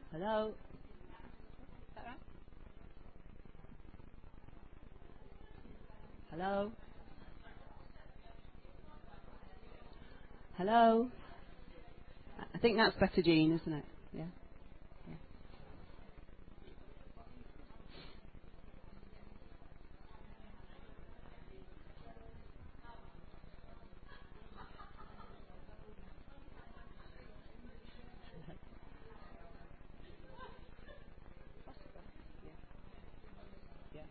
Hello? Is that right? Hello? Hello? I think that's better, Jean, isn't it? Yeah. Yeah. Yeah.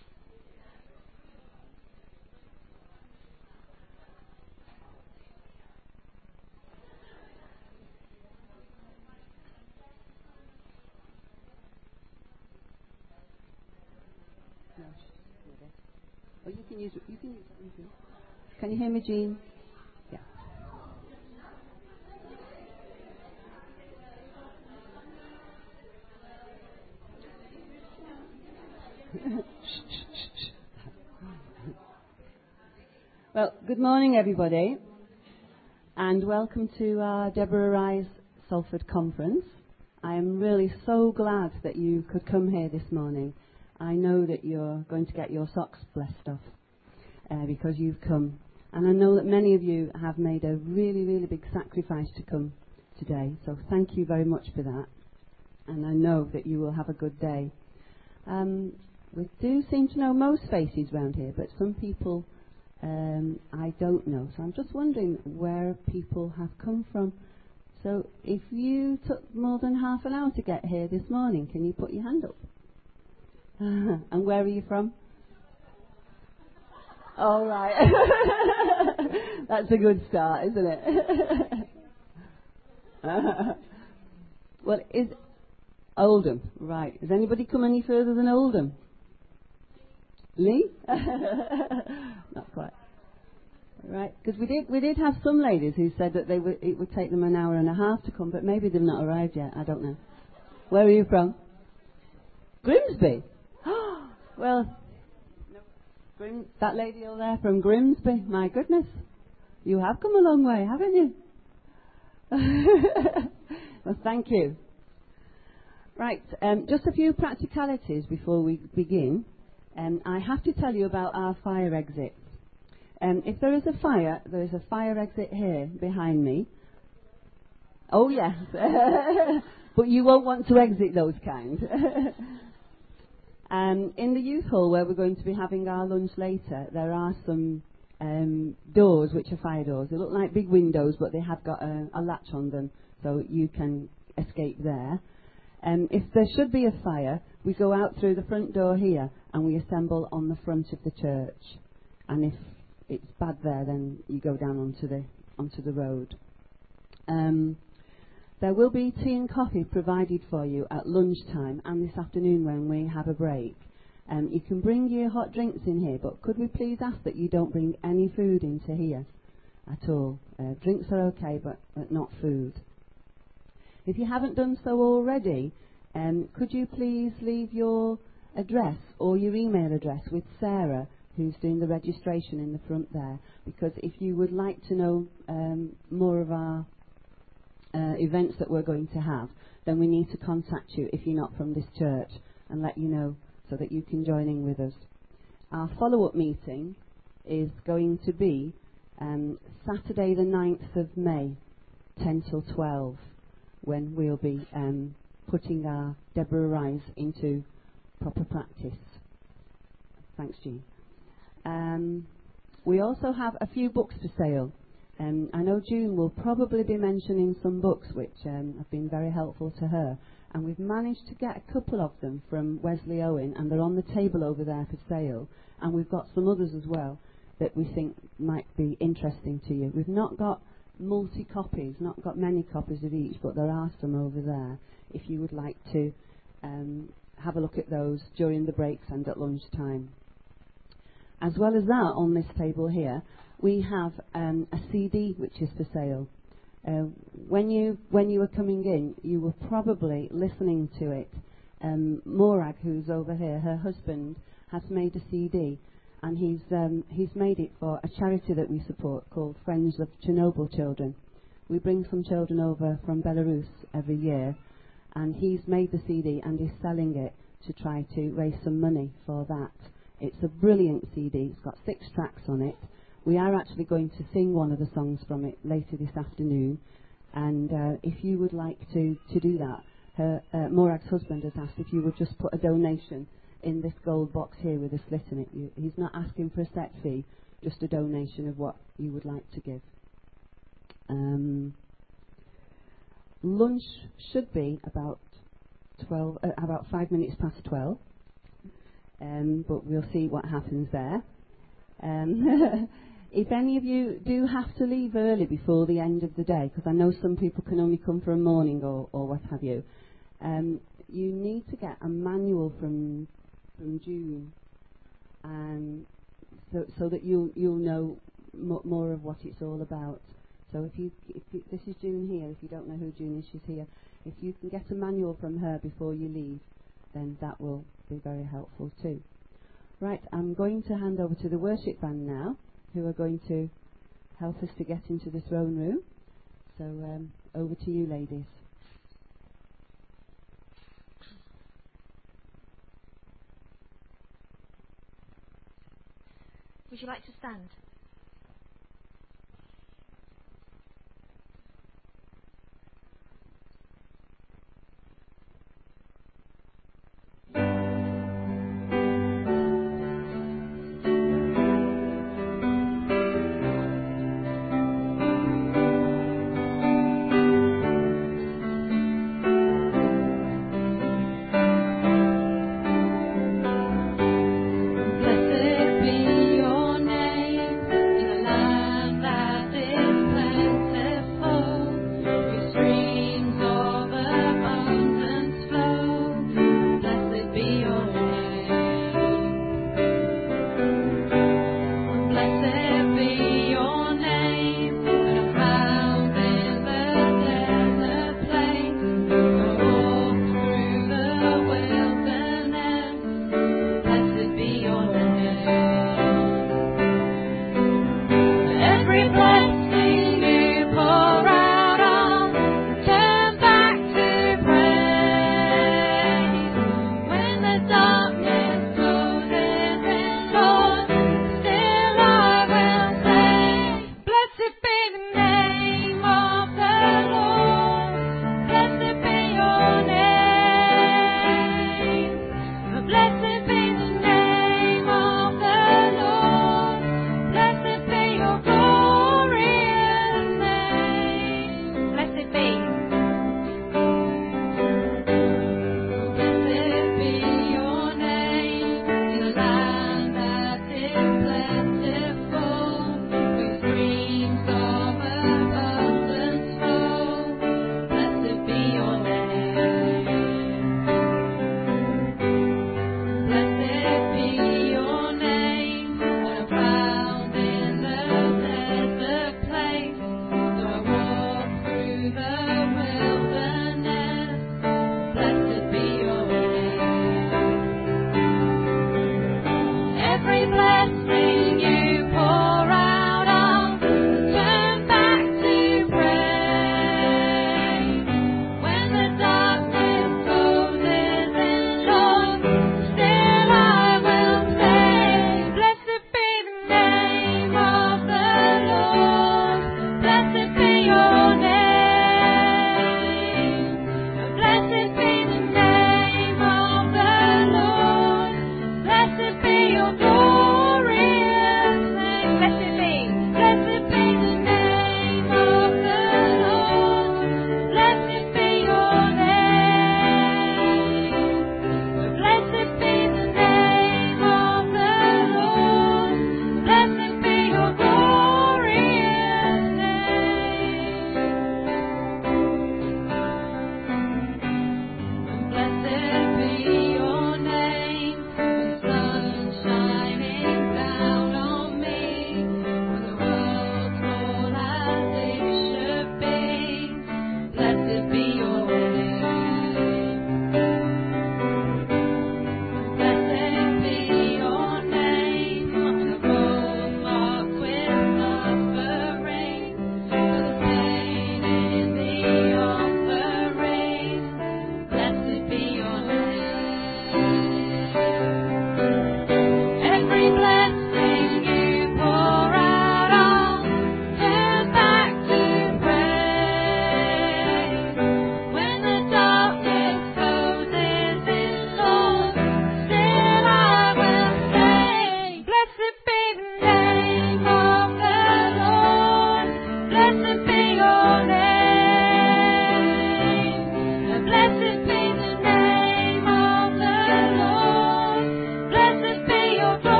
No. Okay. Oh, you can use it. You can use it. Can you hear me, Jean? Yeah. Well, good morning, everybody, and welcome to our Deborah Rise Salford conference. I am really so glad that you could come here this morning. I know that you're going to get your socks blessed off because you've come. And I know that many of you have made a really, really big sacrifice to come today. So thank you very much for that. And I know that you will have a good day. We do seem to know most faces round here, but some people I don't know. So I'm just wondering where people have come from. So if you took more than half an hour to get here this morning, can you put your hand up? And where are you from? All right. That's a good start, isn't it? Well, is Oldham, right. Has anybody come any further than Oldham? Lee? Not quite. Right, because we did have some ladies who said that it would take them an hour and a half to come, but maybe they've not arrived yet. I don't know. Where are you from? Grimsby. Well, that lady over there from Grimsby. My goodness, you have come a long way, haven't you? Well, thank you. Right, just a few practicalities before we begin. I have to tell you about our fire exits. If there is a fire, there is a fire exit here behind me. Oh yes, but you won't want to exit those kind. In the youth hall where we're going to be having our lunch later, there are some doors which are fire doors. They look like big windows, but they have got a latch on them, so you can escape there. If there should be a fire, we go out through the front door here and we assemble on the front of the church. And if it's bad there, then you go down onto the road. There will be tea and coffee provided for you at lunchtime and this afternoon when we have a break. You can bring your hot drinks in here, but could we please ask that you don't bring any food into here at all? Drinks are okay, but not food. If you haven't done so already, could you please leave your address or your email address with Sarah, who's doing the registration in the front there? Because if you would like to know more of our events that we're going to have, then we need to contact you if you're not from this church and let you know so that you can join in with us. Our follow-up meeting is going to be Saturday the 9th of May, 10 till 12, when we'll be putting our Deborah Rise into proper practice. Thanks, Jean. We also have a few books for sale. I know June will probably be mentioning some books which have been very helpful to her, and we've managed to get a couple of them from Wesley Owen, and they're on the table over there for sale, and we've got some others as well that we think might be interesting to you. We've not got multi-copies, not got many copies of each, but there are some over there if you would like to have a look at those during the breaks and at lunchtime. As well as that, on this table here, we have a CD which is for sale. When you were coming in, you were probably listening to it. Morag, who's over here, her husband, has made a CD, and he's made it for a charity that we support called Friends of Chernobyl Children. We bring some children over from Belarus every year, and he's made the CD and is selling it to try to raise some money for that. It's a brilliant CD. It's got 6 tracks on it. We are actually going to sing one of the songs from it later this afternoon, and if you would like to do that, Morag's husband has asked if you would just put a donation in this gold box here with a slit in it. He's not asking for a set fee, just a donation of what you would like to give. Lunch should be about 5 minutes past 12, but we'll see what happens there. If any of you do have to leave early before the end of the day, because I know some people can only come for a morning or what have you, you need to get a manual from June, so that you'll know more of what it's all about. So if this is June here, if you don't know who June is, she's here. If you can get a manual from her before you leave, then that will be very helpful too. Right, I'm going to hand over to the worship band now, who are going to help us to get into the throne room. So over to you, ladies. Would you like to stand? Blessed be your name.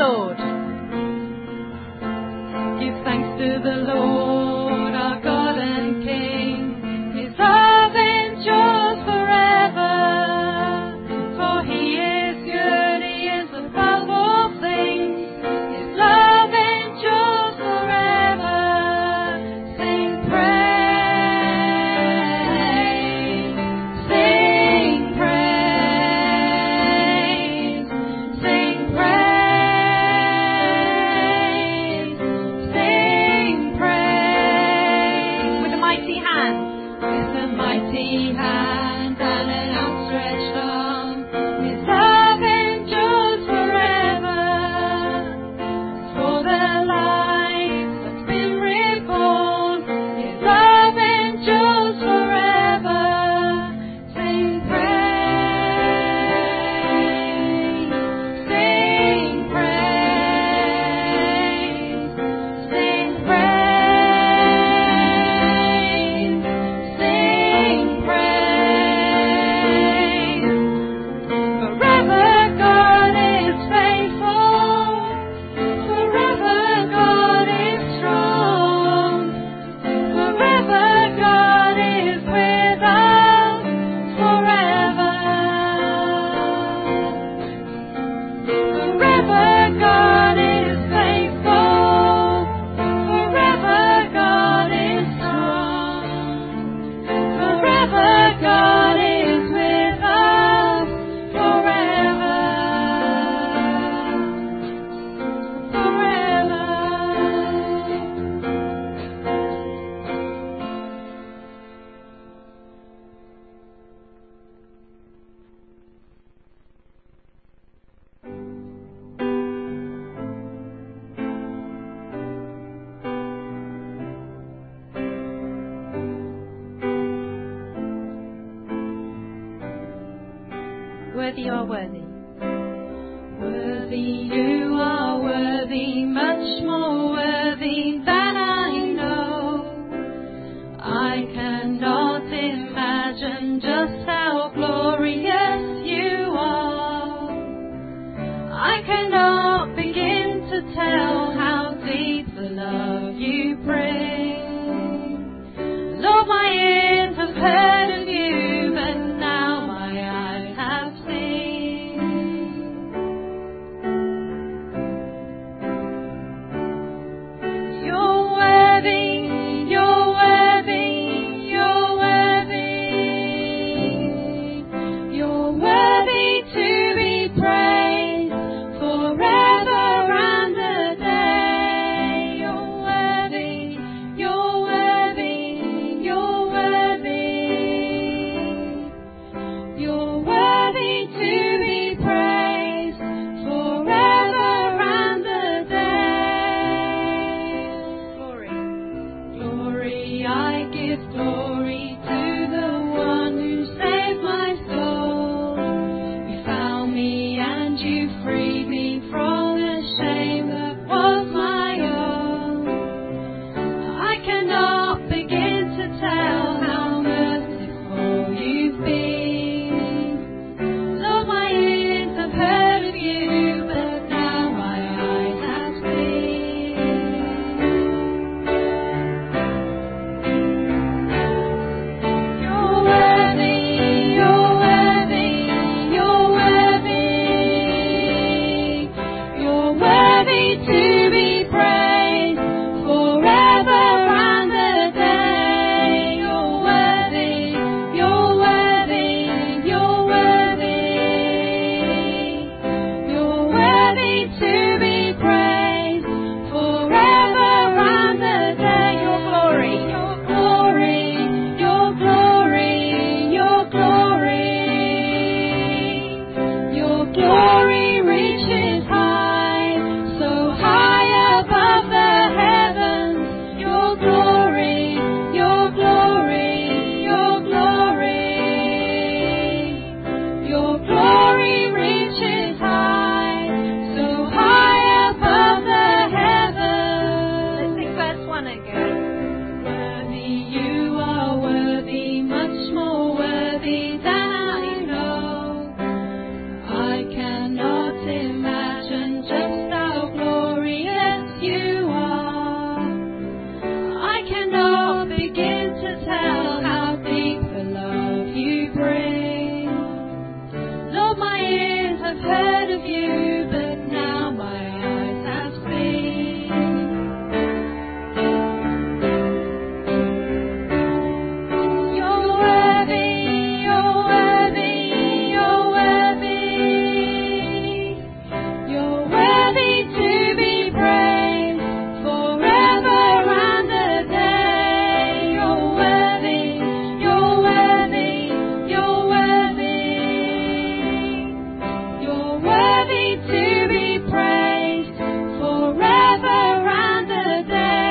Lord. Give thanks to the Lord, our God and King. His love endures forever. For He is good, He is above all things. His love endures forever. Sing praise, sing praise, sing praise, sing praise. With a mighty hand, with a mighty hand and an outstretched arm. His love endures forever. For the life that's been reborn, His love endures forever. Sing praise, sing praise, sing praise, sing praise. Forever God is faithful. Forever God is strong. Forever God is with us. Forever. Forever God is faithful. Forever God is strong. Forever God is with us. Forever. Forever. Worthy are worthy. Worthy you are worthy, much more worthy than I know. I cannot imagine just how glorious you are. I cannot begin to tell how deep the love you bring. Lord, my ears have heard of you, but now my eyes have seen. You're worthy, you're worthy, you're worthy. heard of you, but now my eyes have seen. You're worthy, you're worthy, you're worthy. You're worthy to be praised forever and a day. You're worthy, you're worthy, you're worthy. You're worthy to be praised forever and a day.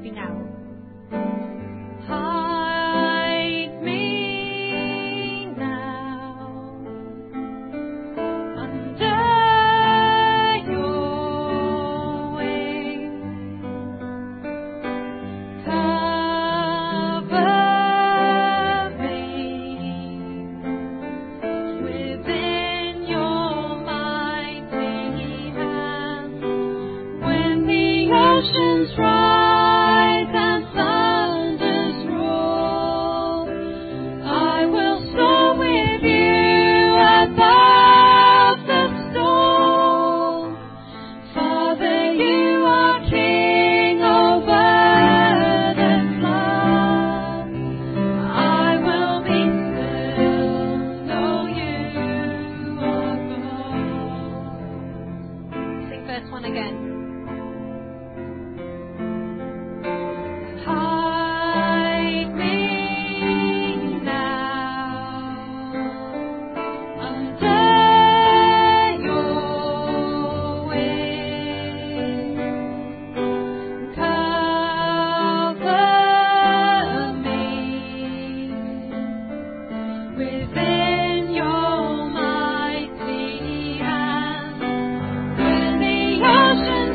maybe now. Hide me now under your wings. Cover me within your mighty hands. When the oceans rise and thunders roll, I will soar with you above the storm. Father, you are King over the flood. I will be still, know you are God. Sing verse 1 again. Hide me now under your wings. Cover me within your mighty hands. When the ocean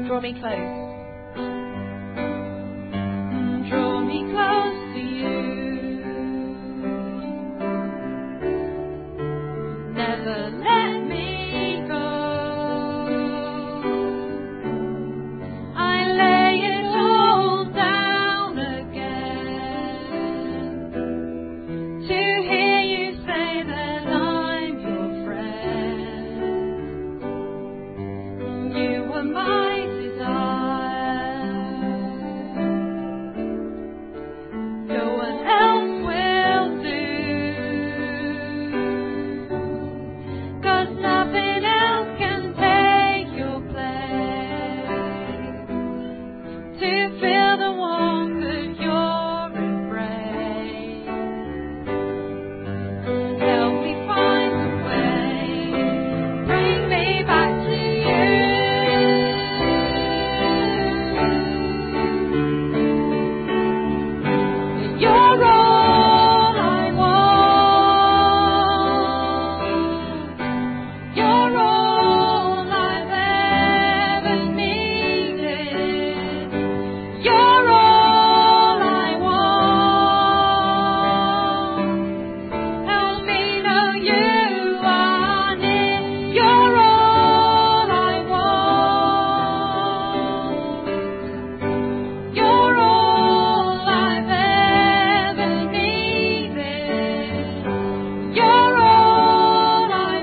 Draw me close. Draw me close to you. Never let me go. I lay it all down again to hear you say that I'm your friend. You were my desire. No one else will do, 'cause nothing else can take your place, to feel the warmth of your embrace. Help me find a way, bring me back to you. You're all I want. You're all I've ever needed. You're all I want. Help me know you are near. You're all I want. You're all I've ever needed. You're all I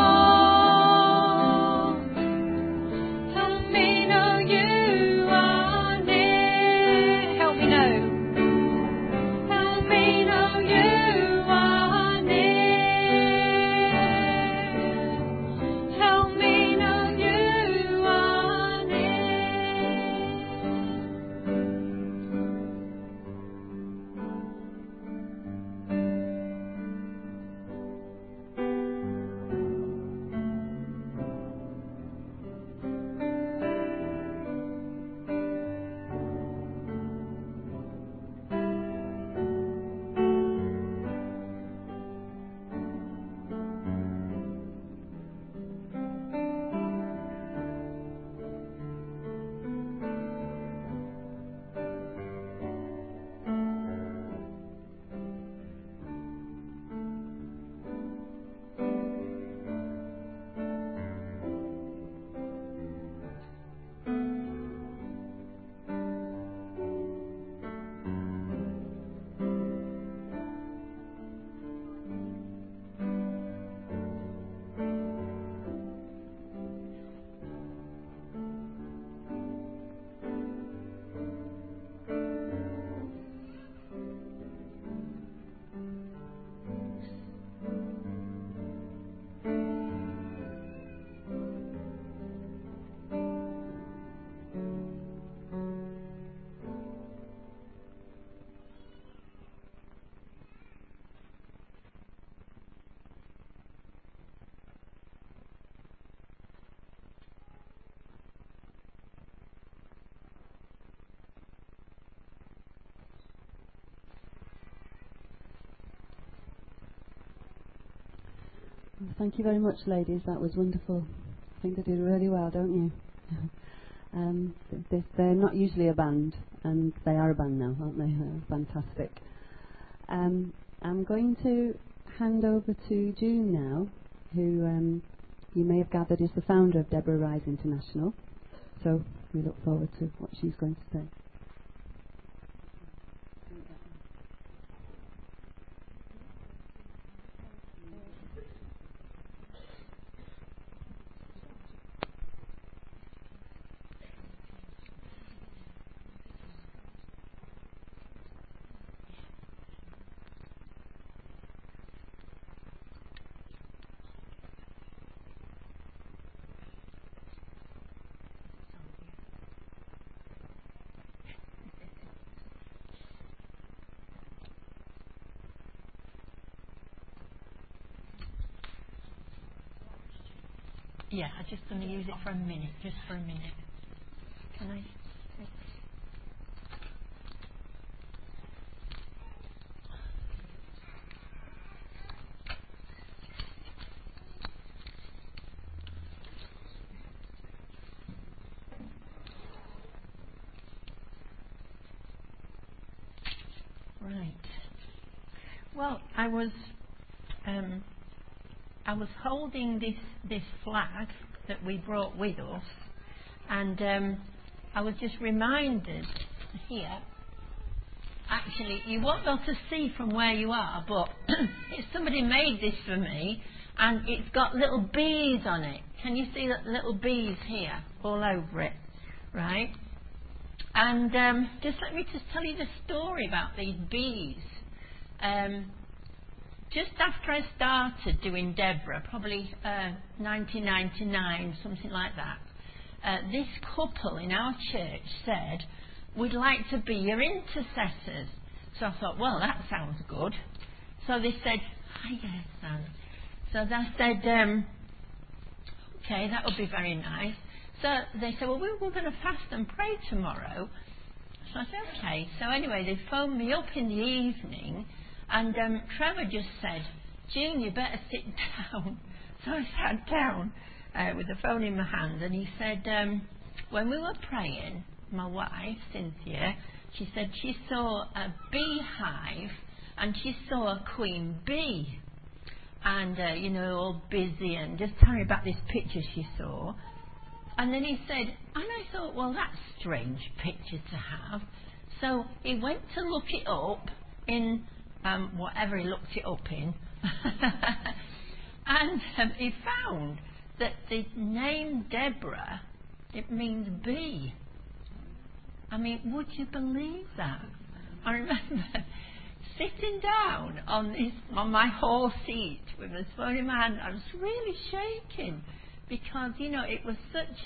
want. Help me know you are near. Help me know. Help me know you are near. Help me know you are near. Well, thank you very much, ladies. That was wonderful. I think they did really well, don't you? They're not usually a band, and they are a band now, aren't they? Fantastic. I'm going to hand over to June now, who you may have gathered is the founder of Deborah Rise International. So we look forward to what she's going to say. Yeah, I'm just going to use it for a minute, just for a minute. Can I? Right. Well, I was holding this flag that we brought with us, and I was just reminded here. Actually, you won't be able to see from where you are, but somebody made this for me, and it's got little bees on it. Can you see the little bees here all over it? Right? And just let me just tell you the story about these bees. Just after I started doing Deborah, probably 1999, something like that, this couple in our church said, "We'd like to be your intercessors." So I thought, well, that sounds good. So they said, yes, Sam. So they said, okay, that would be very nice. So they said, well, we're going to fast and pray tomorrow. So I said, okay. So anyway, they phoned me up in the evening, and Trevor just said, "Jean, you better sit down." So I sat down with the phone in my hand, and he said, when we were praying, my wife, Cynthia, she said she saw a beehive, and she saw a queen bee. And, all busy, and just tell me about this picture she saw. And then he said, and I thought, well, that's a strange picture to have. So he went to look it up in whatever he looked it up in. And he found that the name Deborah, it means bee. I mean, would you believe that? I remember sitting down on my hall seat with my phone in my hand. I was really shaking because, it was such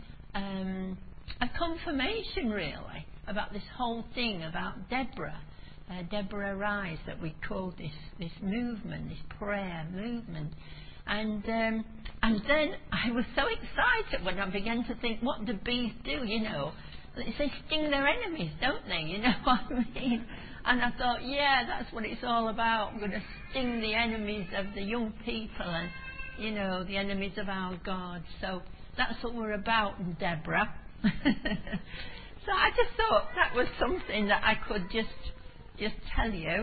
a confirmation, really, about this whole thing about Deborah. Deborah Rise, that we called this movement, this prayer movement. And then I was so excited when I began to think, what do bees do, They sting their enemies, don't they? You know what I mean? And I thought, yeah, that's what it's all about. I'm going to sting the enemies of the young people and, the enemies of our God. So that's what we're about in Deborah. So I just thought that was something that I could just tell you.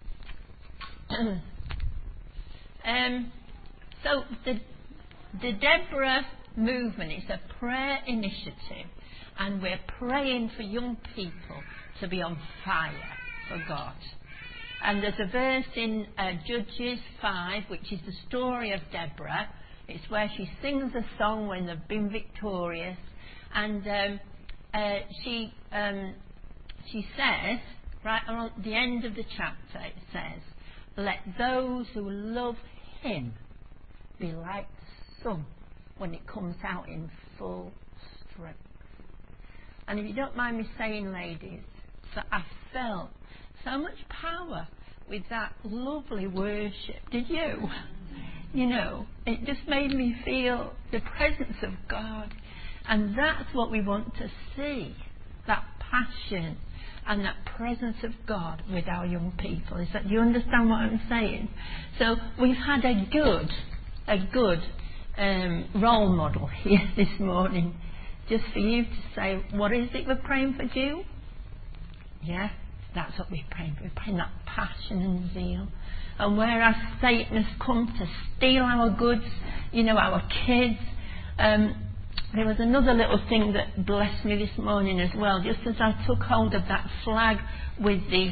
So the Deborah movement is a prayer initiative, and we're praying for young people to be on fire for God. And there's a verse in Judges 5, which is the story of Deborah. It's where she sings a song when they've been victorious, and she says, right on the end of the chapter, it says, "Let those who love Him be like the sun when it comes out in full strength." And if you don't mind me saying, ladies, that I felt so much power with that lovely worship. Did you? It just made me feel the presence of God. And that's what we want to see, that passion and that presence of God with our young people. Do you understand what I'm saying? So we've had a good role model here this morning, just for you to say, what is it we're praying for, Jill? Yeah, that's what we're praying for. We're praying that passion and zeal. And whereas Satan has come to steal our goods, our kids, there was another little thing that blessed me this morning as well. Just as I took hold of that flag with the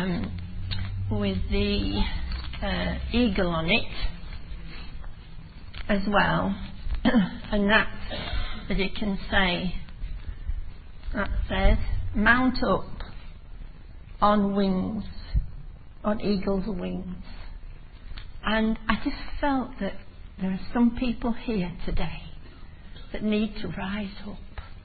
eagle on it as well, and that, as you can say, that says, "Mount up on wings, on eagle's wings." And I just felt that there are some people here today that need to rise up.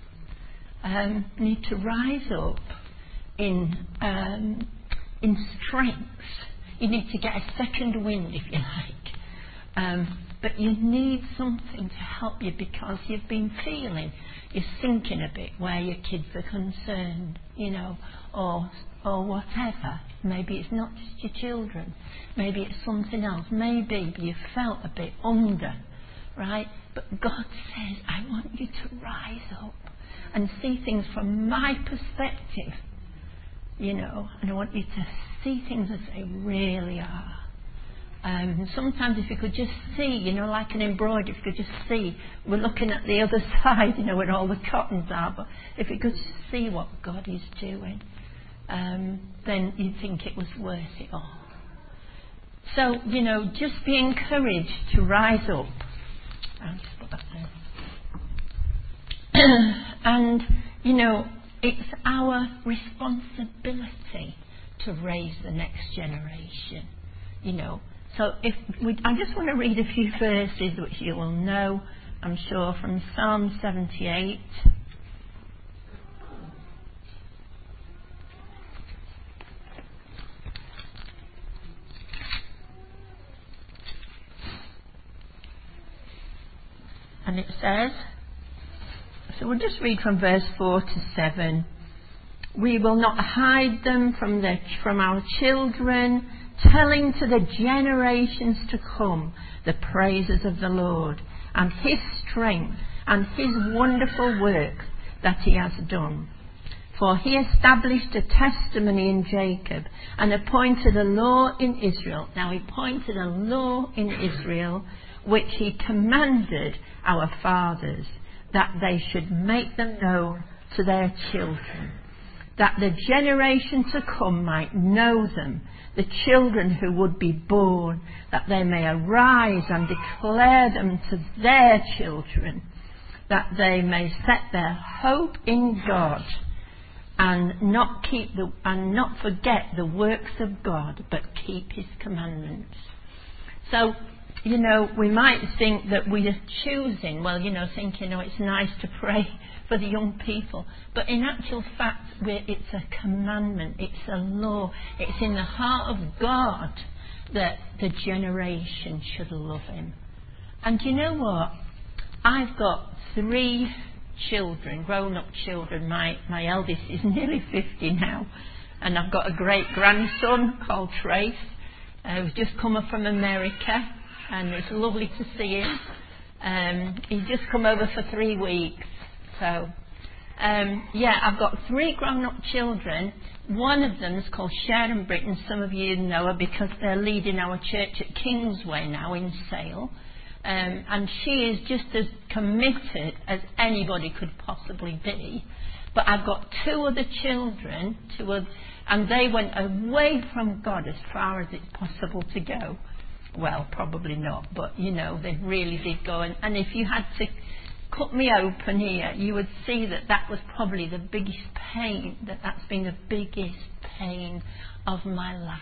In strength. You need to get a second wind, if you like. But you need something to help you, because you've been feeling you're sinking a bit where your kids are concerned, or whatever. Maybe it's not just your children. Maybe it's something else. Maybe you felt a bit under, right? But God says, I want you to rise up and see things from my perspective, and I want you to see things as they really are. Sometimes if you could just see, like an embroidery, if you could just see, we're looking at the other side, where all the cottons are, but if you could just see what God is doing, then you'd think it was worth it all. So, just be encouraged to rise up. I'll just put that there. And, it's our responsibility to raise the next generation, So I just want to read a few verses which you will know, I'm sure, from Psalm 78. And it says, so we'll just read from verse 4 to 7. We will not hide them from our children, telling to the generations to come the praises of the Lord and his strength and his wonderful works that he has done. For he established a testimony in Jacob and appointed a law in Israel. Now he appointed a law in Israel which he commanded our fathers, that they should make them known to their children, that the generation to come might know them, the children who would be born, that they may arise and declare them to their children, that they may set their hope in God and not forget the works of God, but keep his commandments. So, we might think that we are choosing, thinking, it's nice to pray for the young people. But in actual fact, it's a commandment, it's a law. It's in the heart of God that the generation should love him. And you know what? I've got 3 children, grown-up children. My eldest is nearly 50 now. And I've got a great-grandson called Trace, who's just come up from America. And it's lovely to see him. He's just come over for 3 weeks. So, I've got 3 grown-up children. One of them is called Sharon Britton. Some of you know her because they're leading our church at Kingsway now in Sale. And she is just as committed as anybody could possibly be. But I've got 2 other children, and they went away from God as far as it's possible to go. Well, probably not, but they really did go. And if you had to cut me open here, you would see that was probably the biggest pain, that's been the biggest pain of my life.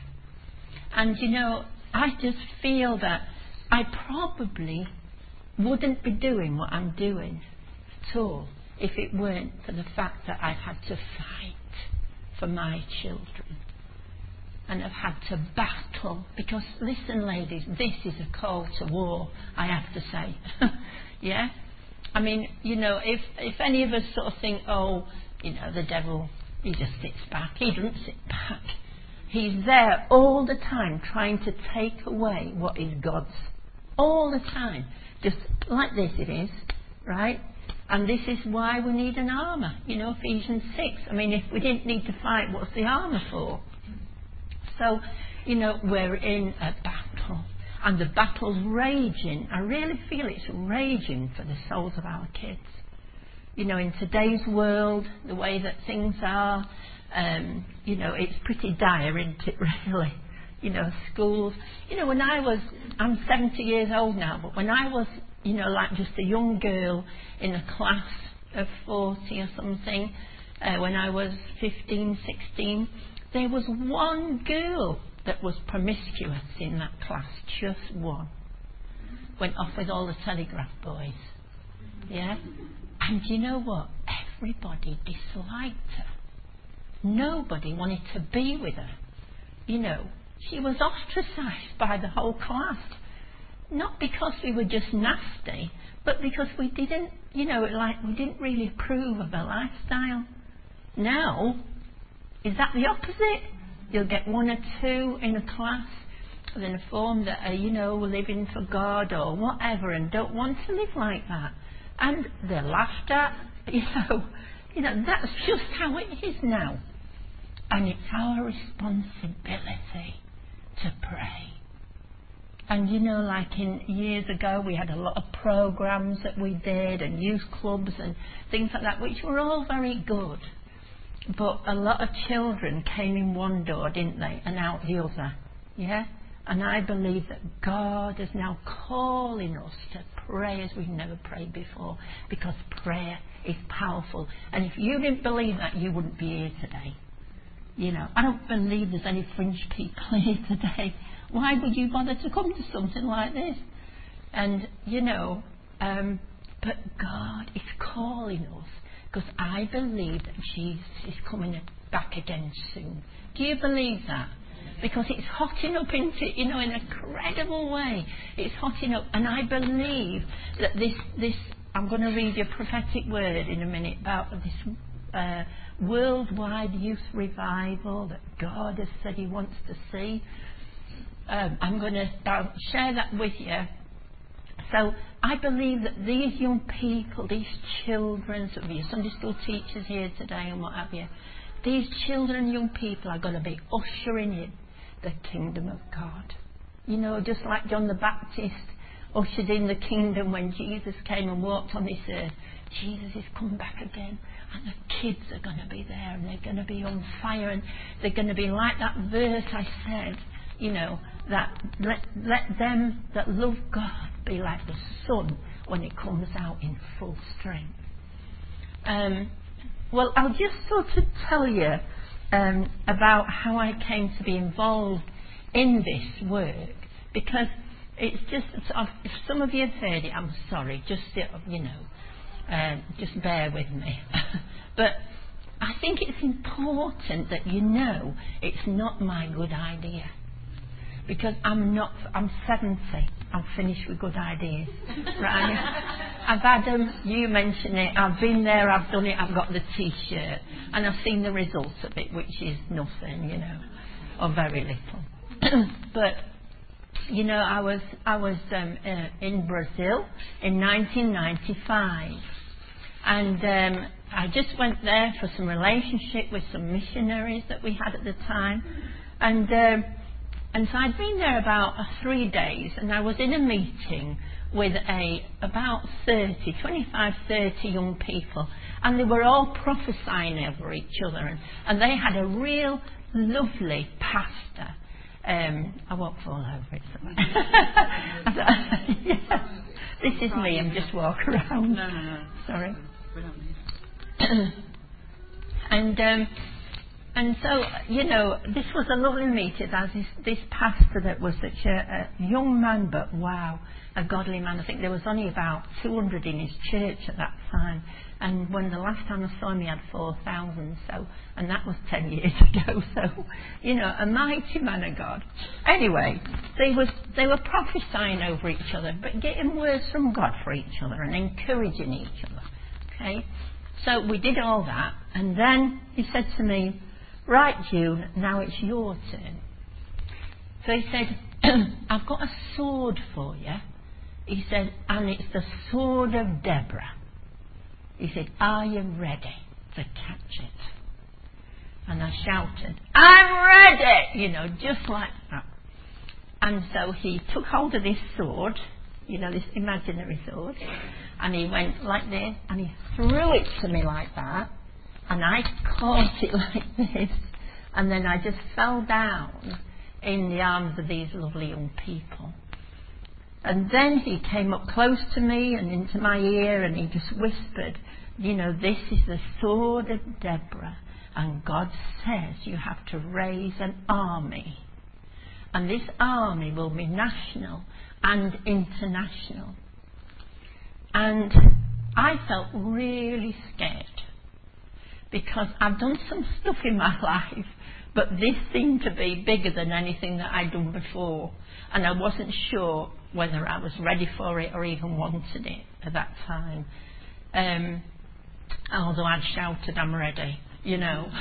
And I just feel that I probably wouldn't be doing what I'm doing at all if it weren't for the fact that I've had to fight for my children. And I've had to battle, because listen, ladies, this is a call to war, I have to say. Yeah? I mean, if any of us sort of think, the devil, he just sits back. He doesn't sit back. He's there all the time trying to take away what is God's. All the time. Just like this it is, right? And this is why we need an armour. Ephesians 6. I mean, if we didn't need to fight, what's the armour for? So, we're in a battle, and the battle's raging. I really feel it's raging for the souls of our kids. In today's world, the way that things are, it's pretty dire, isn't it, really? Schools. I'm 70 years old now, but when I was, like just a young girl in a class of 40 or something, when I was 15, 16, there was one girl that was promiscuous in that class, just one. Went off with all the telegraph boys. Yeah? And you know what? Everybody disliked her. Nobody wanted to be with her. She was ostracised by the whole class. Not because we were just nasty, but because we didn't, we didn't really approve of her lifestyle. Now, is that the opposite? You'll get 1 or 2 in a class within a form that are, living for God or whatever and don't want to live like that. And they're laughed at, that's just how it is now. And it's our responsibility to pray. And you know, like in years ago, we had a lot of programs that we did and youth clubs and things like that, which were all very good. But a lot of children came in one door, didn't they, and out the other. Yeah? And I believe that God is now calling us to pray as we've never prayed before, because prayer is powerful. And if you didn't believe that, you wouldn't be here today. You know, I don't believe there's any fringe people here today. Why would you bother to come to something like this? And, you know, but God is calling us, because I believe that Jesus is coming back again soon. Do you believe that? Because it's hotting up into, you know, in an incredible way. It's hotting up. And I believe that this I'm going to read you a prophetic word in a minute about this worldwide youth revival that God has said He wants to see. I'll share that with you. So I believe that these young people, these children, some of you Sunday school teachers here today and what have you, these children and young people are going to be ushering in the kingdom of God. You know, just like John the Baptist ushered in the kingdom when Jesus came and walked on this earth. Jesus is coming back again, and the kids are going to be there, and they're going to be on fire, and they're going to be like that verse I said, you know, that let them that love God be like the sun when it comes out in full strength. Well, I'll just sort of tell you about how I came to be involved in this work, because it's just, if some of you have heard it, I'm sorry, just, you know, just bear with me. But I think it's important that you know it's not my good idea. Because I'm 70, I'm finished with good ideas. Right? I've had them, you mention it, I've been there, I've done it, I've got the t-shirt, and I've seen the results of it, which is nothing, you know, or very little. But, you know, I was in Brazil in 1995, and I just went there for some relationship with some missionaries that we had at the time, and so I'd been there about 3 days, and I was in a meeting with about 25, 30 young people, and they were all prophesying over each other, and they had a real lovely pastor. I won't fall over it. Yeah. This is me, I'm just walking around. No. Sorry. We don't need And so, you know, this was a lovely meeting. As this pastor that was such a young man, but wow, a godly man. I think there was only about 200 in his church at that time. And when the last time I saw him, he had 4,000. So, and that was 10 years ago. So, you know, a mighty man of God. Anyway, they were prophesying over each other, but getting words from God for each other and encouraging each other. Okay, so we did all that, and then he said to me, "Right, June, now it's your turn." So he said, "I've got a sword for you." He said, "and it's the sword of Deborah." He said, "Are you ready to catch it?" And I shouted, "I'm ready!" You know, just like that. And so he took hold of this sword, you know, this imaginary sword, and he went like this, and he threw it to me like that, and I caught it like this, and then I just fell down in the arms of these lovely young people. And then he came up close to me and into my ear, and he just whispered, "You know, this is the sword of Deborah, and God says you have to raise an army. And this army will be national and international." And I felt really scared, because I've done some stuff in my life, but this seemed to be bigger than anything that I'd done before, and I wasn't sure whether I was ready for it or even wanted it at that time. Although I'd shouted, "I'm ready," you know.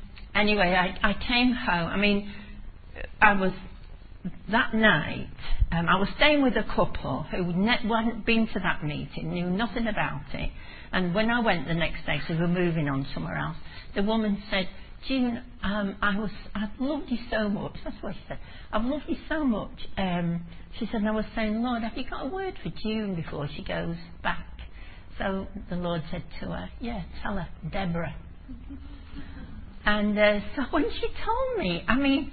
Anyway, I came home. I mean, I was that night, I was staying with a couple who hadn't been to that meeting, knew nothing about it. And when I went the next day, so we were moving on somewhere else, the woman said, June, I've loved you so much. That's what she said. I've loved you so much. She said, and I was saying, Lord, have you got a word for June before she goes back? So the Lord said to her, yeah, tell her, Deborah. And so when she told me,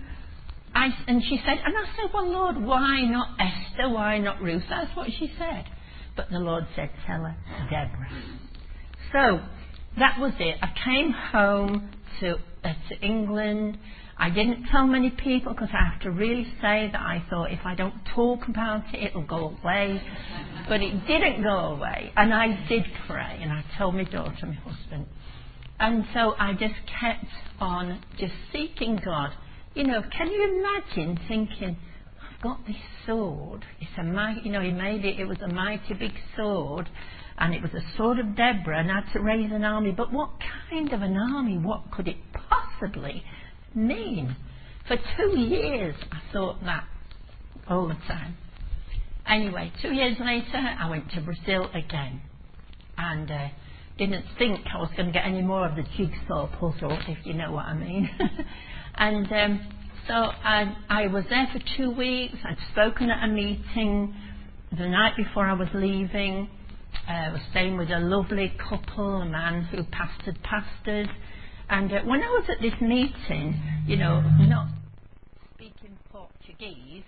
and she said, and I said, well, Lord, why not Esther? Why not Ruth? That's what she said. But the Lord said, tell her, Deborah. So that was it. I came home to England. I didn't tell many people because I have to really say that I thought if I don't talk about it, it'll go away. But it didn't go away. And I did pray. And I told my daughter, my husband. And so I just kept on just seeking God. You know, can you imagine thinking, I've got this sword. It's a mighty, you know, it was a mighty big sword. And it was a sword of Deborah, and I had to raise an army. But what kind of an army? What could it possibly mean? For 2 years, I thought that all the time. Anyway, 2 years later, I went to Brazil again. And didn't think I was going to get any more of the jigsaw puzzle, if you know what I mean. And so I was there for 2 weeks. I'd spoken at a meeting the night before I was leaving. I was staying with a lovely couple, a man who pastored pastors. And when I was at this meeting, you know, not speaking Portuguese,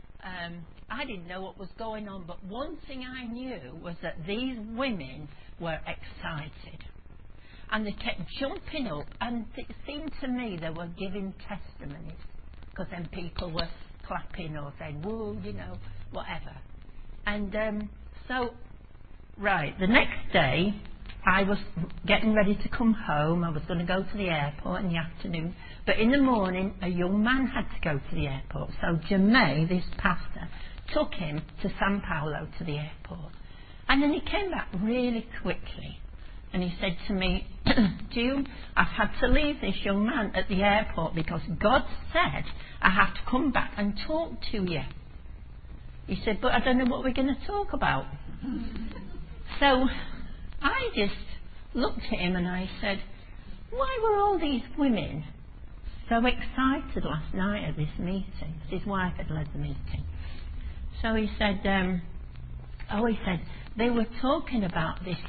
I didn't know what was going on. But one thing I knew was that these women were excited. And they kept jumping up, and it seemed to me they were giving testimonies. Because then people were clapping or saying, whoa, you know, whatever. And right, the next day, I was getting ready to come home. I was going to go to the airport in the afternoon. But in the morning, a young man had to go to the airport. So Jamay, this pastor, took him to Sao Paulo to the airport. And then he came back really quickly. And he said to me, June, I've had to leave this young man at the airport because God said I have to come back and talk to you. He said, but I don't know what we're going to talk about. So I just looked at him and I said, why were all these women so excited last night at this meeting? His wife had led the meeting. So he said, they were talking about this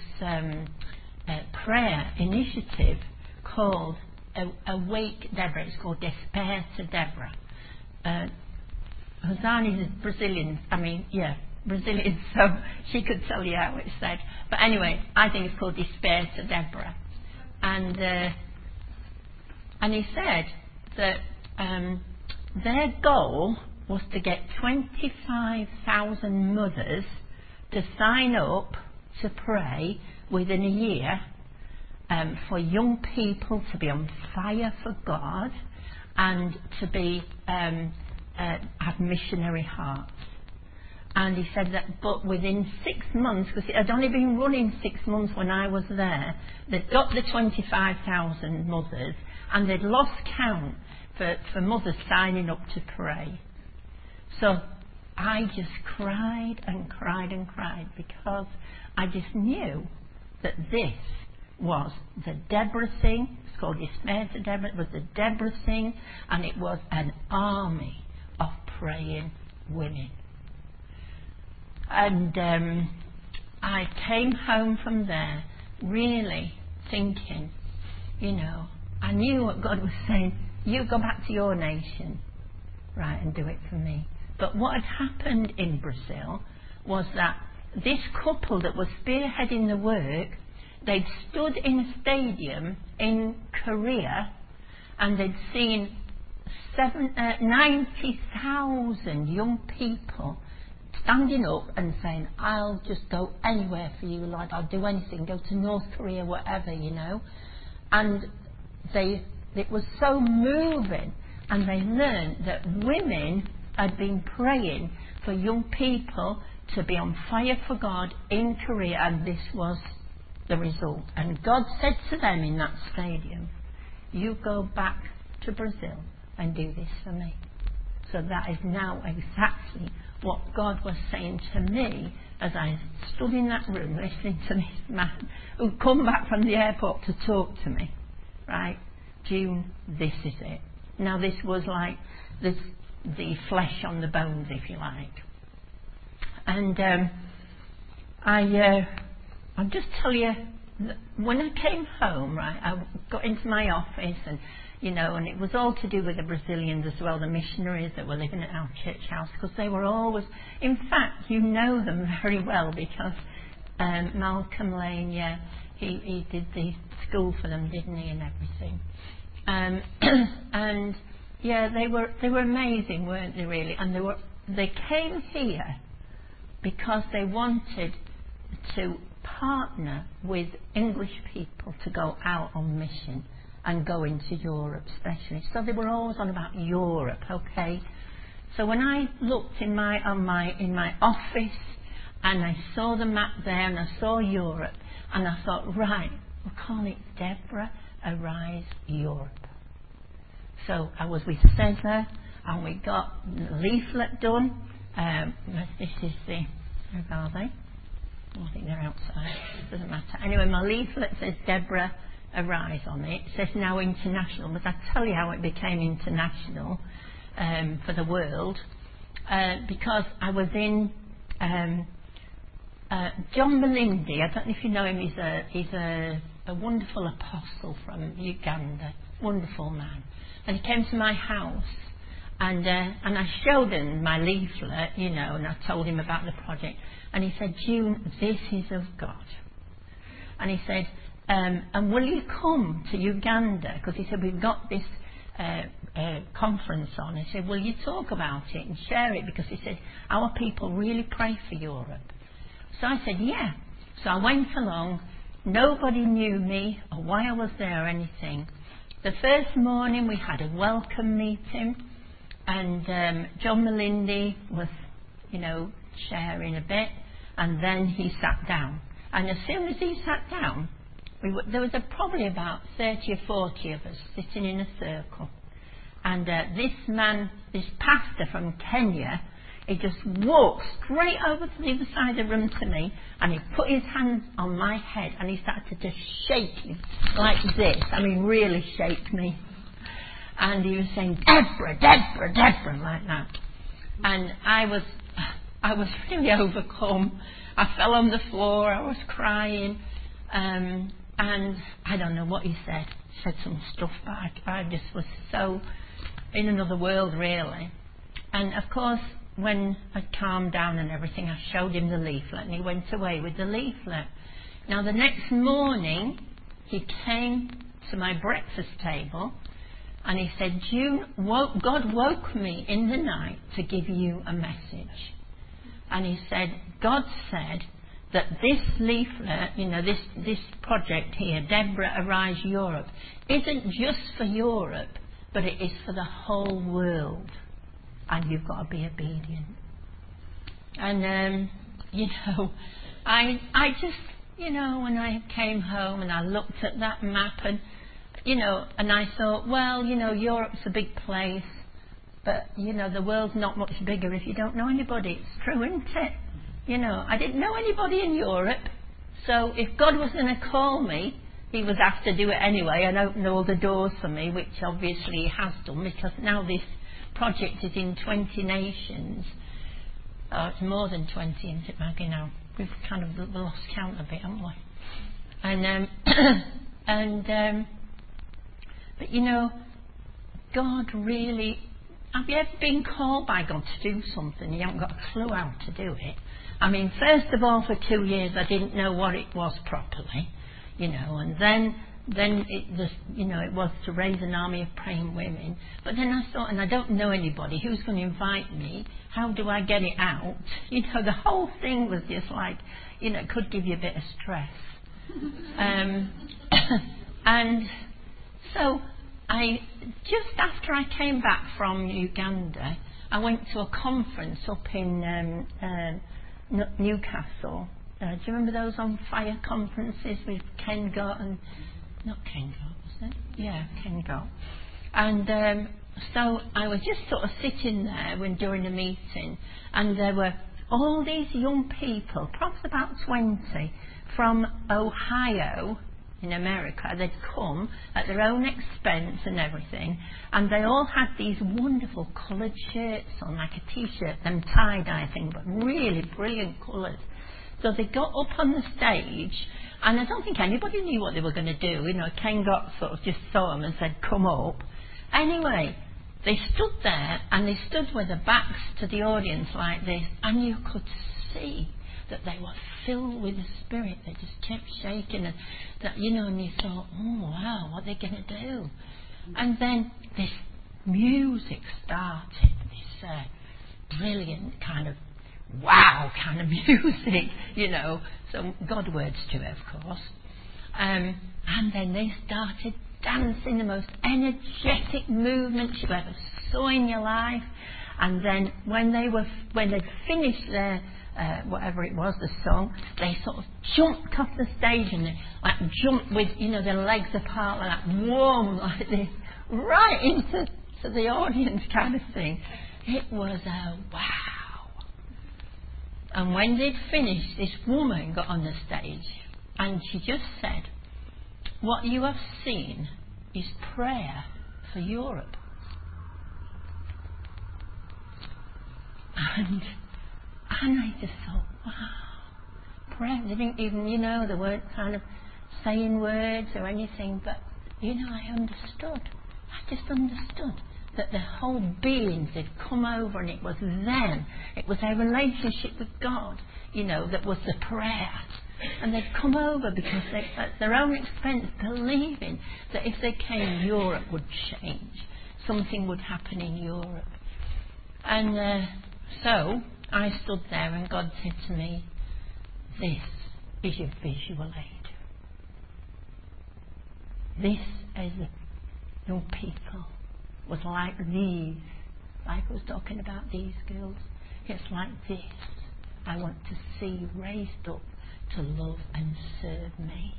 prayer initiative called Awake Deborah. It's called Desperta Deborah. Rosani is Brazilian. Brazilian, so she could tell you how it's said. But anyway, I think it's called Desperta Deborah. And he said that their goal was to get 25,000 mothers to sign up to pray within a year for young people to be on fire for God and to be have missionary hearts. And he said that, but within 6 months, because it had only been running 6 months when I was there, they'd got the 25,000 mothers, and they'd lost count for mothers signing up to pray. So I just cried and cried and cried because I just knew that this was the Deborah thing. It's called Desperta Deborah. It was the Deborah thing, and it was an army of praying women. And I came home from there really thinking, you know, I knew what God was saying. You go back to your nation, right, and do it for me. But what had happened in Brazil was that this couple that was spearheading the work, they'd stood in a stadium in Korea and they'd seen 90,000 young people standing up and saying, I'll just go anywhere for you, Lord, I'll do anything, go to North Korea, whatever, you know. And it was so moving, and they learned that women had been praying for young people to be on fire for God in Korea, and this was the result. And God said to them in that stadium, you go back to Brazil and do this for me. So that is now exactly what God was saying to me as I stood in that room listening to this man who'd come back from the airport to talk to me. Right? June, this is it. Now this was like the flesh on the bones, if you like. And I'll just tell you, when I came home, right, I got into my office and, you know, and it was all to do with the Brazilians as well, the missionaries that were living at our church house, because they were always, in fact, you know them very well because Malcolm Lane, yeah, he did the school for them, didn't he, and everything. And yeah, they were amazing, weren't they, really? And they came here because they wanted to partner with English people to go out on mission and go into Europe especially. So they were always on about Europe, okay? So when I looked in my office and I saw the map there and I saw Europe and I thought, right, we'll call it Deborah Arise Europe. So I was with Cesar and we got the leaflet done. This is the, where are they? I think they're outside. Doesn't matter. Anyway, my leaflet says Deborah Arise on it. It says now international, but I tell you how it became international for the world because I was in John Malindi. I don't know if you know him. He's a wonderful apostle from Uganda, wonderful man. And he came to my house, and I showed him my leaflet, you know, and I told him about the project. And he said, June, this is of God. And he said, and will you come to Uganda? Because he said, we've got this conference on. He said, will you talk about it and share it? Because he said, our people really pray for Europe. So I said, yeah. So I went along. Nobody knew me or why I was there or anything. The first morning we had a welcome meeting, and John Malindi was, you know, sharing a bit, and then he sat down. And as soon as he sat down, there was probably about 30 or 40 of us sitting in a circle. And this man, this pastor from Kenya, he just walked straight over to the other side of the room to me, and he put his hand on my head and he started to shake me like this. I mean, really shake me. And he was saying, Deborah, Deborah, Deborah, like that. And I was really overcome. I fell on the floor, I was crying, and I don't know what he said. He said some stuff, but I just was so in another world, really. And of course, when I calmed down and everything, I showed him the leaflet, and he went away with the leaflet. Now, the next morning, he came to my breakfast table, and he said, June, God woke me in the night to give you a message. And he said, God said that this leaflet, you know, this project here, Deborah Arise Europe, isn't just for Europe, but it is for the whole world. And you've got to be obedient. And, you know, I just, you know, when I came home and I looked at that map and, you know, and I thought, well, you know, Europe's a big place, but, you know, the world's not much bigger if you don't know anybody. It's true, isn't it? You know, I didn't know anybody in Europe, so if God was going to call me, he was asked to do it anyway and open all the doors for me, which obviously he has done, because now this project is in 20 nations. Oh, it's more than 20, isn't it, Maggie, now? We've kind of lost count a bit, haven't we? And, but you know, God really, have you ever been called by God to do something? You haven't got a clue how to do it. I mean, first of all, for 2 years I didn't know what it was properly, you know, and then it was, you know, it was to raise an army of praying women. But then I thought, and I don't know anybody, who's going to invite me? How do I get it out? You know, the whole thing was just like, you know, it could give you a bit of stress. And so just after I came back from Uganda, I went to a conference up in Newcastle. Do you remember those on fire conferences with Ken Gott and... Not Ken Gott, was it? Yeah, Ken Gott. And so I was just sort of sitting there during the meeting, and there were all these young people, perhaps about 20, from Ohio in America. They'd come at their own expense and everything, and they all had these wonderful coloured shirts on, like a t-shirt, them tie-dye thing, but really brilliant colours. So they got up on the stage, and I don't think anybody knew what they were going to do. You know, Ken got sort of just saw them and said, come up. Anyway, they stood there, and they stood with their backs to the audience like this, and you could see that they were filled with the Spirit. They just kept shaking, and that, you know, and you thought, oh wow, what are they going to do? And then this music started, this brilliant kind of wow kind of music, you know, some God words to it, of course. And then they started dancing, the most energetic movement you ever saw in your life. And then when they'd finished their whatever it was, the song, they sort of jumped off the stage, and they like jumped with, you know, their legs apart like that, warm like this, right into the audience kind of thing. It was a wow. And when they'd finished, this woman got on the stage, and she just said, what you have seen is prayer for Europe. And I just thought, wow, prayer. They didn't even, you know, they weren't kind of saying words or anything, but, you know, I understood. I just understood that their whole beings had come over, and it was them. It was their relationship with God, you know, that was the prayer. And they'd come over because they, at their own expense, believing that if they came, Europe would change. Something would happen in Europe. And so I stood there, and God said to me, this is your visual aid. This is the young people was like these, like I was talking about these girls. It's like this I want to see raised up to love and serve me.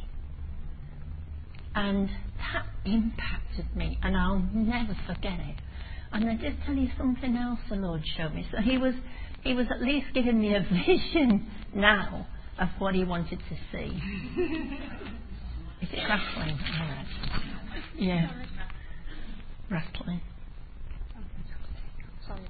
And that impacted me, and I'll never forget it. And I just tell you something else the Lord showed me. So he was at least giving me a vision now of what he wanted to see. Is it rattling? All right. Yeah. Rattling. Sorry.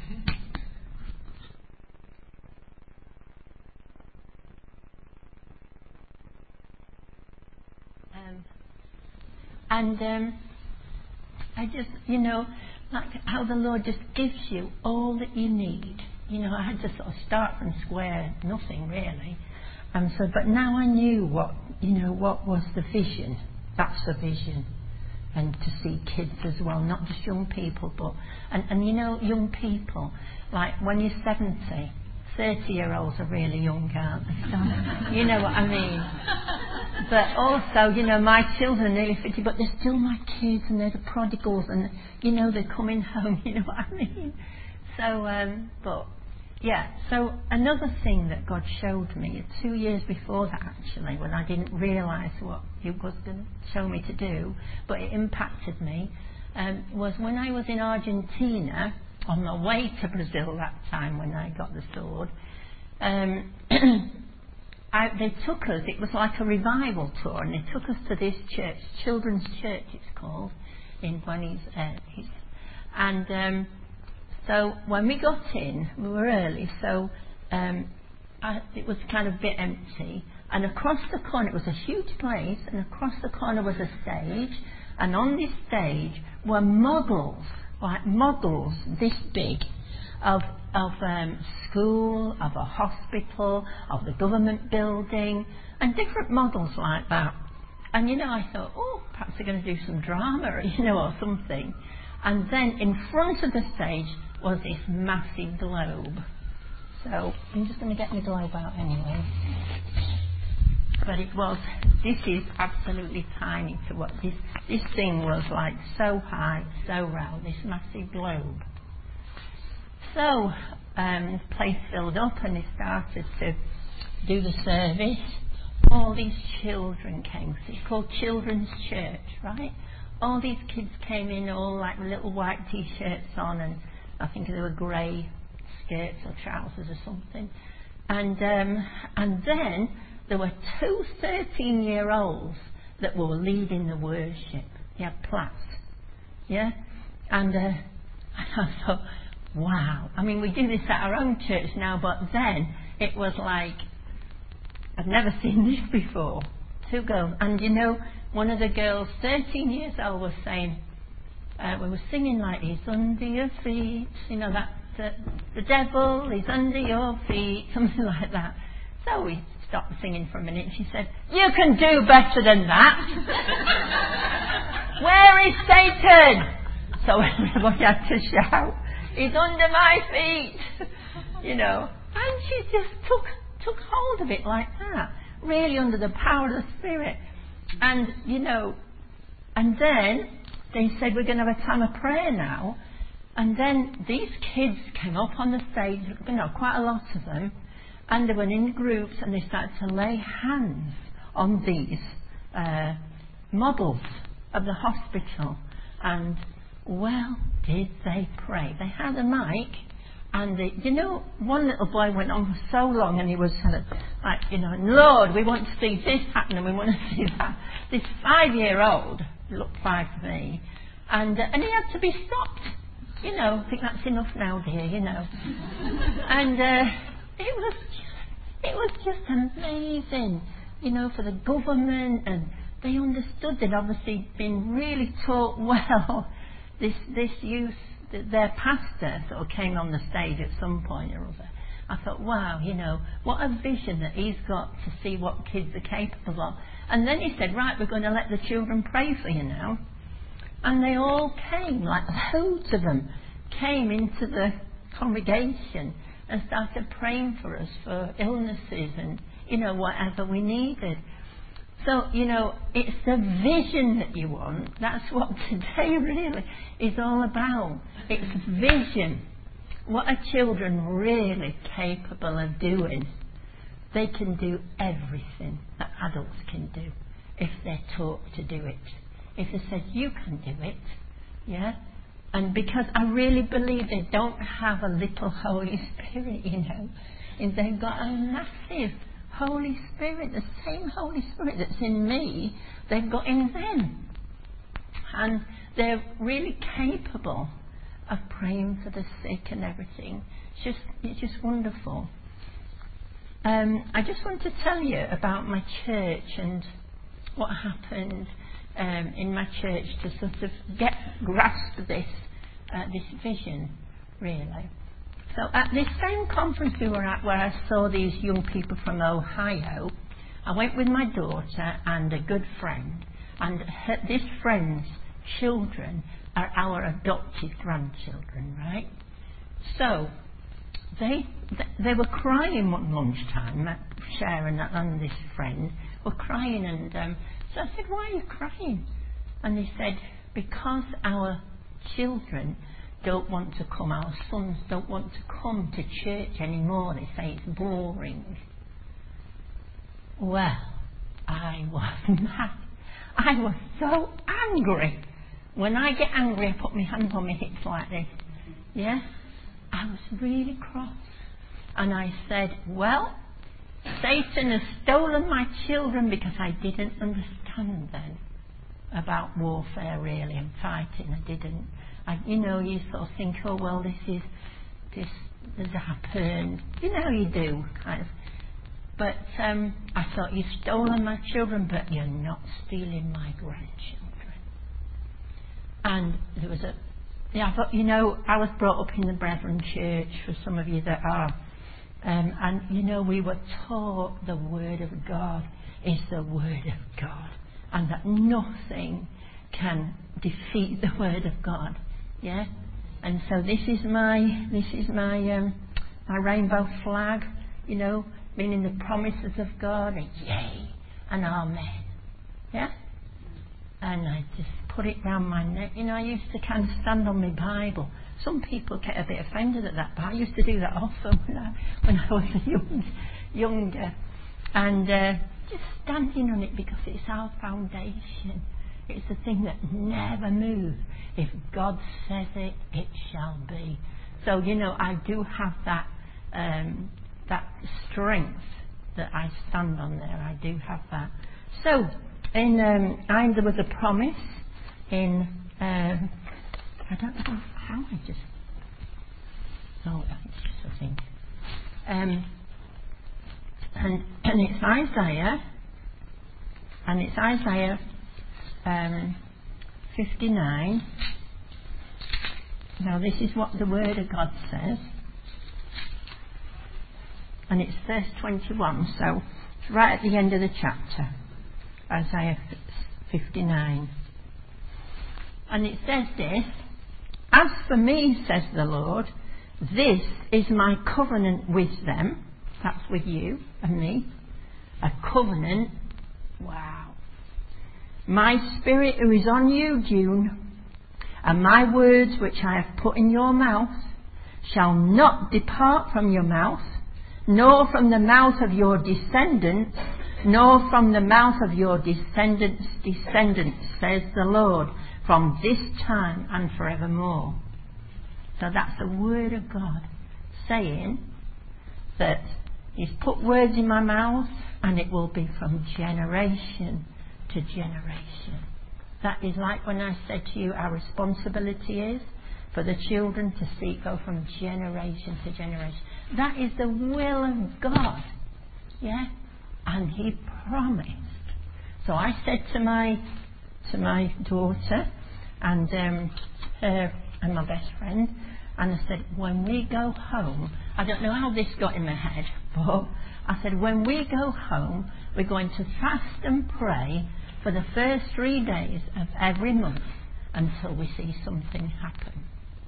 I just, you know, like how the Lord just gives you all that you need. You know, I had to sort of start from square nothing really. But now I knew what was the vision. That's the vision. And to see kids as well, not just young people, but and you know, young people, like when you're 70, 30-year-olds are really young, aren't they? So, you know what I mean? But also, you know, my children are nearly 50, but they're still my kids, and they're the prodigals, and you know, they're coming home. You know what I mean? So, but yeah. So another thing that God showed me 2 years before that, actually, when I didn't realise what He was going to show me to do, but it impacted me, was when I was in Argentina on my way to Brazil that time when I got the sword. They took us. It was like a revival tour, and they took us to this church, Children's Church, it's called, in Buenos Aires. And so when we got in, we were early, so it was kind of a bit empty. And across the corner, it was a huge place, and across the corner was a stage, and on this stage were models, like models this big, of school, of a hospital, of the government building, and different models like that. And you know, I thought, oh, perhaps they're going to do some drama, you know, or something. And then in front of the stage was this massive globe. So I'm just going to get my globe out anyway. But this is absolutely tiny to what this thing was like, so high, so round, this massive globe. So the place filled up, and they started to do the service. All these children came. It's called Children's Church, right? all these kids came in all like little white t-shirts on, and I think they were grey skirts or trousers or something. And then there were two 13-year-olds that were leading the worship. They had plaits. Yeah? And I thought, wow. I mean, we do this at our own church now, but then it was like, I'd never seen this before. Two girls. And you know, one of the girls, 13 years old, was saying, we were singing like, he's under your feet, you know, that the devil is under your feet, something like that. So we stopped singing for a minute, and she said, you can do better than that. Where is Satan? So everybody had to shout, he's under my feet, you know. And she just took hold of it like that, really under the power of the Spirit. And, you know, and then they said, we're going to have a time of prayer now. And then these kids came up on the stage, you know, quite a lot of them, and they went in groups and they started to lay hands on these models of the hospital. And, well, did they pray. They had a mic, and you know, one little boy went on for so long, and he was like, you know, Lord, we want to see this happen, and we want to see that. This 5-year-old, looked 5 to me, and he had to be stopped. You know, I think that's enough now, dear, you know. And it was just amazing, you know, for the government, and they understood. They'd obviously been really taught well. This youth, their pastor sort of came on the stage at some point or other. I thought, wow, you know, what a vision that he's got to see what kids are capable of. And then he said, right, we're going to let the children pray for you now. And they all came, like loads of them, came into the congregation and started praying for us for illnesses and, you know, whatever we needed. So, you know, it's the vision that you want. That's what today really is all about. It's vision. What are children really capable of doing? They can do everything that adults can do if they're taught to do it. If they said, you can do it, yeah? And because I really believe they don't have a little Holy Spirit, you know. And they've got a massive Holy Spirit, the same Holy Spirit that's in me, they've got in them. And they're really capable of praying for the sick and everything. It's just wonderful. I just want to tell you about my church and what happened in my church to sort of grasp this vision, really. So at this same conference we were at, where I saw these young people from Ohio, I went with my daughter and a good friend, and this friend's children are our adopted grandchildren, right? So they were crying one lunchtime, Sharon and this friend were crying, and so I said, why are you crying? And they said, because our children don't want to come, our sons don't want to come to church anymore. They say it's boring. Well, I was mad. I was so angry. When I get angry, I put my hands on my hips like this. Yeah? I was really cross. And I said, well, Satan has stolen my children because I didn't understand then about warfare really and fighting. I didn't. You know, you sort of think, oh well, this has happened. You know, you do kind of. But I thought, you've stolen my children, but you're not stealing my grandchildren. And there was I thought, you know, I was brought up in the Brethren Church, for some of you that are. And, you know, we were taught the Word of God is the Word of God, and that nothing can defeat the Word of God. Yeah? And so this is my my rainbow flag, you know, meaning the promises of God, and yay and amen. Yeah? And I just put it round my neck. You know, I used to kind of stand on my Bible. Some people get a bit offended at that, but I used to do that often when I was younger. And just standing on it, because it's our foundation. It's the thing that never moves. If God says it, it shall be. So, I do have that strength that I stand on there. I do have that. So, there was a promise in, I don't know how I just, it's just a thing. And it's Isaiah, 59. Now this is what the Word of God says, and it's verse 21, so it's right at the end of the chapter, Isaiah 59. And it says this: "As for me, says the Lord, this is my covenant with them." That's with you and me. A covenant. Wow. "My spirit who is on you, June, and my words which I have put in your mouth shall not depart from your mouth, nor from the mouth of your descendants, nor from the mouth of your descendants' descendants, says the Lord, from this time and forevermore." So that's the Word of God saying that He's put words in my mouth, and it will be from generation to generation. That is like when I said to you, our responsibility is for the children to go from generation to generation. That is the will of God. Yeah? And He promised. So I said to my daughter and her and my best friend, and I said, when we go home, I don't know how this got in my head, but I said, when we go home, we're going to fast and pray for the first 3 days of every month until we see something happen.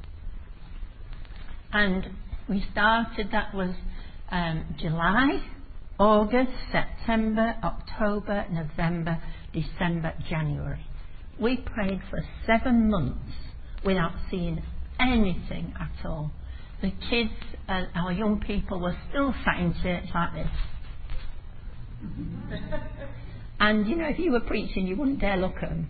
And we started, that was July, August, September, October, November, December, January. We prayed for 7 months without seeing anything at all. The kids, our young people, were still sat in church like this. And if you were preaching, you wouldn't dare look at them,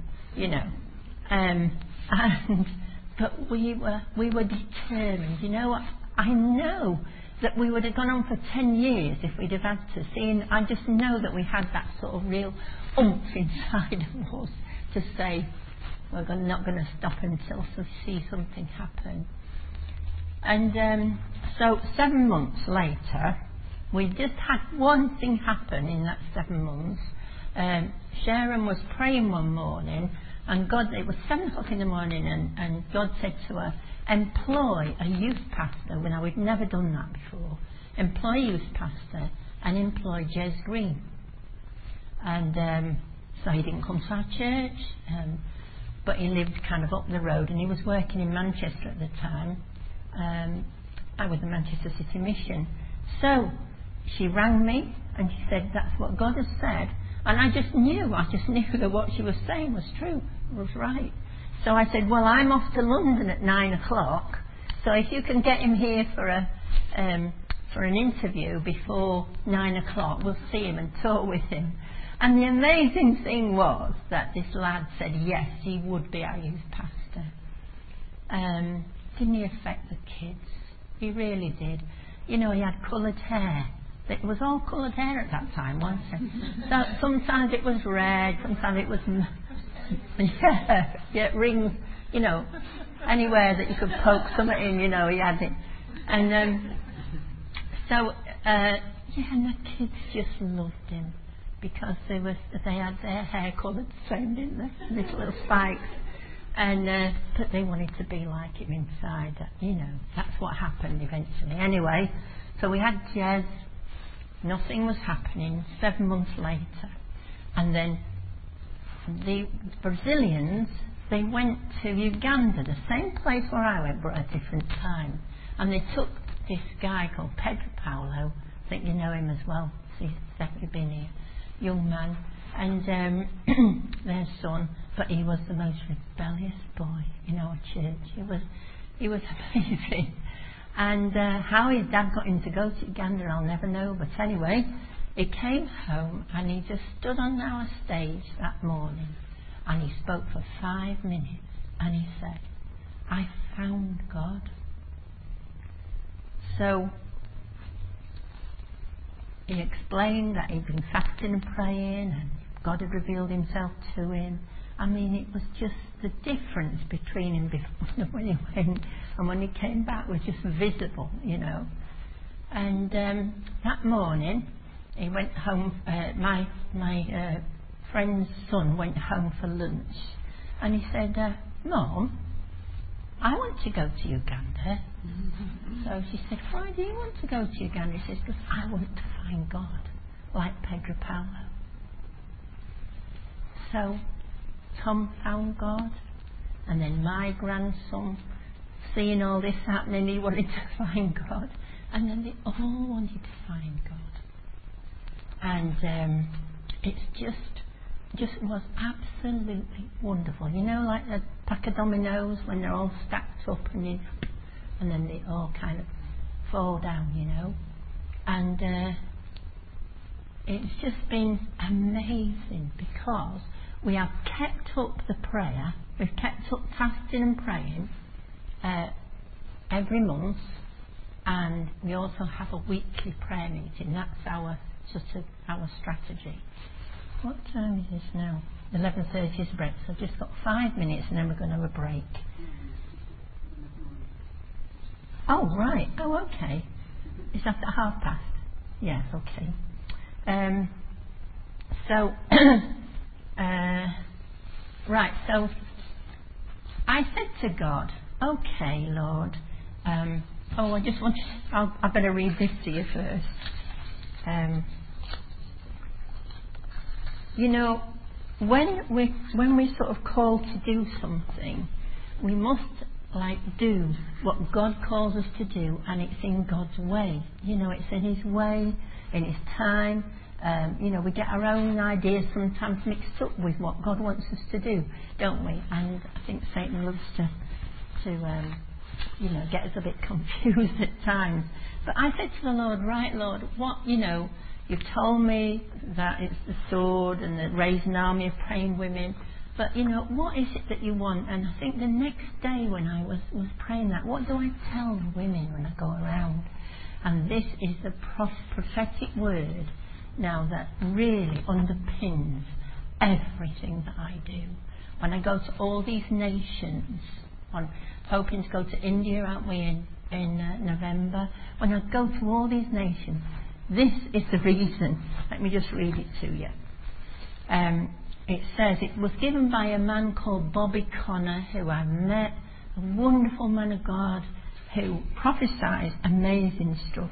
but we were determined. You know what? I know that we would have gone on for 10 years if we'd have had to. I just know that we had that sort of real oomph inside of us to say, we're not going to stop until we see something happen. And so 7 months later, we just had one thing happen in that 7 months. Sharon was praying one morning, and it was 7 o'clock in the morning, and God said to her, employ a youth pastor. Now, we'd never done that before. Employ a youth pastor and employ Jez Green. And so he didn't come to our church, but he lived kind of up the road, and he was working in Manchester at the time. I was the Manchester City Mission. So she rang me and she said, that's what God has said. And I just knew that what she was saying was true, was right. So I said, well, I'm off to London at 9 o'clock, so if you can get him here for an interview before 9 o'clock, we'll see him and talk with him. And the amazing thing was that this lad said yes, he would be our youth pastor. Didn't he affect the kids? He really did. He had coloured hair. It was all coloured hair at that time, wasn't it? So sometimes it was red, sometimes it was rings, anywhere that you could poke something in, he had it. And and the kids just loved him because they had their hair coloured the same, didn't they? These little spikes. And but they wanted to be like him inside. That's what happened eventually. Anyway, so we had Jez. Nothing was happening. 7 months later, and then the Brazilians, they went to Uganda, the same place where I went, but at a different time. And they took this guy called Pedro Paulo. I think you know him as well. He's definitely been here. Young man, and their son. But he was the most rebellious boy in our church. He was amazing. And how his dad got him to go to Uganda, I'll never know. But anyway, he came home and he just stood on our stage that morning And he spoke for 5 minutes and he said, I found God. So he explained that he'd been fasting and praying and God had revealed himself to him. I mean, it was just the difference between him before when he went and when he came back was just visible, you know. And that morning he went home, my friend's son went home for lunch and he said, Mum, I want to go to Uganda. So she said, why do you want to go to Uganda? He says, because I want to find God, like Pedro Paulo. So Tom found God, and then my grandson, seeing all this happening, he wanted to find God, and then they all wanted to find God. And it's just was absolutely wonderful. You know, like the pack of dominoes when they're all stacked up and then they all kind of fall down, you know. And it's just been amazing because we have kept up the prayer, we've kept up fasting and praying every month, and we also have a weekly prayer meeting. That's our strategy. What time is this now? 11:30 is breakfast. I've just got 5 minutes and then we're going to have a break. Oh, right. Oh, okay. Is that at past? Yes, okay. Right, so I said to God, okay, Lord, I better read this to you first. You know, when we sort of call to do something, we must do what God calls us to do, and it's in God's way. You know, it's in His way, in His time. You know, we get our own ideas sometimes mixed up with what God wants us to do, don't we? And I think Satan loves to get us a bit confused at times. But I said to the Lord, right, Lord, you've told me that it's the sword and the raise an army of praying women, but what is it that you want? And I think the next day when I was praying that, what do I tell the women when I go around? And this is the prophetic word now that really underpins everything that I do. When I go to all these nations, I'm hoping to go to India, aren't we, in November. When I go to all these nations, this is the reason. Let me just read it to you. It says, it was given by a man called Bobby Connor, who I met, a wonderful man of God who prophesies amazing stuff.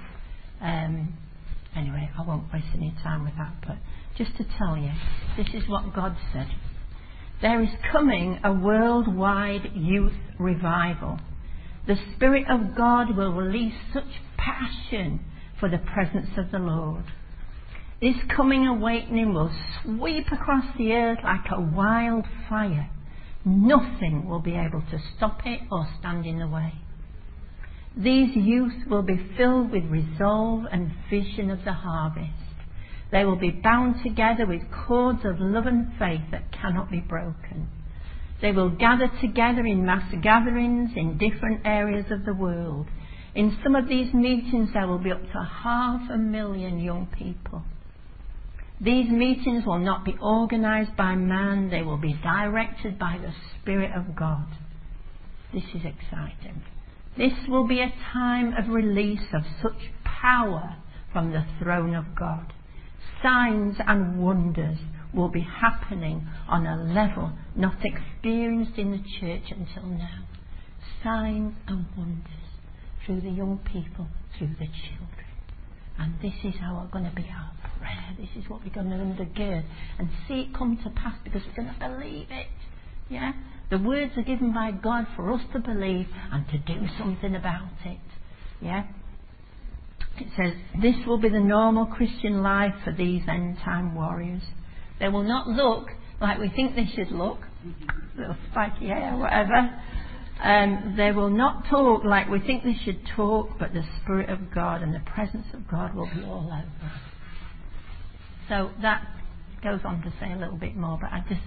Anyway, I won't waste any time with that, but just to tell you, this is what God said. There is coming a worldwide youth revival. The Spirit of God will release such passion for the presence of the Lord. This coming awakening will sweep across the earth like a wildfire. Nothing will be able to stop it or stand in the way. These youth will be filled with resolve and vision of the harvest. They will be bound together with cords of love and faith that cannot be broken. They will gather together in mass gatherings in different areas of the world. In some of these meetings there will be up to 500,000 young people. These meetings will not be organised by man, they will be directed by the Spirit of God. This is exciting. This will be a time of release of such power from the throne of God. Signs and wonders will be happening on a level not experienced in the church until now. Signs and wonders through the young people, through the children. And this is how we're going to be our prayer. This is what we're going to undergird and see it come to pass, because we're going to believe it. Yeah? The words are given by God for us to believe and to do something about it. Yeah? It says, this will be the normal Christian life for these end time warriors. They will not look like we think they should look. Little spiky hair, whatever. They will not talk like we think they should talk, but the Spirit of God and the presence of God will be all over. So that goes on to say a little bit more, but I just,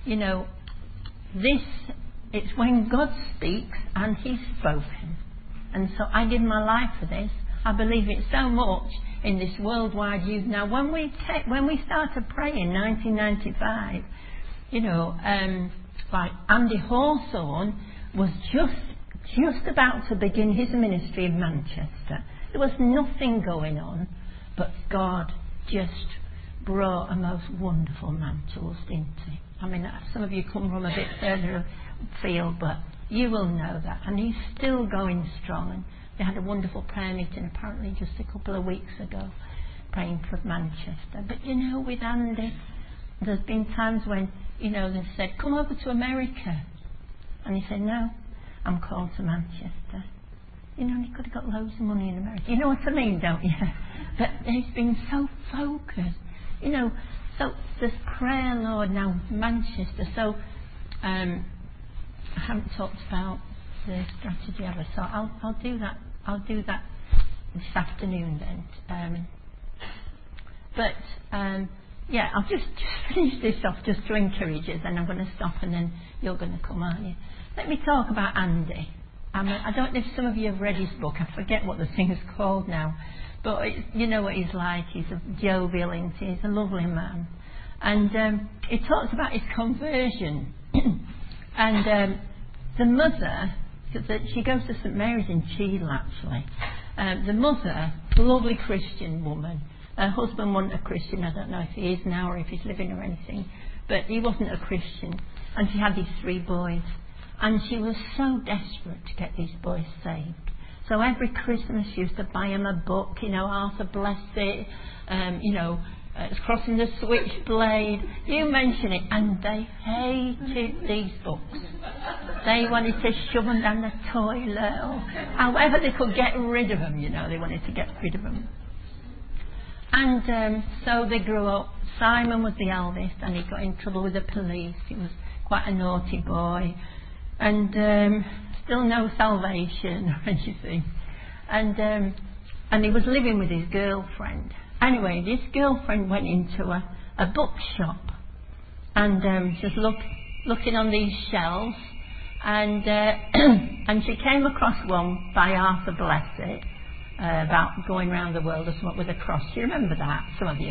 you know, it's when God speaks and He's spoken. And so I give my life for this. I believe it so much in this worldwide youth. Now, when we started praying in 1995, you know, like Andy Hawthorne was just about to begin his ministry in Manchester. There was nothing going on, but God just brought a most wonderful man to us, didn't He? I mean, some of you come from a bit further afield, but you will know that. And he's still going strong. And they had a wonderful prayer meeting apparently just a couple of weeks ago, praying for Manchester. But you know, with Andy, there's been times when, you know, they've said, come over to America. And he said, no, I'm called to Manchester. You know, and he could have got loads of money in America. You know what I mean, don't you? But he's been so focused. You know, so there's prayer, Lord, now Manchester. So I haven't talked about the strategy ever, so I'll do that. I'll do that this afternoon then. Yeah, I'll just finish this off just to encourage you. Then I'm going to stop, and then you're going to come, aren't you? Let me talk about Andy. I don't know if some of you have read his book. I forget what the thing's called now. But you know what he's like. He's a jovial, isn't he? He's a lovely man. And he talks about his conversion. And the mother, because she goes to St Mary's in Cheadle actually. The mother, lovely Christian woman. Her husband wasn't a Christian. I don't know if he is now or if he's living or anything. But he wasn't a Christian. And she had these 3 boys. And she was so desperate to get these boys saved. So every Christmas she used to buy them a book, you know, Arthur Blessed, you know, it's Crossing the Switchblade, you mention it, and they hated these books. They wanted to shove them down the toilet, or however they could get rid of them, you know, they wanted to get rid of them. And so they grew up. Simon was the eldest, and he got in trouble with the police. He was quite a naughty boy. And still no salvation or anything. And he was living with his girlfriend. Anyway, this girlfriend went into a bookshop and just looking on these shelves, and and she came across one by Arthur Blessed about going around the world or something with a cross. Do you remember that, some of you?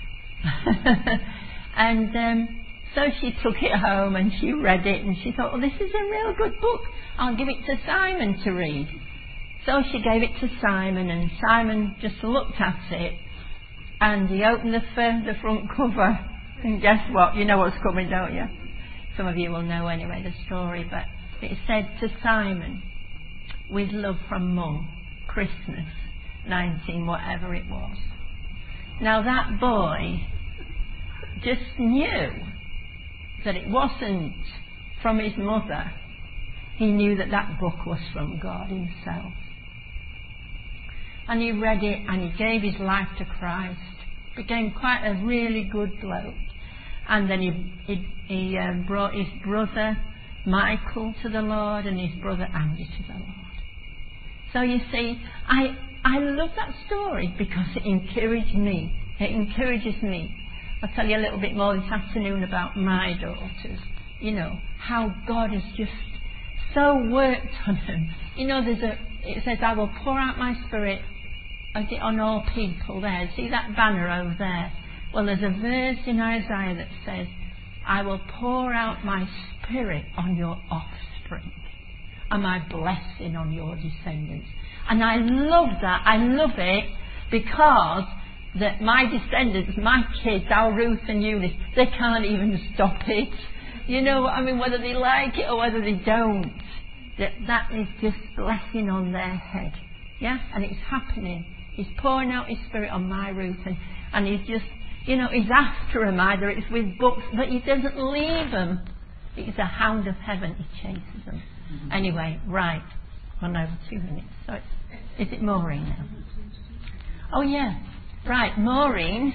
And so she took it home and she read it, and she thought, well, this is a real good book. I'll give it to Simon to read. So she gave it to Simon, and Simon just looked at it, and he opened the front cover, and guess what? You know what's coming, don't you? Some of you will know anyway the story, but it said to Simon, with love from Mum, Christmas, 19 whatever it was. Now that boy just knew that it wasn't from his mother. He knew that that book was from God Himself. And he read it, and he gave his life to Christ. Became quite a really good bloke. And then he brought his brother Michael to the Lord, and his brother Andy to the Lord. So you see, I love that story because it encouraged me. It encourages me. I'll tell you a little bit more this afternoon about my daughters. You know, how God has just so worked on them. You know, it says, I will pour out my spirit on all people there. See that banner over there? Well, there's a verse in Isaiah that says, I will pour out my spirit on your offspring and my blessing on your descendants. And I love that. I love it because that my descendants, my kids, our Ruth and Eunice, they can't even stop it. You know what I mean? Whether they like it or whether they don't. That is just blessing on their head. Yeah? And it's happening. He's pouring out His Spirit on my Ruth, and He's just, you know, He's after them. Either it's with books, but He doesn't leave them. He's a hound of heaven. He chases them. Mm-hmm. Anyway, right. Gone over 2 minutes. So is it Maureen now? Oh, yeah. Right, Maureen.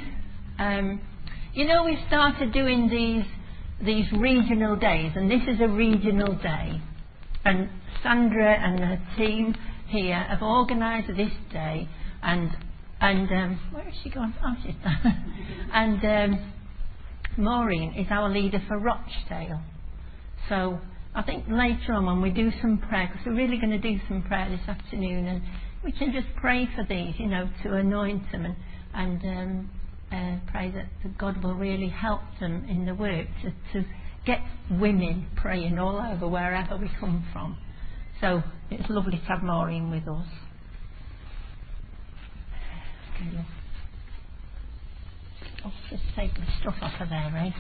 You know, we started doing these regional days, and this is a regional day. And Sandra and her team here have organised this day, and where has she gone? Oh, she's done. Maureen is our leader for Rochdale. So I think later on when we do some prayer, because we're really going to do some prayer this afternoon, and we can just pray for these, to anoint them and pray that God will really help them in the work to get women praying all over wherever we come from. So it's lovely to have Maureen with us. Okay, I'll just take the stuff off of there, eh?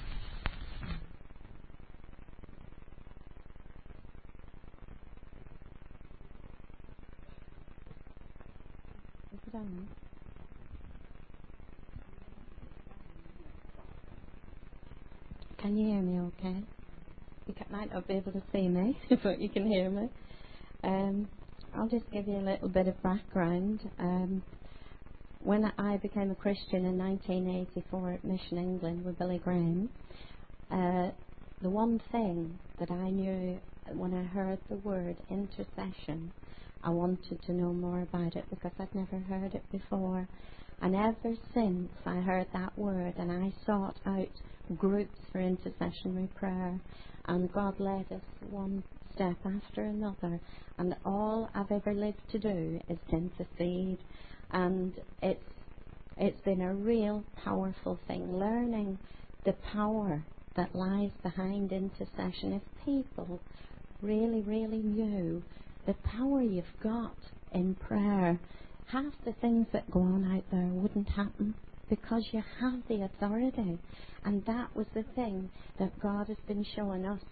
Can you hear me okay? You might not be able to see me, but you can hear me. I'll just give you a little bit of background. When I became a Christian in 1984 at Mission England with Billy Graham, the one thing that I knew when I heard the word intercession, I wanted to know more about it because I'd never heard it before. And ever since I heard that word, and I sought out groups for intercessionary prayer, and God led us one step after another, and all I've ever lived to do is to intercede. And it's been a real powerful thing, learning the power that lies behind intercession. If people really, really knew the power you've got in prayer, half the things that go on out there wouldn't happen because you have the authority. And that was the thing that God has been showing us.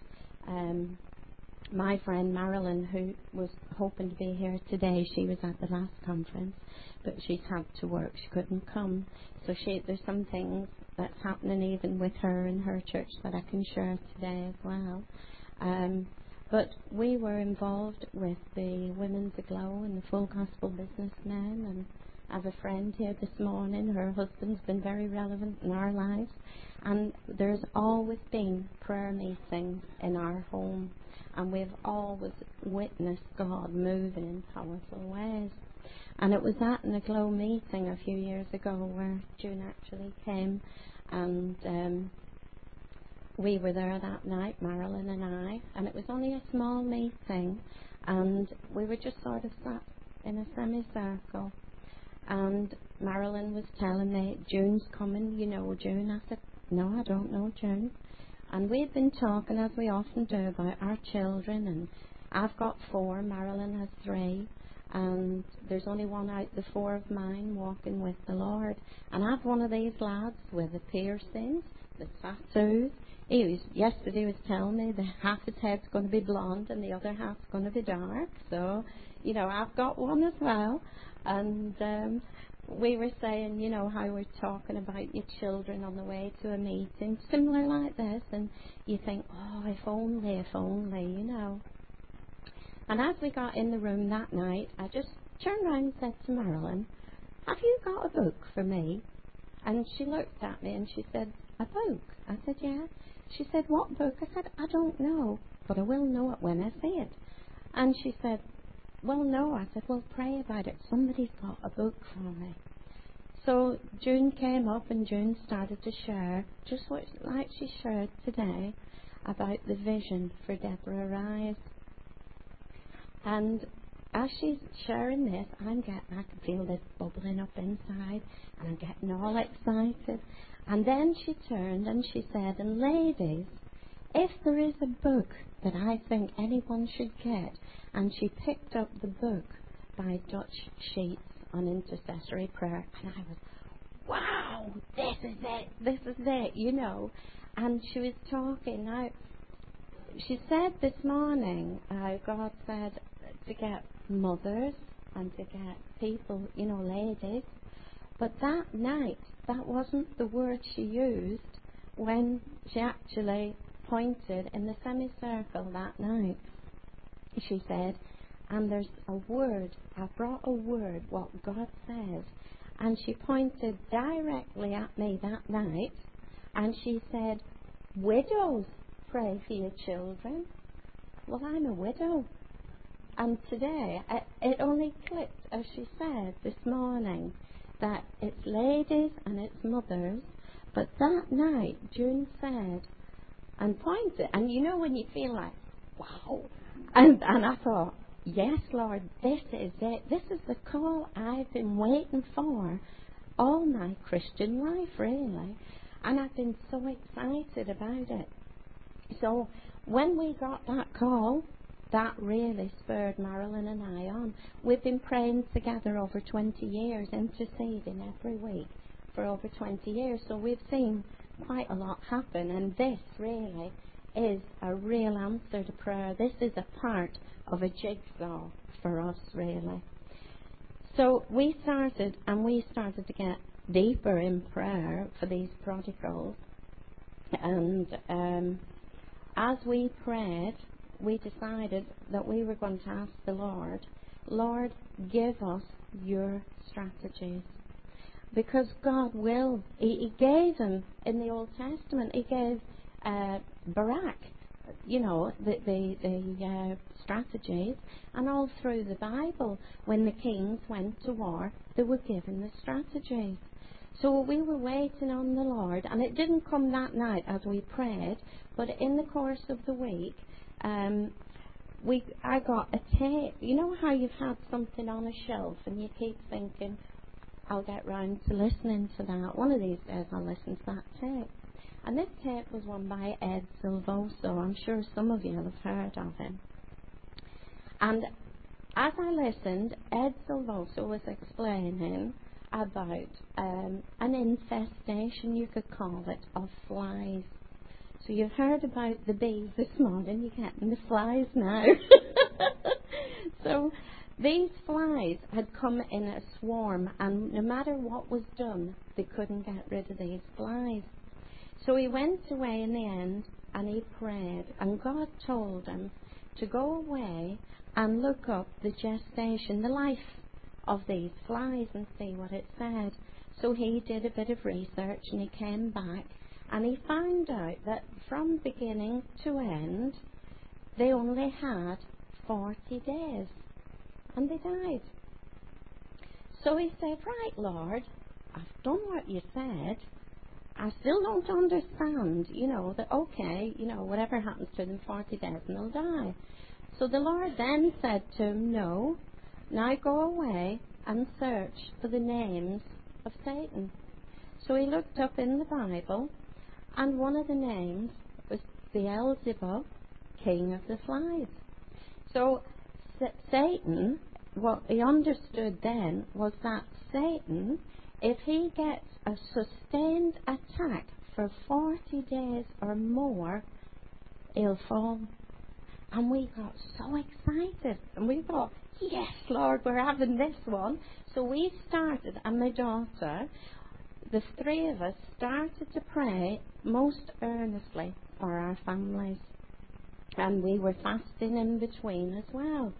My friend Marilyn, who was hoping to be here today, she was at the last conference, but she's had to work. She couldn't come. So there's some things that's happening even with her and her church that I can share today as well. But we were involved with the Women's Aglow and the Full Gospel Businessmen, and I have a friend here this morning. Her husband's been very relevant in our lives, and there's always been prayer meetings in our home, and we've always witnessed God moving in powerful ways. And it was at an Aglow meeting a few years ago where June actually came, and we were there that night, Marilyn and I, and it was only a small meeting, and we were just sort of sat in a semicircle. And Marilyn was telling me, June's coming, you know June. I said, no, I don't know June. And we'd been talking, as we often do, about our children, and I've got 4, Marilyn has 3, and there's only one out the 4 of mine walking with the Lord. And I've one of these lads with the piercings, the tattoos. Yesterday he was telling me that half his head's going to be blonde and the other half's going to be dark. So, I've got one as well. And we were saying, how we're talking about your children on the way to a meeting, similar like this. And you think, oh, if only, And as we got in the room that night, I just turned around and said to Marilyn, have you got a book for me? And she looked at me and she said, a book? I said, yeah. She said, what book? I said, I don't know, but I will know it when I see it. And she said, well, no. I said, well, pray about it. Somebody's got a book for me. So June came up and June started to share, just like she shared today, about the vision for Deborah Rise. And as she's sharing this, I can feel this bubbling up inside, and I'm getting all excited. And then she turned and she said, and ladies, if there is a book that I think anyone should get, and she picked up the book by Dutch Sheets on intercessory prayer, and I was, wow, this is it, And she was talking. Now, she said this morning, God said to get mothers and to get people, ladies. But that night, that wasn't the word she used when she actually pointed in the semicircle that night. She said, and there's a word, I brought a word, what God says. And she pointed directly at me that night, and she said, widows, pray for your children. Well, I'm a widow. And today, it only clicked, as she said this morning, that it's ladies and it's mothers, But that night, June said, and pointed, and you know when you feel like, wow. And I thought, yes, Lord, this is it. This is the call I've been waiting for all my Christian life, really. And I've been so excited about it. So when we got that call, that really spurred Marilyn and I on. We've been praying together over 20 years, interceding every week for over 20 years. So we've seen quite a lot happen, and this really is a real answer to prayer. This is a part of a jigsaw for us, really. So we started to get deeper in prayer for these prodigals, and as we prayed, we decided that we were going to ask the Lord, give us your strategies. Because God will. He gave them in the Old Testament. He gave Barak, the strategies, and all through the Bible, when the kings went to war, they were given the strategies. So we were waiting on the Lord, and it didn't come that night as we prayed, but in the course of the week, I got a tape. You know how you've had something on a shelf and you keep thinking, I'll get round to listening to that. One of these days I'll listen to that tape. And this tape was one by Ed Silvoso. I'm sure some of you have heard of him. And as I listened, Ed Silvoso was explaining about an infestation, you could call it, of flies. So you've heard about the bees this morning, you're getting the flies now. So these flies had come in a swarm, and no matter what was done, they couldn't get rid of these flies. So he went away in the end, and he prayed, and God told him to go away and look up the gestation, the life of these flies, and see what it said. So he did a bit of research, and he came back, and he found out that from beginning to end, they only had 40 days, and they died. So he said, right, Lord, I've done what you said. I still don't understand, that, okay, whatever happens to them, 40 days and they'll die. So the Lord then said to him, no, now go away and search for the names of Satan. So he looked up in the Bible, and one of the names was Beelzebub, king of the flies. So Satan, what he understood then was that Satan, if he gets a sustained attack for 40 days or more, he'll fall. And we got so excited, and we thought, yes, Lord, we're having this one. So we started, and my daughter, the three of us started to pray most earnestly for our families. And we were fasting in between as well.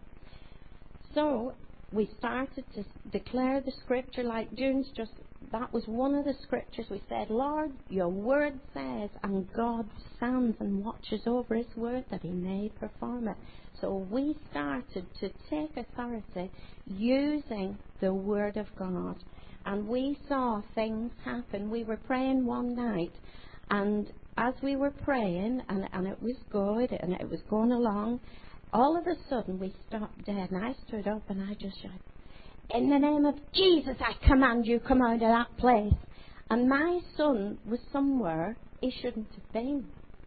So we started to declare the scripture, like June's just, that was one of the scriptures. We said, Lord, your word says, and God stands and watches over his word that he may perform it. So we started to take authority using the word of God. And we saw things happen. We were praying one night, and as we were praying, and it was good, and it was going along, all of a sudden we stopped dead, and I stood up and I just shouted, in the name of Jesus, I command you, come out of that place. And my son was somewhere he shouldn't have been.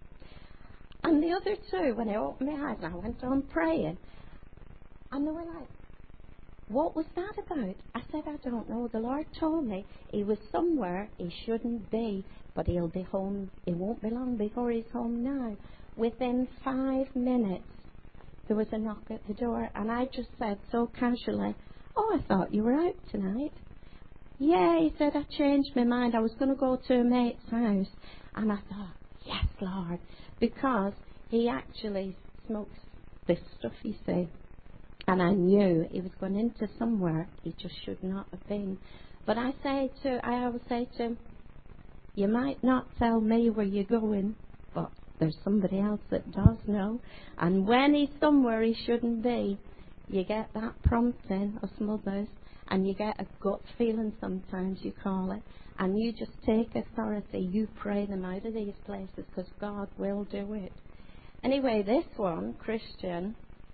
And the other two, when I opened my eyes, and I went on praying, and they were like, what was that about? I said, I don't know. The Lord told me he was somewhere he shouldn't be, but he'll be home. It won't be long before he's home now. Within 5 minutes, there was a knock at the door, and I just said so casually, oh, I thought you were out tonight. Yeah, he said, I changed my mind. I was going to go to a mate's house. And I thought, yes, Lord, because he actually smokes this stuff, you see. And I knew he was going into somewhere he just should not have been. But I always say to him, you might not tell me where you're going, but there's somebody else that does know. And when he's somewhere he shouldn't be, you get that prompting of mothers. and you get a gut feeling sometimes, you call it, and you just take authority. You pray them out of these places because God will do it. Anyway, this one, Christian,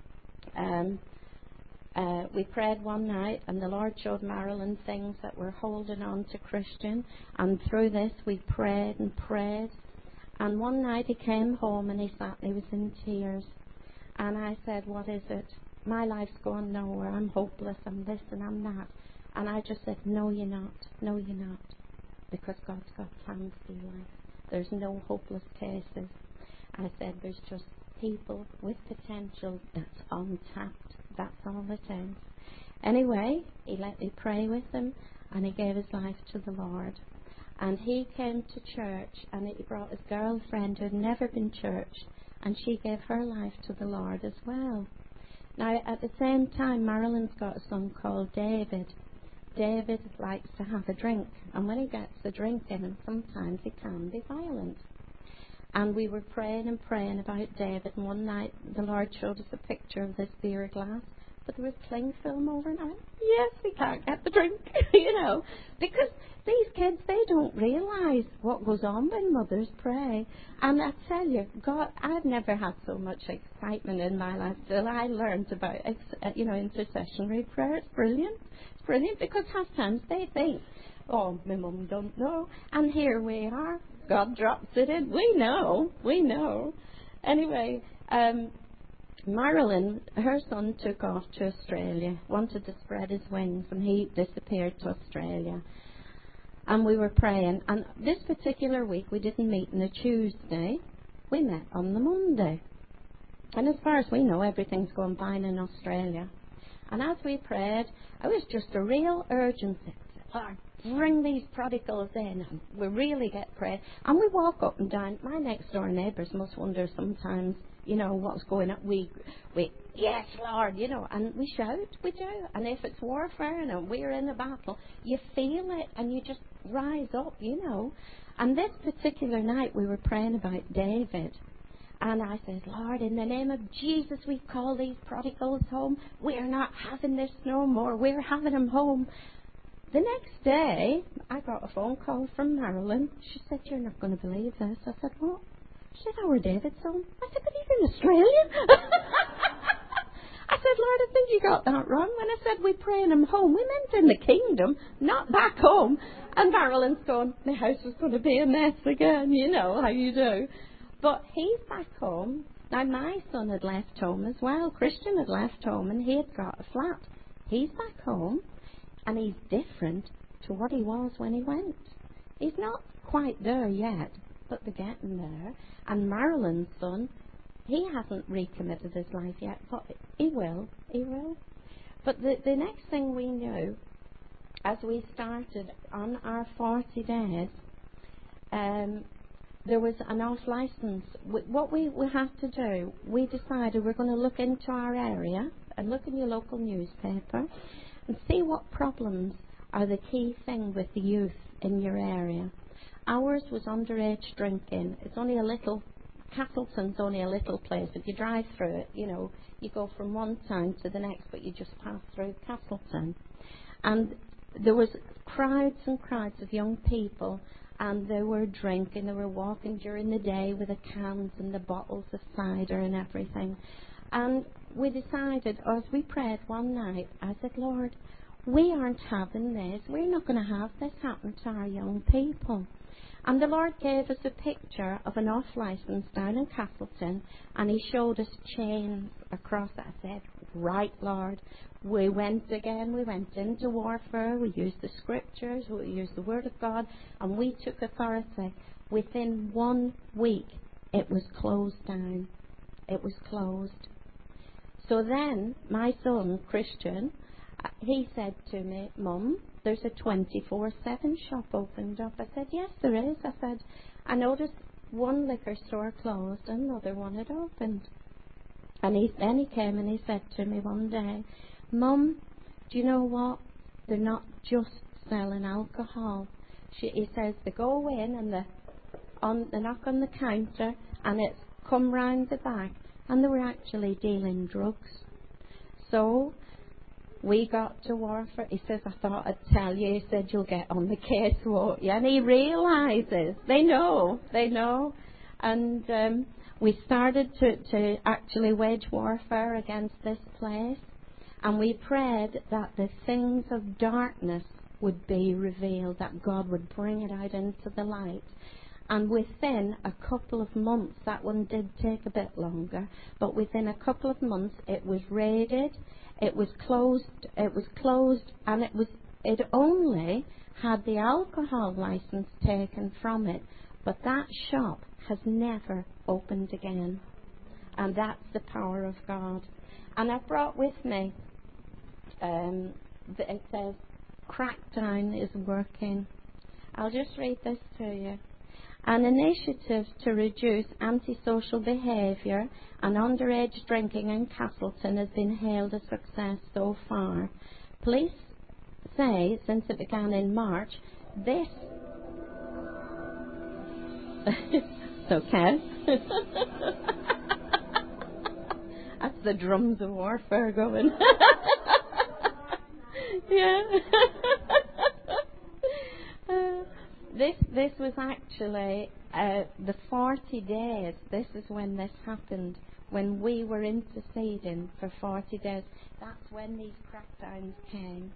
we prayed one night, and the Lord showed Marilyn things that were holding on to Christian, and through this we prayed and prayed. And one night he came home and he sat and he was in tears. And I said, what is it? My life's going nowhere. I'm hopeless. I'm this and I'm that. And I just said, no, you're not. No, you're not. Because God's got plans for your life. There's no hopeless cases. I said, there's just people with potential that's untapped. That's all it is. Anyway, he let me pray with him, and he gave his life to the Lord. And he came to church, and he brought his girlfriend who had never been to church, and she gave her life to the Lord as well. Now, at the same time, Marilyn's got a son called David. David likes to have a drink, and when he gets a drink in him, sometimes he can be violent. And we were praying and praying about David, and one night the Lord showed us a picture of this beer glass, but there was cling film over, and I went, yes, we can't get the drink, because these kids, they don't realise what goes on when mothers pray. And I tell you, God, I've never had so much excitement in my life till I learned about, intercessionary prayer. It's brilliant. It's brilliant because half times they think, oh, my mum don't know, and here we are. God drops it in. We know. Anyway, Marilyn, her son took off to Australia, wanted to spread his wings, and he disappeared to Australia. And we were praying, and this particular week we didn't meet on a Tuesday, we met on the Monday. And as far as we know, everything's going fine in Australia. And as we prayed, it was just a real urgency. Lord, bring these prodigals in, and we really get prayer. And we walk up and down. My next door neighbours must wonder sometimes, what's going on. We yes, Lord, and we shout, we do. And if it's warfare and we're in a battle, you feel it and you just rise up, And this particular night we were praying about David. And I said, Lord, in the name of Jesus, we call these prodigals home. We're not having this no more. We're having them home. The next day, I got a phone call from Marilyn. She said, you're not going to believe this. I said, what? She said, our David's home. I said, but he's in Australia. I said, Lord, I think you got that wrong. When I said we praying him home, we meant in the kingdom, not back home. And Marilyn's going, my house is going to be a mess again. You know how you do. But he's back home. Now, my son had left home as well. Christian had left home, and he had got a flat. He's back home. And he's different to what he was when he went. He's not quite there yet, but they're getting there. And Marilyn's son, he hasn't recommitted his life yet, but he will. He will. But the next thing we knew, as we started on our 40 days, there was an off-license. What we have to do, we decided we're going to look into our area and look in your local newspaper and see what problems are the key thing with the youth in your area. Ours was underage drinking. It's only a little, Castleton's only a little place. If you drive through it, you go from one town to the next, but you just pass through Castleton. And there was crowds and crowds of young people, and they were drinking, they were walking during the day with the cans and the bottles of cider and everything. And we decided, as we prayed one night, I said, Lord, we aren't having this. We're not going to have this happen to our young people. And the Lord gave us a picture of an off-license down in Castleton, and he showed us chains across it. I said, right, Lord. We went into warfare. We used the scriptures, we used the Word of God, and we took authority. Within 1 week, it was closed down. It was closed. So then, my son, Christian, he said to me, Mum, there's a 24/7 shop opened up. I said, yes, there is. I said, I noticed one liquor store closed and another one had opened. And then he came and he said to me one day, Mum, do you know what? They're not just selling alcohol. He says they go in and they knock on the counter and it's come round the back, and they were actually dealing drugs. So we got to Warford. He says, I thought I'd tell you. He said, you'll get on the case, won't you? And he realises, they know. And we started to actually wage warfare against this place. And we prayed that the things of darkness would be revealed, that God would bring it out into the light. And within a couple of months, that one did take a bit longer, but within a couple of months it was raided, it was closed, and it only had the alcohol license taken from it, but that shop has never opened again. And that's the power of God. And I've brought with me, it says, Crackdown is working. I'll just read this to you. An initiative to reduce antisocial behaviour and underage drinking in Castleton has been hailed a success so far. Police say, since it began in March, this... It's okay. That's the drums of warfare going. Yeah. This was actually the 40 days. This is when this happened. When we were interceding for 40 days. That's when these crackdowns came.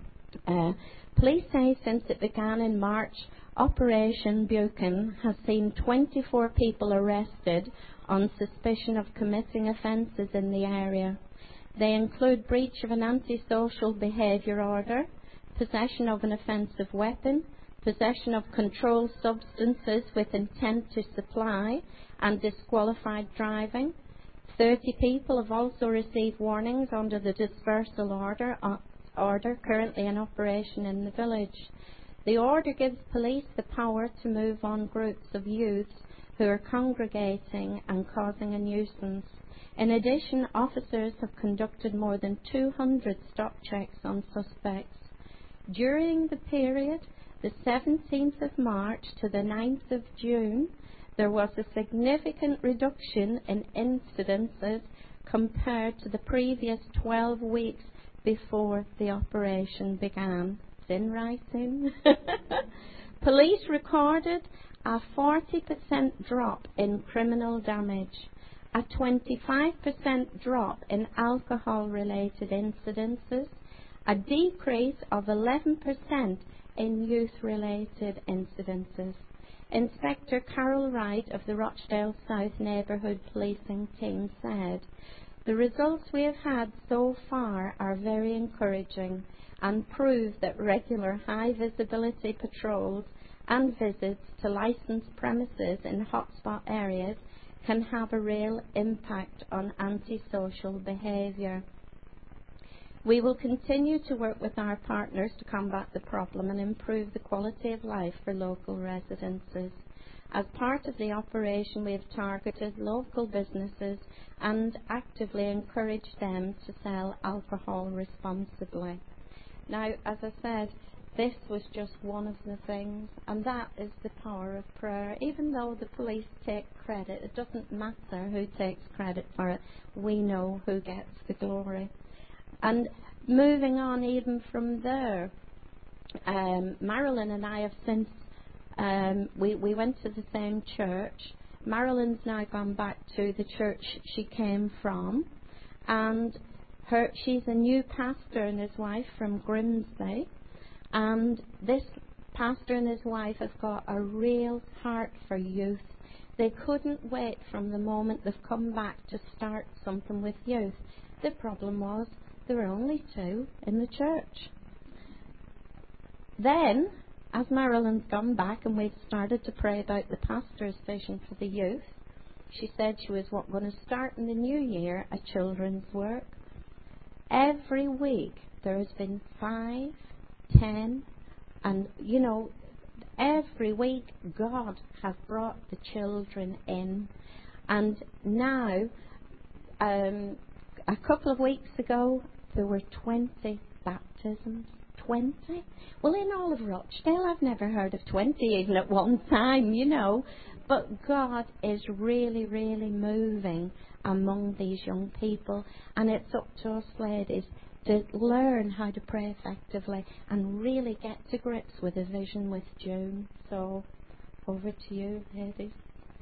Police say since it began in March, Operation Buchan has seen 24 people arrested on suspicion of committing offences in the area. They include breach of an antisocial behaviour order, possession of an offensive weapon, possession of controlled substances with intent to supply, and disqualified driving. 30 people have also received warnings under the dispersal order currently in operation in the village. The order gives police the power to move on groups of youths who are congregating and causing a nuisance. In addition, officers have conducted more than 200 stop checks on suspects. During the period, the 17th of March to the 9th of June, there was a significant reduction in incidences compared to the previous 12 weeks before the operation began. It's in writing. Police recorded a 40% drop in criminal damage, a 25% drop in alcohol-related incidences, a decrease of 11% in youth-related incidences. Inspector Carol Wright of the Rochdale South Neighbourhood Policing Team said, "The results we have had so far are very encouraging and prove that regular high-visibility patrols and visits to licensed premises in hotspot areas can have a real impact on antisocial behaviour. We will continue to work with our partners to combat the problem and improve the quality of life for local residences. As part of the operation, we have targeted local businesses and actively encouraged them to sell alcohol responsibly." Now, as I said, this was just one of the things, and that is the power of prayer. Even though the police take credit, it doesn't matter who takes credit for it. We know who gets the glory. And moving on even from there, Marilyn and I have since, we went to the same church. Marilyn's now gone back to the church she came from, and she's a new pastor and his wife from Grimsby, and this pastor and his wife have got a real heart for youth. They couldn't wait from the moment they've come back to start something with youth. The problem was there were only 2 in the church. Then, as Marilyn's gone back and we've started to pray about the pastor's vision for the youth, she said she was going to start in the new year a children's work. Every week there has been 5, 10, and every week God has brought the children in. And now, a couple of weeks ago, there were 20 baptisms. 20? Well, in all of Rochdale, I've never heard of 20 even at one time, But God is really, really moving among these young people. And it's up to us, ladies, to learn how to pray effectively and really get to grips with a vision with June. So over to you, Hades.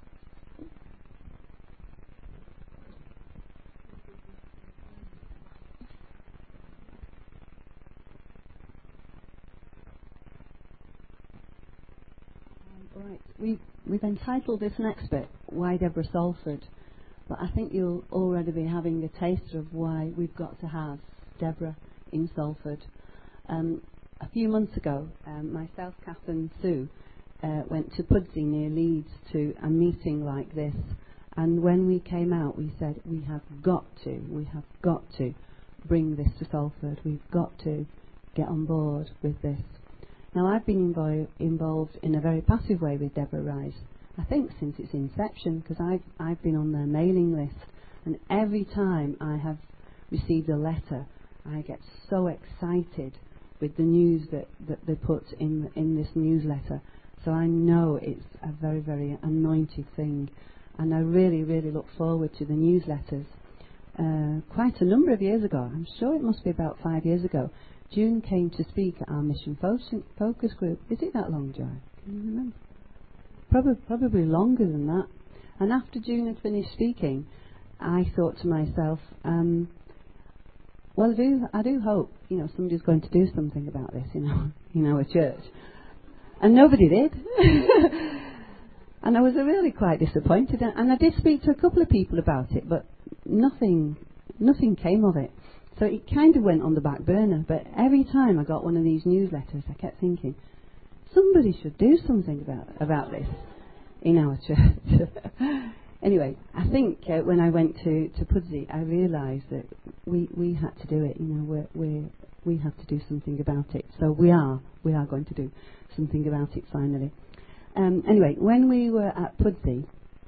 Right, we've entitled this next bit, Why Deborah Salford? But I think you'll already be having a taste of why we've got to have Deborah in Salford. A few months ago, myself, Kath and Sue went to Pudsey near Leeds to a meeting like this, and when we came out we said we have got to bring this to Salford. We've got to get on board with this. Now, I've been involved in a very passive way with Deborah Rise, I think since its inception, because I've been on their mailing list, and every time I have received a letter, I get so excited with the news that they put in this newsletter. So I know it's a very, very anointed thing, and I really, really look forward to the newsletters. Quite a number of years ago, I'm sure it must be about 5 years ago, June came to speak at our Mission Focus Group. Is it that long, Joy? Can you remember? Probably longer than that. And after June had finished speaking, I thought to myself, well, I do hope, somebody's going to do something about this, in our church. And nobody did. And I was really quite disappointed. And I did speak to a couple of people about it, but nothing came of it. So it kind of went on the back burner. But every time I got one of these newsletters, I kept thinking, somebody should do something about this in our church. Anyway, I think when I went to Pudsey, I realised that we had to do it. We have to do something about it. So we are going to do something about it finally. Anyway, when we were at Pudsey,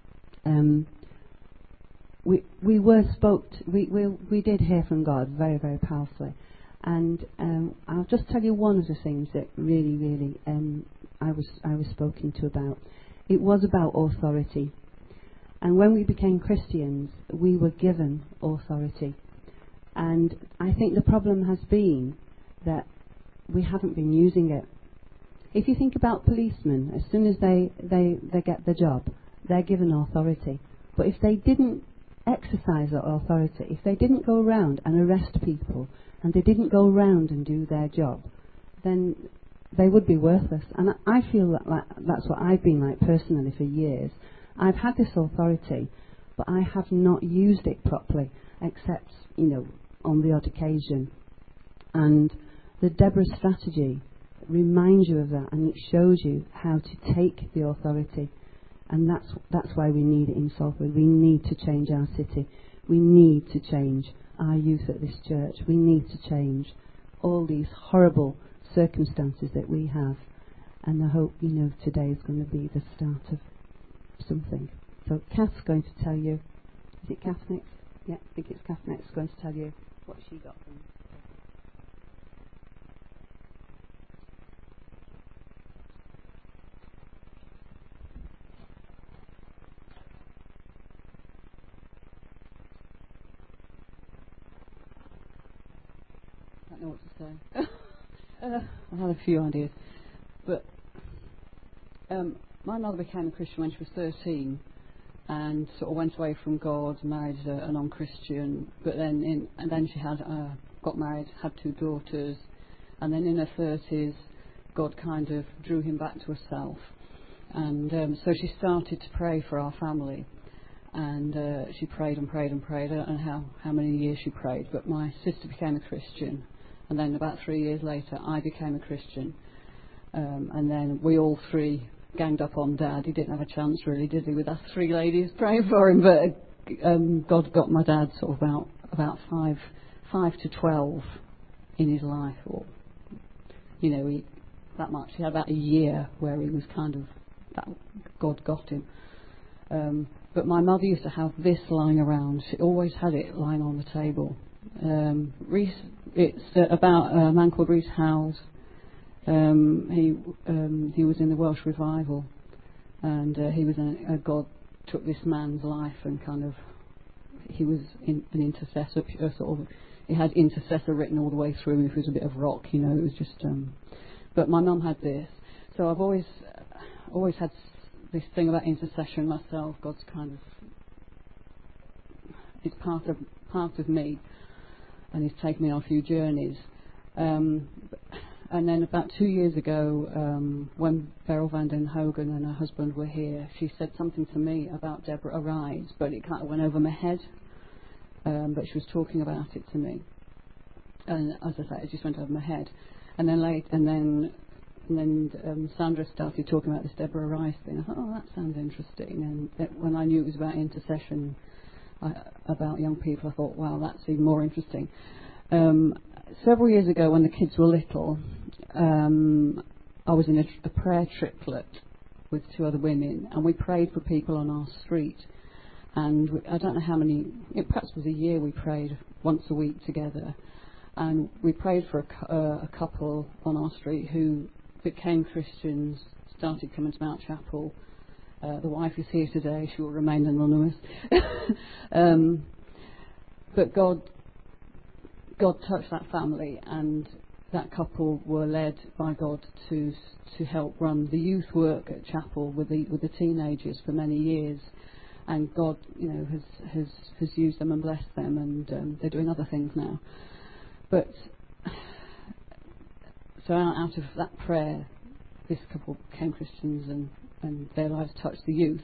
we did hear from God very, very powerfully, and I'll just tell you one of the things that really I was spoken to about. It was about authority, and when we became Christians, we were given authority, and I think the problem has been that we haven't been using it. If you think about policemen, as soon as they get the job, they're given authority, but if they didn't exercise that authority, if they didn't go around and arrest people, and they didn't go around and do their job, then they would be worthless. And I feel that's what I've been like personally for years. I've had this authority, but I have not used it properly, except, on the odd occasion. And the Deborah strategy reminds you of that, and it shows you how to take the authority. And that's why we need it in Salford. We need to change our city. We need to change our youth at this church. We need to change all these horrible circumstances that we have. And I hope, today is going to be the start of something. So Kath's going to tell you. Is it Kath next? Yeah, I think it's Kath next going to tell you what she got from. I don't know what to say. I had a few ideas, but my mother became a Christian when she was 13, and sort of went away from God, married a non-Christian. But then, she had got married, had 2 daughters, and then in her 30s, God kind of drew him back to herself, and so she started to pray for our family. And she prayed and prayed and prayed. I don't know how many years she prayed, but my sister became a Christian. And then about 3 years later, I became a Christian. And then we all 3 ganged up on Dad. He didn't have a chance, really, did he, with us 3 ladies praying for him. But God got my dad sort of about 5 to 12 in his life. Or, that much. He had about a year where he was kind of, that God got him. But my mother used to have this lying around. She always had it lying on the table. It's about a man called Rees Howes. He was in the Welsh Revival, and God took this man's life and kind of, he was an intercessor, sort of it had intercessor written all the way through. If it was a bit of rock, you know, it was just. But my mum had this, so I've always had this thing about intercession myself. God's kind of, it's part of me, and He's taken me on a few journeys. And then about 2 years ago, when Beryl van den Hogen and her husband were here, she said something to me about Deborah Arise, but it kind of went over my head. But she was talking about it to me, and as I say, it just went over my head. And then Sandra started talking about this Deborah Arise thing. I thought, oh, that sounds interesting. And when I knew it was about intercession, about young people, I thought, wow, that's even more interesting. Several years ago, when the kids were little, I was in a prayer triplet with 2 other women, and we prayed for people on our street. And I don't know how many, it perhaps was a year we prayed once a week together. And we prayed for a couple on our street who became Christians, started coming to Mount Chapel. The wife is here today, she will remain anonymous. But God touched that family, and that couple were led by God to help run the youth work at Chapel with the teenagers for many years. And God, you know, has used them and blessed them, and they're doing other things now. But so out of that prayer, this couple became Christians, and their lives touched the youth.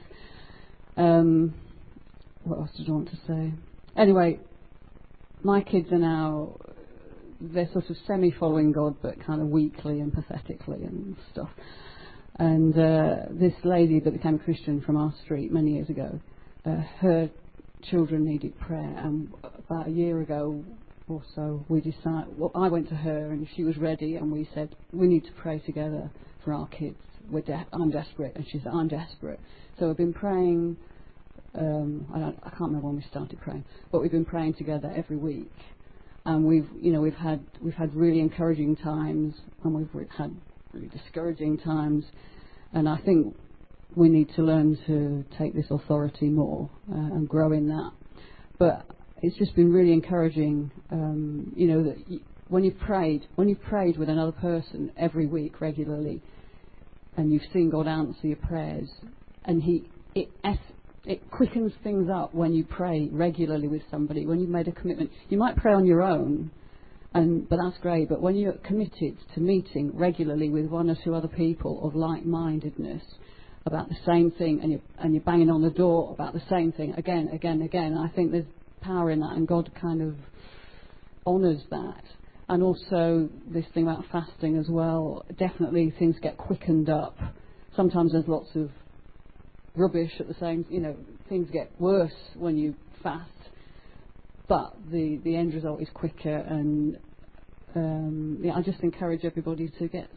What else did I want to say? Anyway, my kids are now, they're sort of semi-following God, but kind of weakly and pathetically and stuff. And this lady that became a Christian from our street many years ago, her children needed prayer, and about a year ago or so we decided, well, I went to her and she was ready, and we said, we need to pray together for our kids. I'm desperate, and she said, I'm desperate. So we've been praying, I can't remember when we started praying, but we've been praying together every week. And we've had really encouraging times, and we've had really discouraging times, and I think we need to learn to take this authority more and grow in that. But it's just been really encouraging, that when you've prayed with another person every week regularly, and you've seen God answer your prayers, and it quickens things up when you pray regularly with somebody. When you've made a commitment, you might pray on your own, but that's great. But when you're committed to meeting regularly with 1 or 2 other people of like-mindedness about the same thing, and you're banging on the door about the same thing again, I think there's power in that, and God kind of honours that. And also this thing about fasting as well, definitely things get quickened up. Sometimes there's lots of rubbish at the same, things get worse when you fast, but the end result is quicker. And I just encourage everybody to get,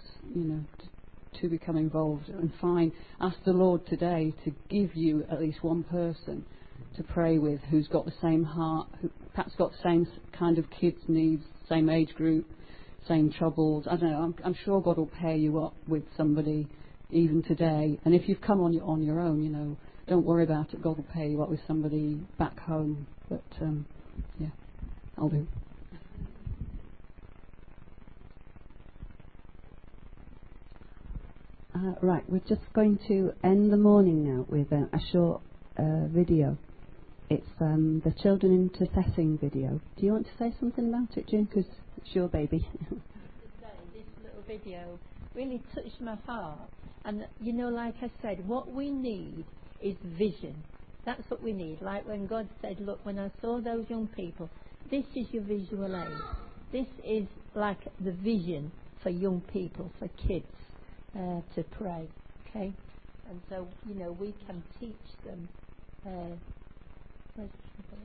to become involved and ask the Lord today to give you at least one person to pray with who's got the same heart, who perhaps got the same kind of kids' needs, same age group, same troubles. I don't know. I'm sure God will pair you up with somebody even today. And if you've come on your own, don't worry about it. God will pair you up with somebody back home. But yeah, I'll do. Right, we're just going to end the morning now with a short video. It's the Children Intercessing video. Do you want to say something about it, June? Because it's your baby. This little video really touched my heart. And, like I said, what we need is vision. That's what we need. Like when God said, look, when I saw those young people, this is your visual aid. This is like the vision for young people, for kids, to pray. Okay? And so, we can teach them. Where's the trouble?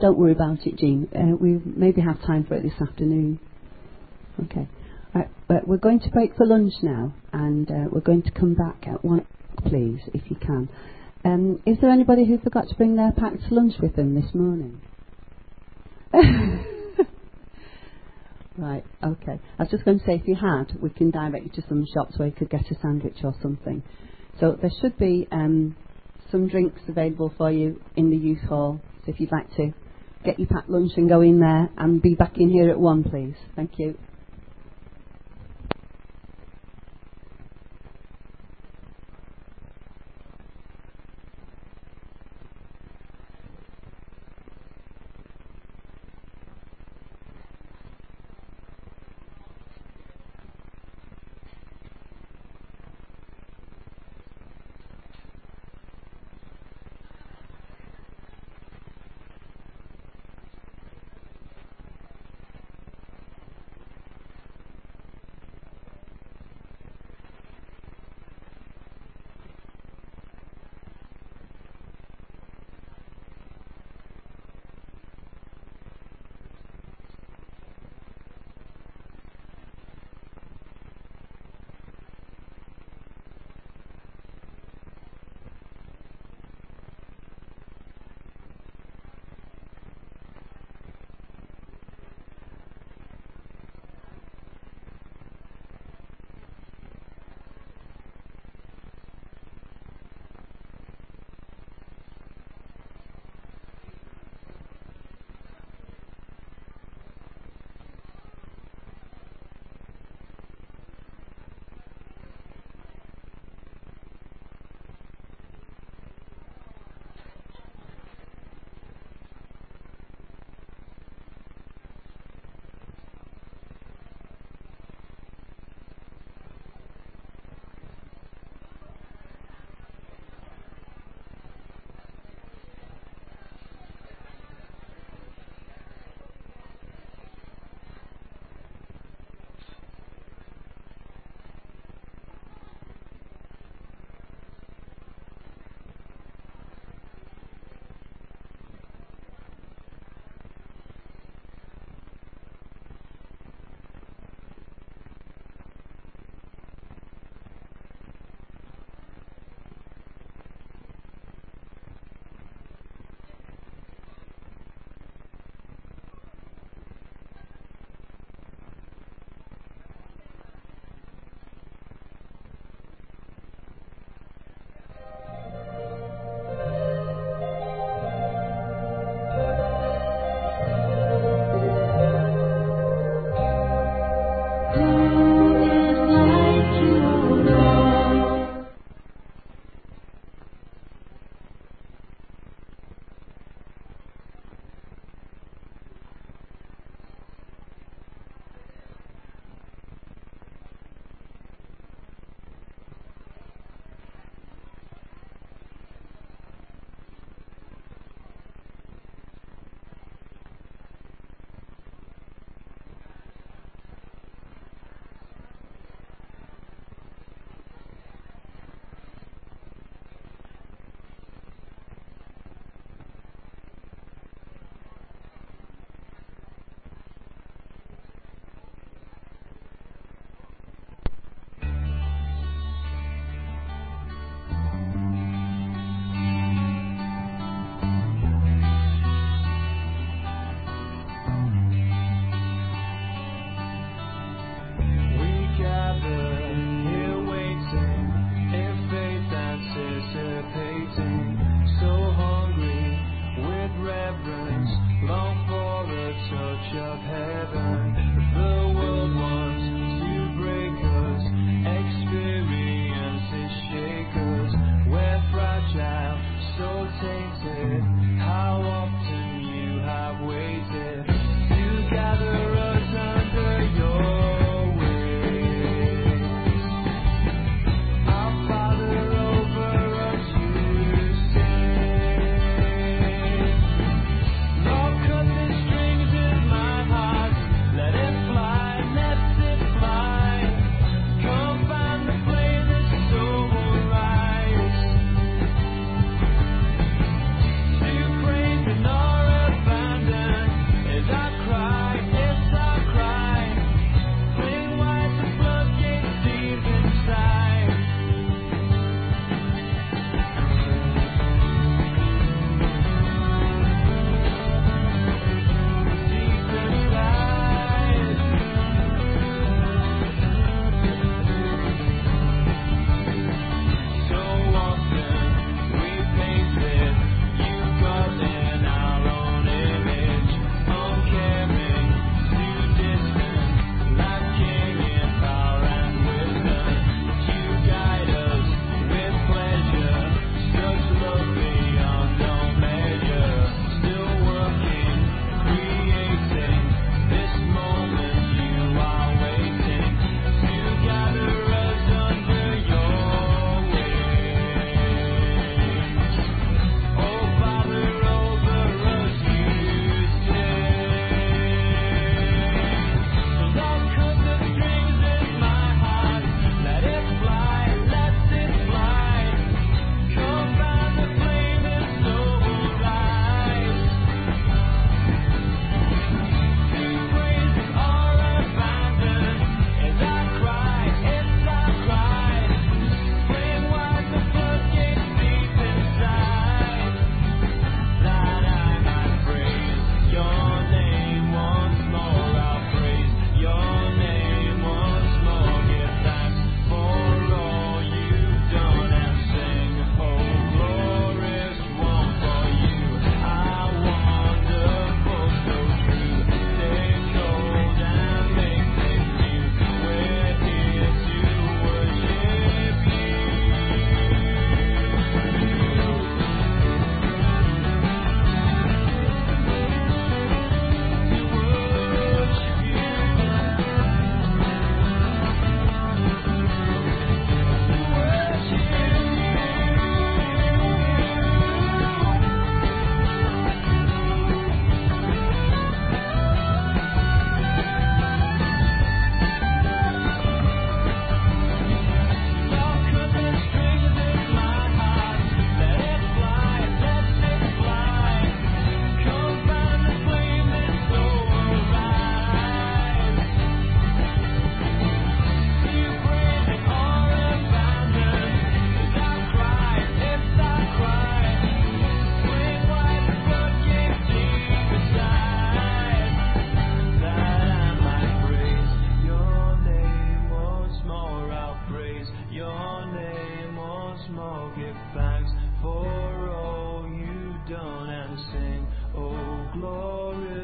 Don't worry about it, Jean. We maybe have time for it this afternoon. Okay. Right, but we're going to break for lunch now, and we're going to come back at 1 o'clock, please, if you can. Is there anybody who forgot to bring their packed lunch with them this morning? Right, okay. I was just going to say, if you had, we can direct you to some shops where you could get a sandwich or something. So there should be some drinks available for you in the youth hall. So if you'd like to get your packed lunch and go in there, and be back in here at 1, please. Thank you.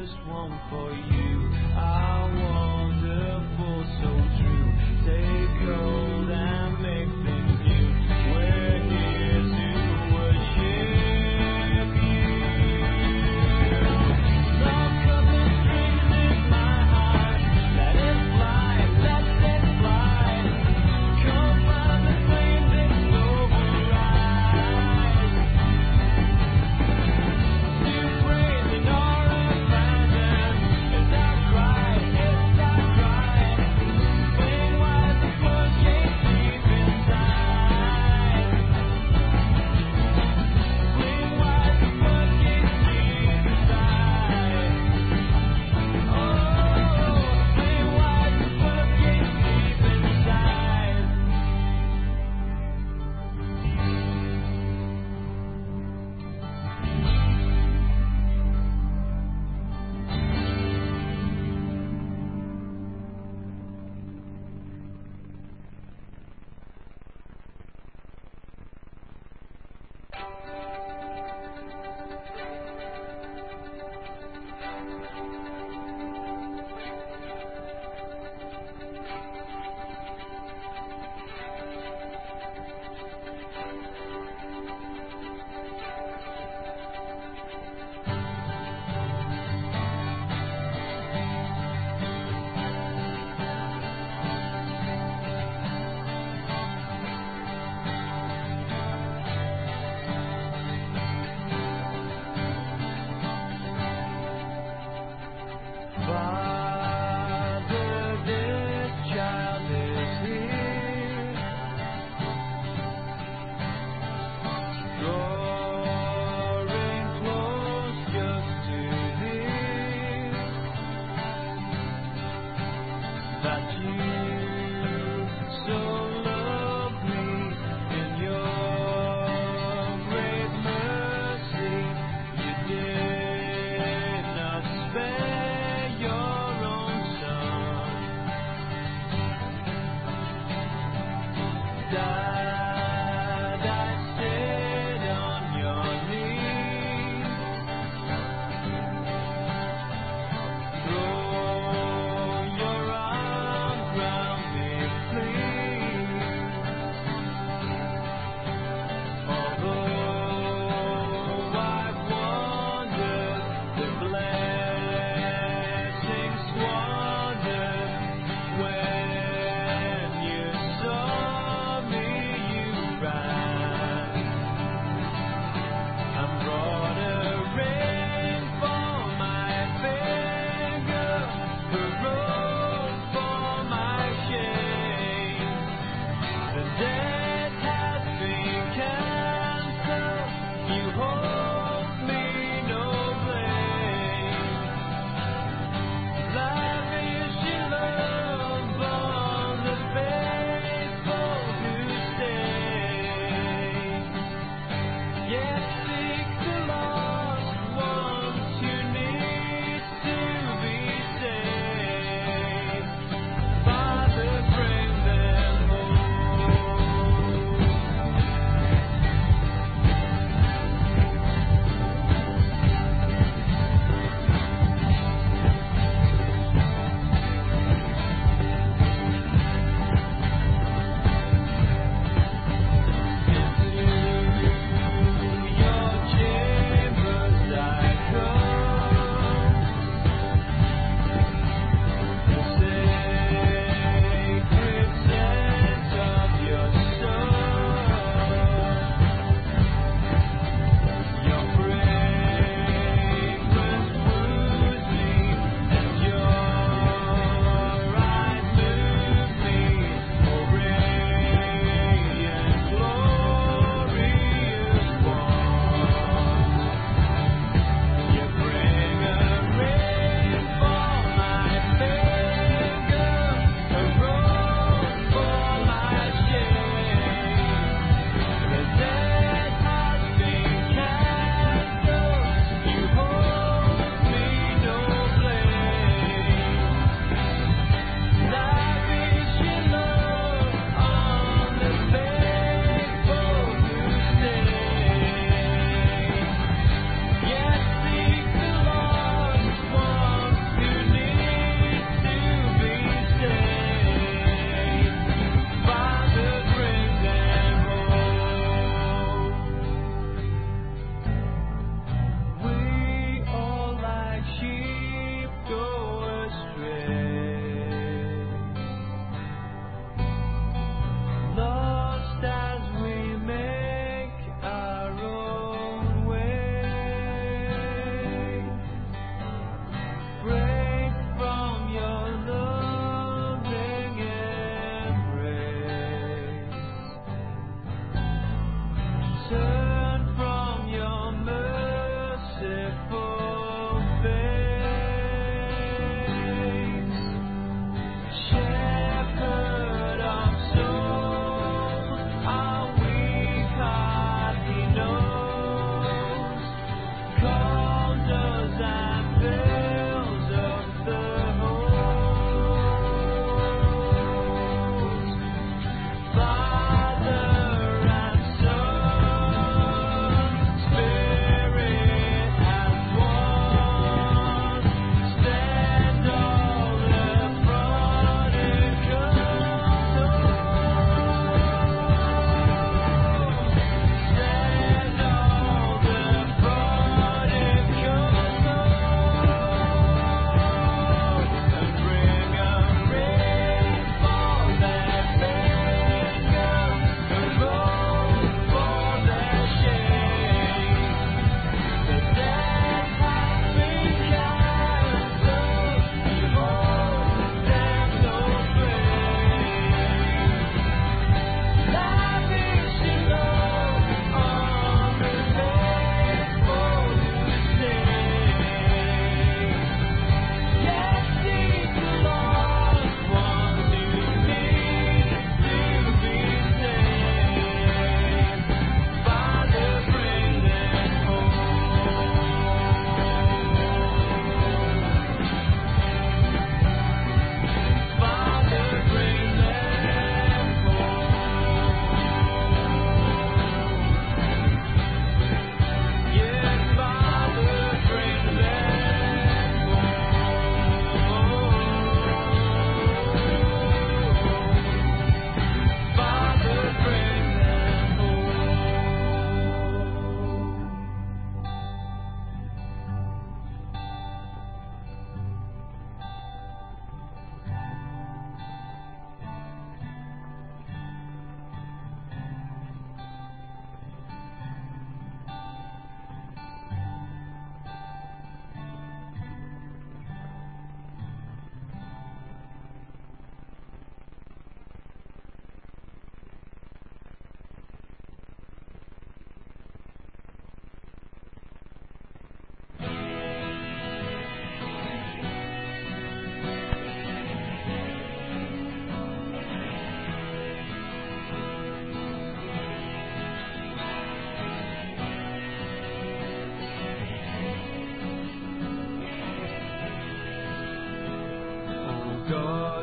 just one for you. Are wonderful, so true. Take hold and make things new. We're here to worship you. Lock up the strings in my heart. Let it fly, let it fly. Come find the flames and override. You praise and all abandon. As I cry, sing while the floodgates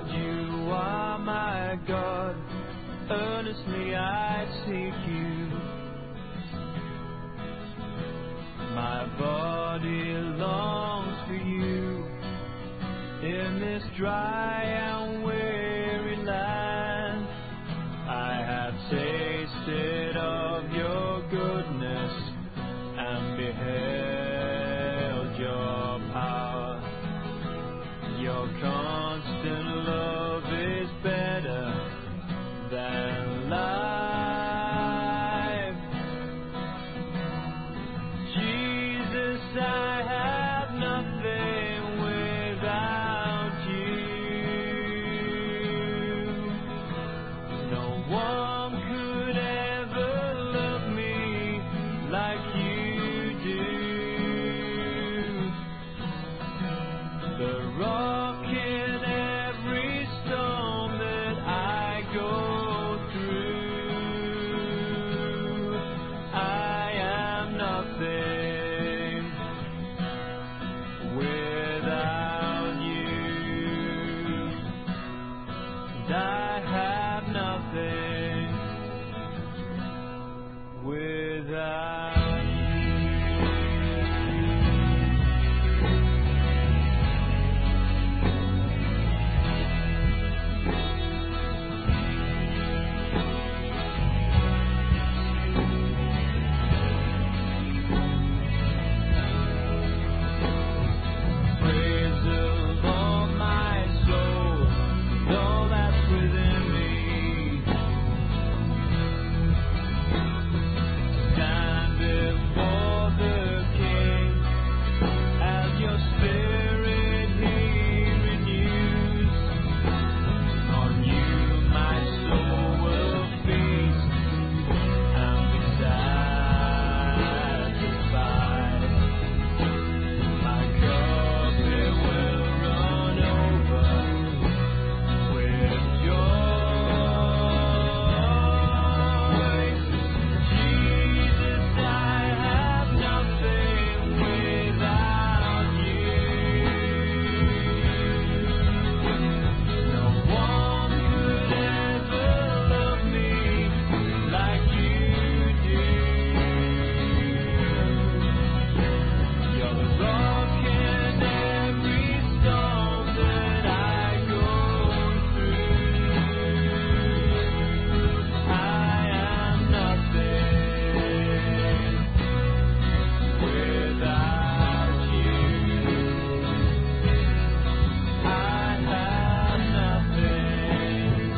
Lord, you are my God. Earnestly I seek you. My body longs for you in this dry and weary land. I have tasted of your goodness and beheld your power. Your constant love is better than life. Jesus, I have nothing without you. No one could ever love me like you do. The rock in every storm that I go through. I am nothing without you. And I have nothing without you. Praise the Lord, my soul, and all that's within me. Stand before the King as your spirit he renews. On you my soul will feast and be satisfied. My cup it will run over with joy. Jesus, I have nothing without you. No one could ever love me like you do. You're the rock in every storm that I go through. I am nothing without you. I have nothing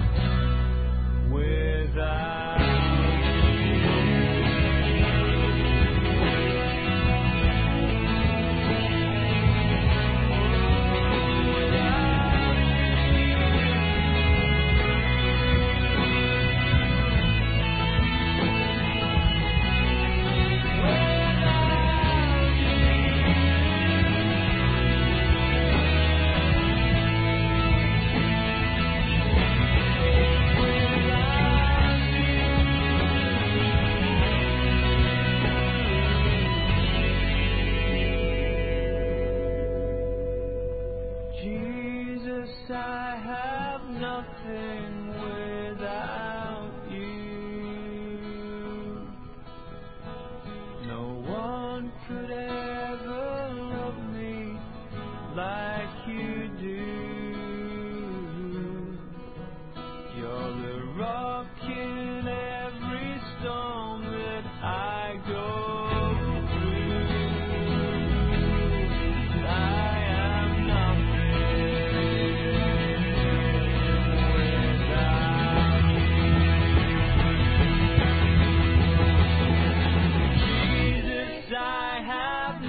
without you. Jesus, I have nothing without you. No one could ever love me like you do. You're the rock in every storm that I go through. I am nothing without you. Jesus, I have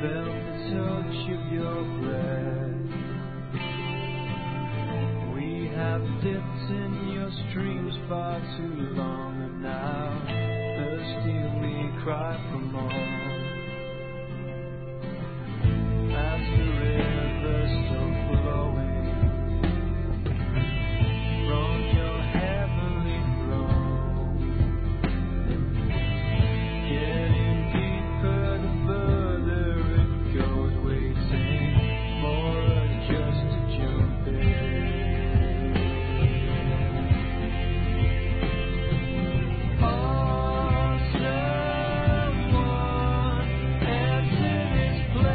felt the touch of your breath. We have dipped in your streams far too long, and now thirsty we cry for more. As the river still flowing from your heavenly throne, getting deeper the further it goes, waiting for us just to jump in. Someone enter this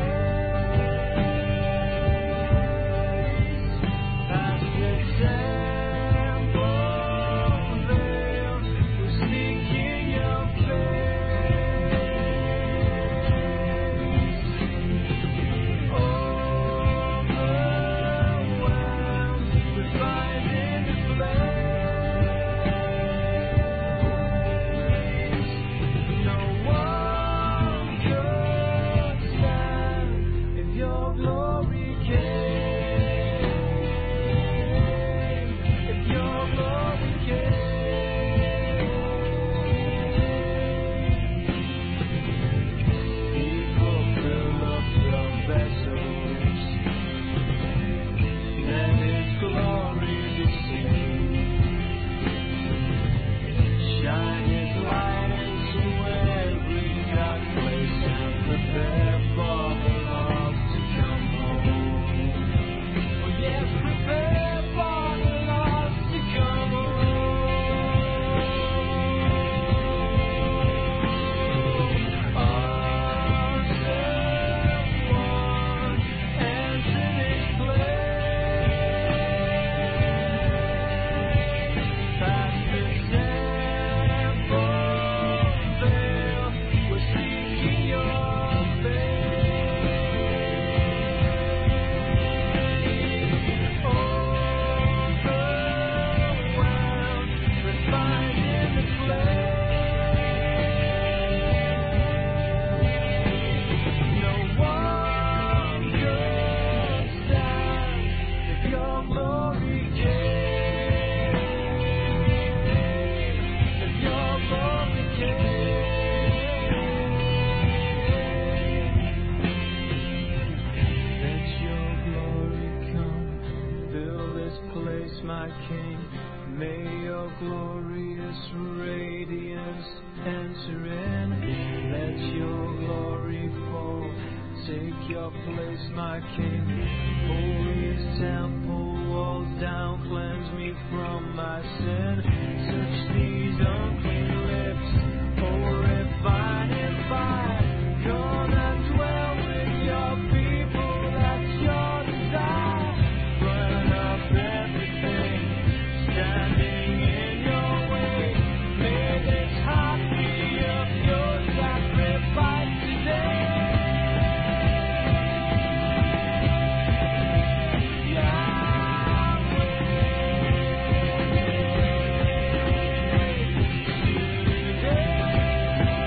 place, past the temple veil, we're seeking your face. Overwhelmed, we're finding the place. No one could stand if your glory came. If your glory came. People fill up your vessels, let His glory be seen. Shine His light into every dark place and prepare for the lost to come home. Oh yes, prepare for the lost to come home. Someone enter this place, past the temple veil, we're seeking your face. Overwhelmed, we're finding the place. No one could stand if your glory came. If your glory came. Let your glory come, fill this place, my King. May your glorious radiance enter in. Let your glory fall, take your place, my King. Pull these temple walls down, cleanse me from my sin. Touch these unclean lips, refine and fire. Come and dwell with your people, that's your desire. Burn up everything standing in your way. May this heart be of your sacrifice today. Yahweh.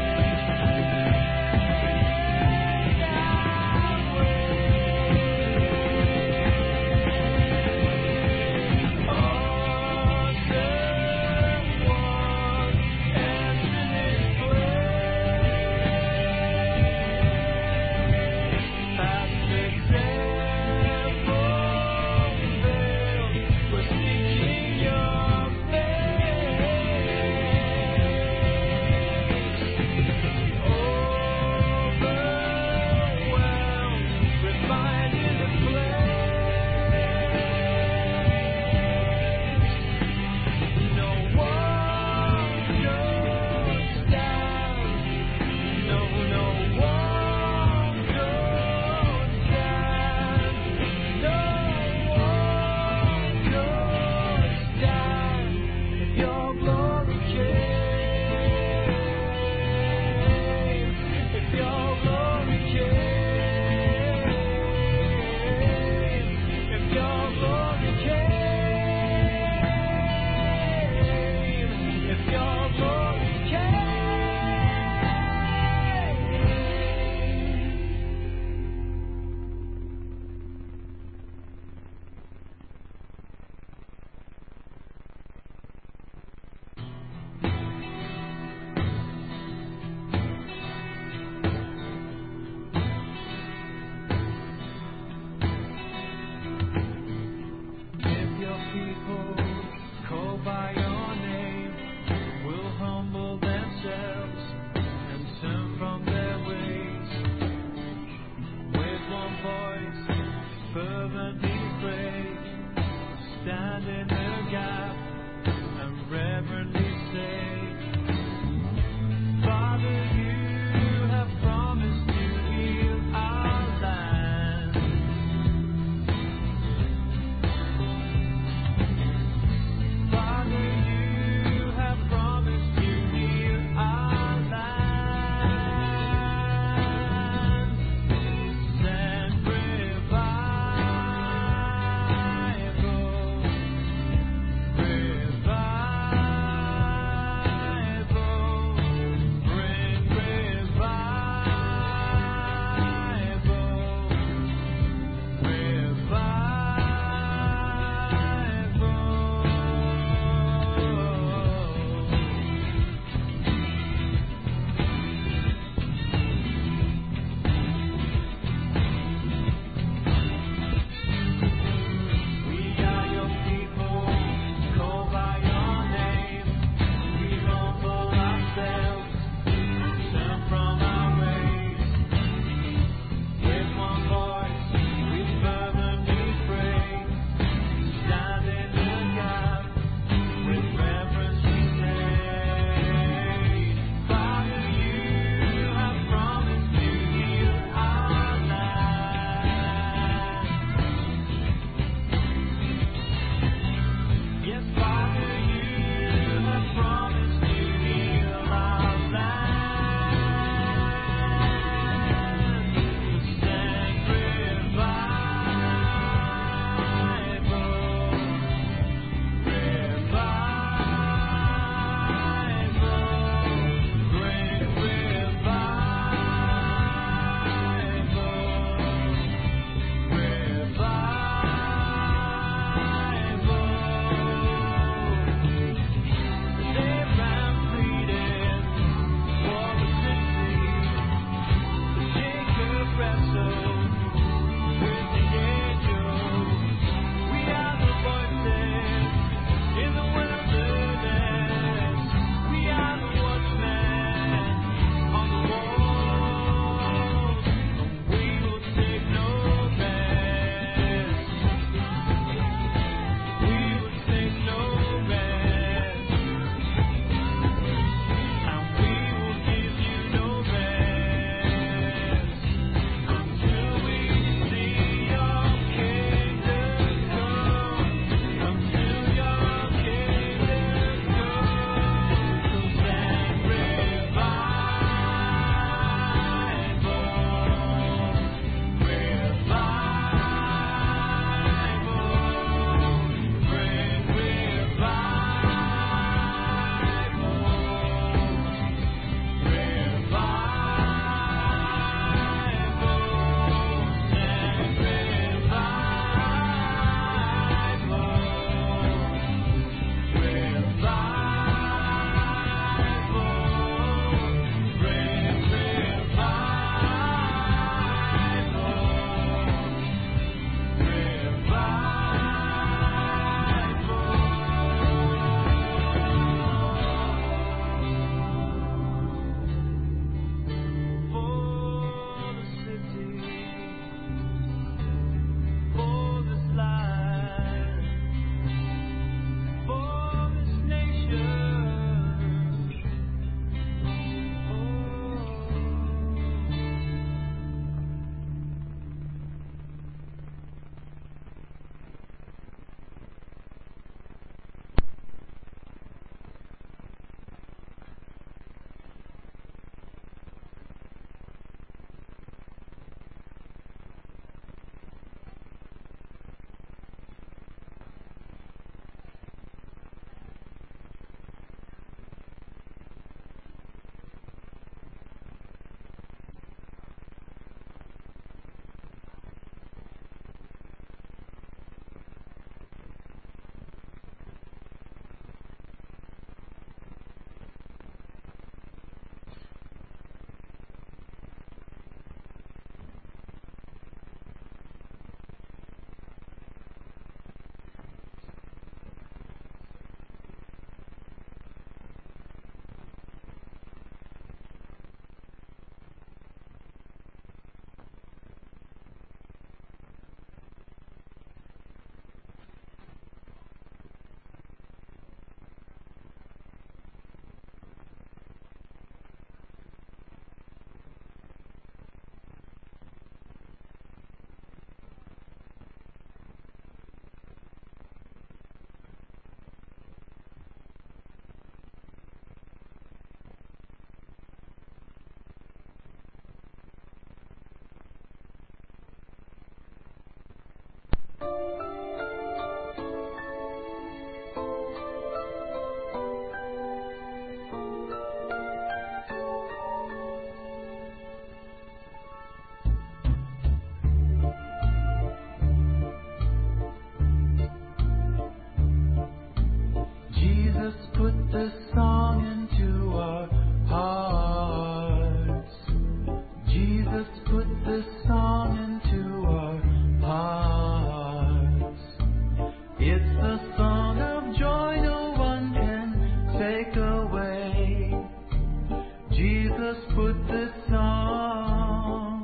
put this song into our hearts. It's the song of joy no one can take away. Jesus put this song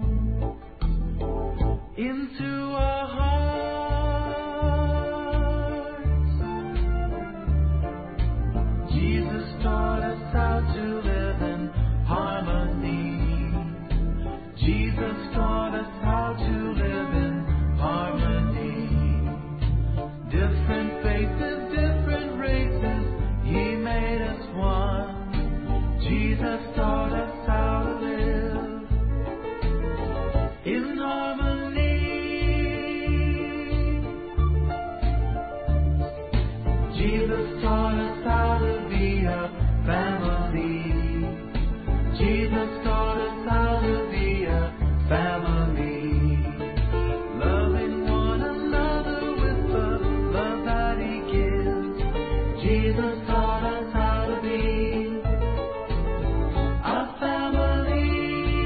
into our hearts. Jesus taught us how to live in harmony. Jesus taught us how to live in harmony. Different faces, different races, He made us one. Jesus taught us how to live in harmony. Jesus taught us how to be a family. Jesus taught us how to be a family. Loving one another with the love that He gives. Jesus taught us how to be a family.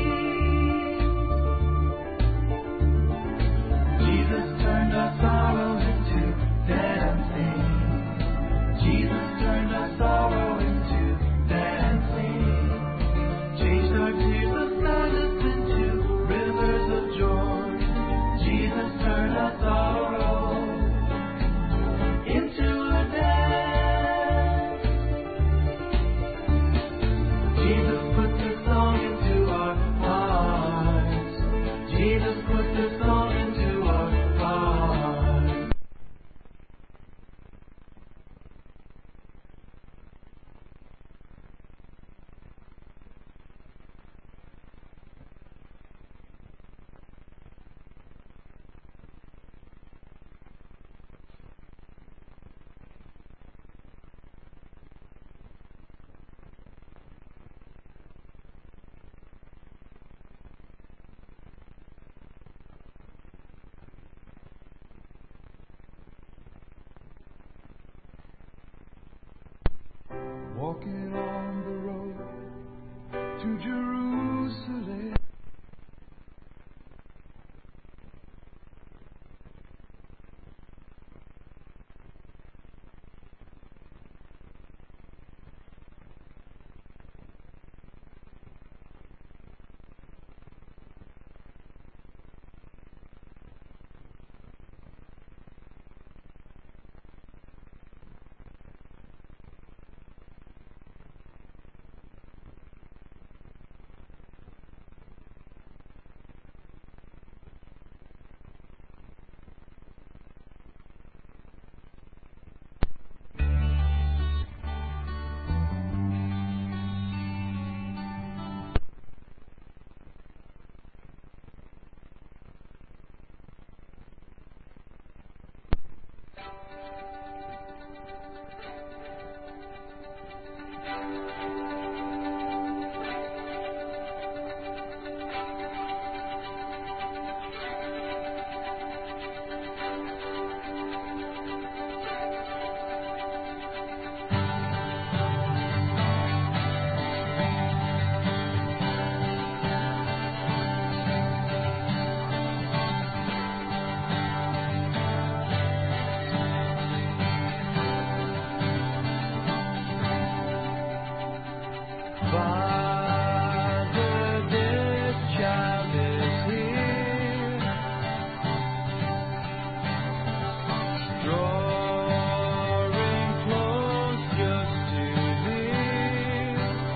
Jesus turned our sorrow into dancing. Jesus turned our sorrow into dancing. Changed our tears of sadness into rivers of joy. Jesus turned our sorrow into a dance. Jesus put this song into our hearts. Jesus put this song into our hearts. Walking on the road to Jerusalem. Father, this child is here, drawing close just to hear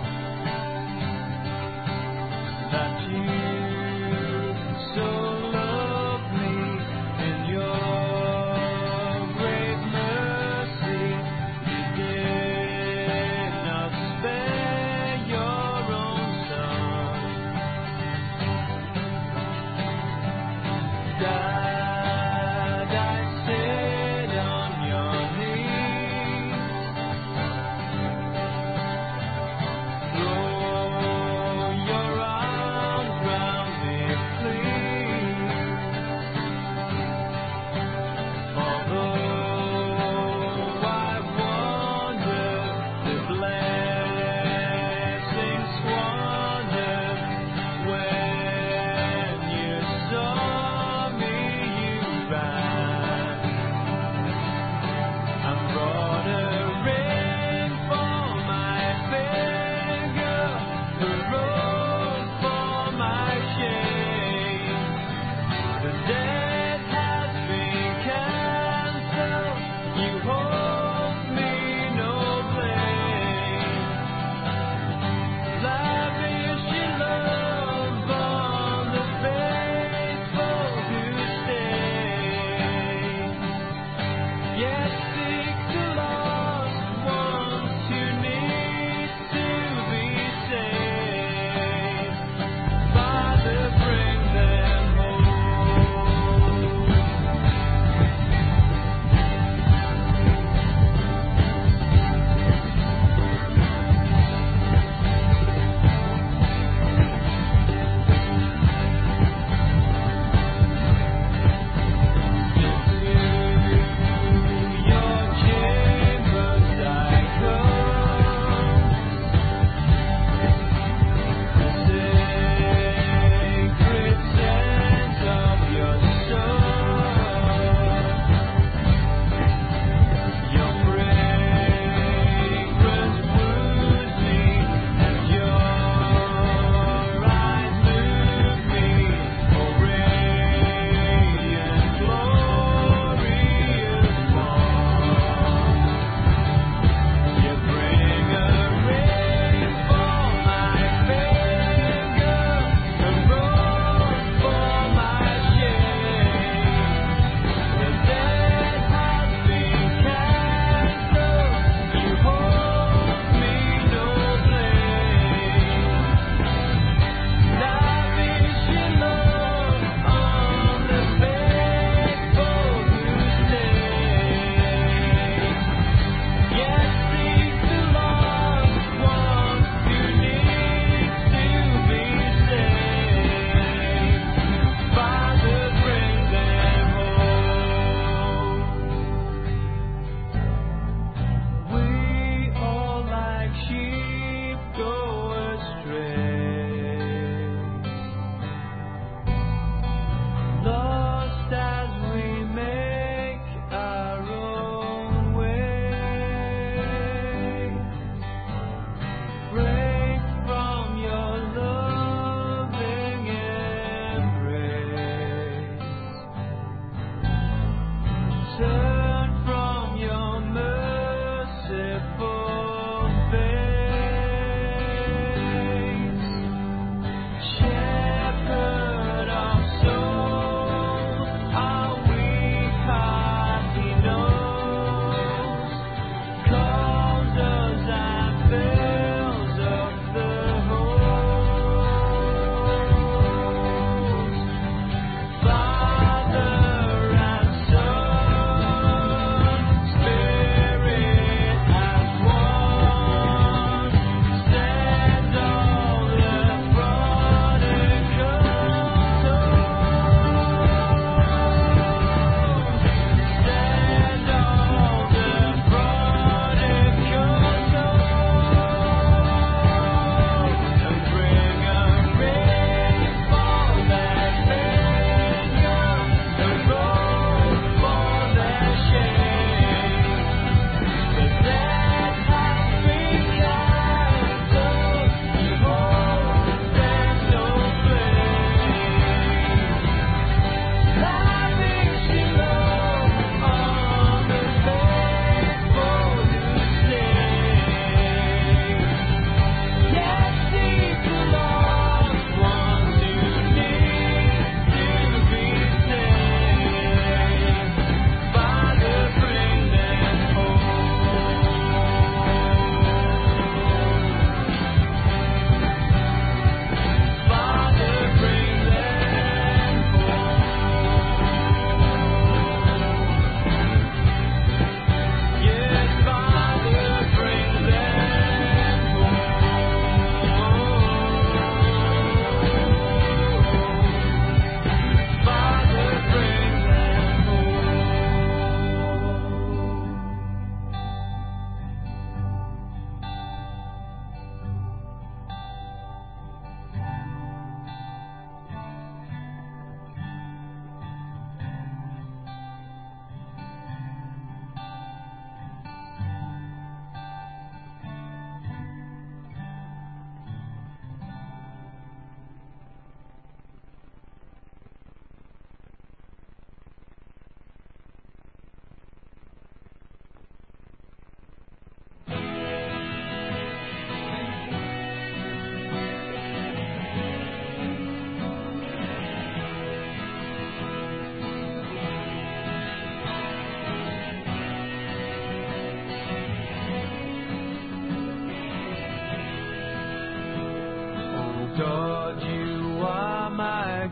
that you so love me in your great mercy. You did not spare your own son. Dad, I sit on your knees. Throw your arms round me, please. Although I've wandered, the blessing squandered, when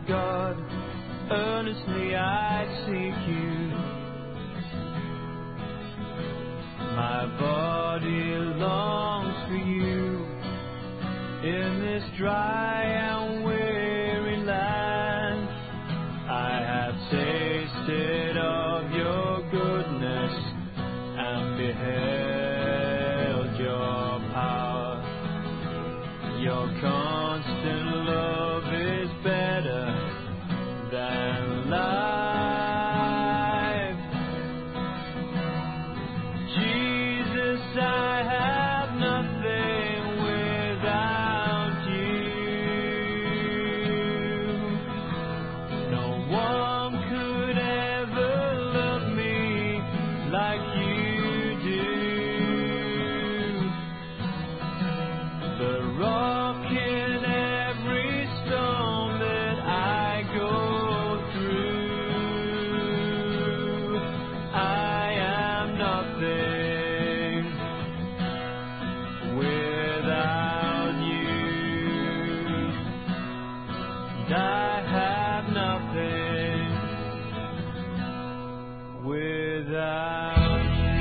God, earnestly I seek you. My body longs for you in this dry and weary land. I have tasted of your goodness and beheld your power. Your constant love is better than life. Jesus, I have nothing without you. No one could ever love me like you do. The rock in every storm that I go through. I am nothing without you. And I have nothing without you.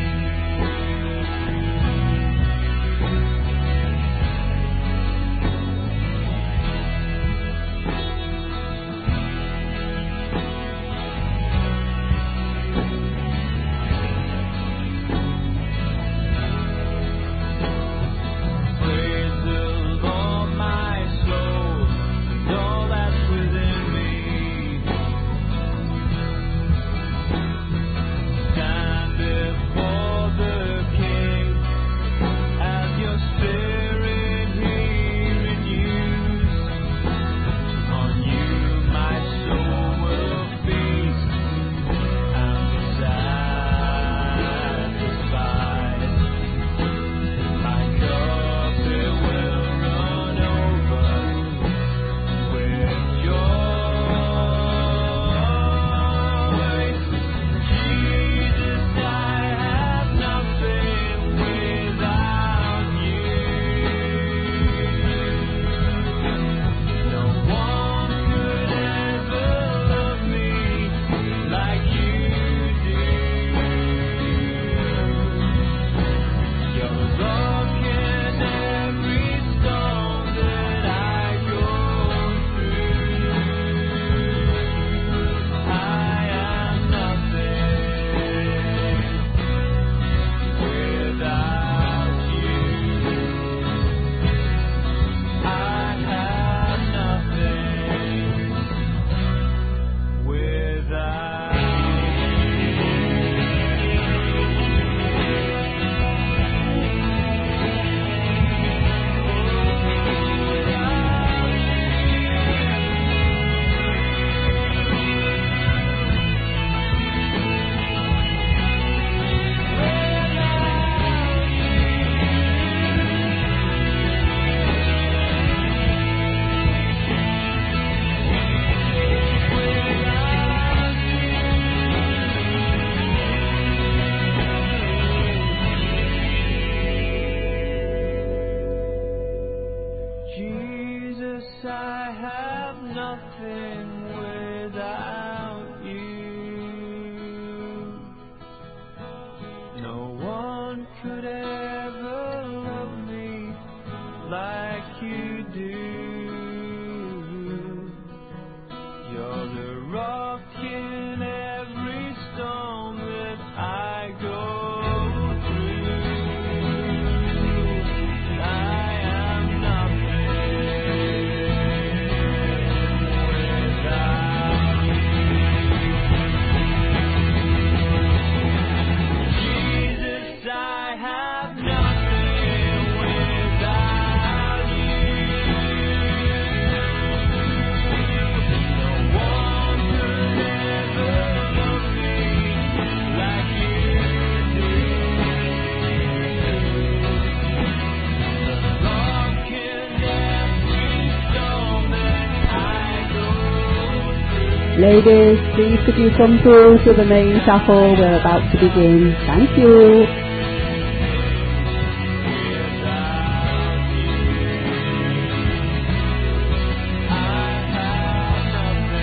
Praise the Lord, my soul, and all that's within me. Stand before the King as your spirit he renews. On you my soul will feast and be satisfied. My cup it will run over with joy. Jesus, I have nothing without you. No one could ever love me like you do. You're the rock in every storm that I go through. I am nothing without you. I have nothing without you. Jesus, I have nothing without you. No one could ever love me like you do. You're the rock in every storm that I go through. I am nothing without you. Jesus, I have nothing without you. No one could ever love me like you do. The rock in every storm that I go through. Ladies, please could you come through to the main chapel? We're about to begin. Thank you. I have nothing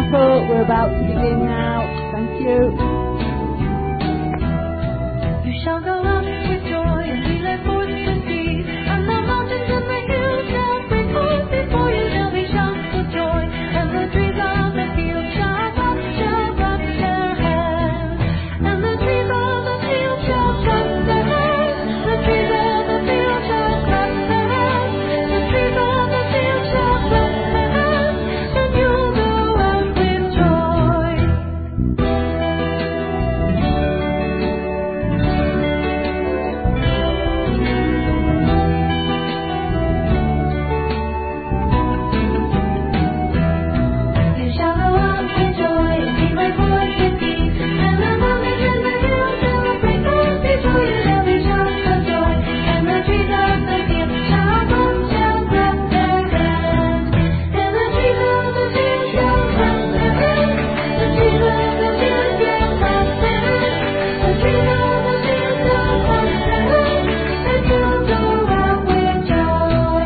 people. We're about to begin now. Thank you. You shall go out with joy and be led forth to see, and the mountains and the hills shall break forth before you. There'll be shouts of joy, and the trees of the field shall clap their hands, and the trees of the field shall clap their hands, the trees of the field shall clap their hands, the trees of the field shall clap their hands, and you'll go out with joy. You shall go out with joy and be my voice with peace, and the mountains and the hills shall break forth before you. There'll be shouts of joy, and the trees of the field shall clap their hands, and the trees of the field shall clap their hands, the trees of the field shall clap their hands, the trees of the field shall clap their hands, and you'll go out with joy.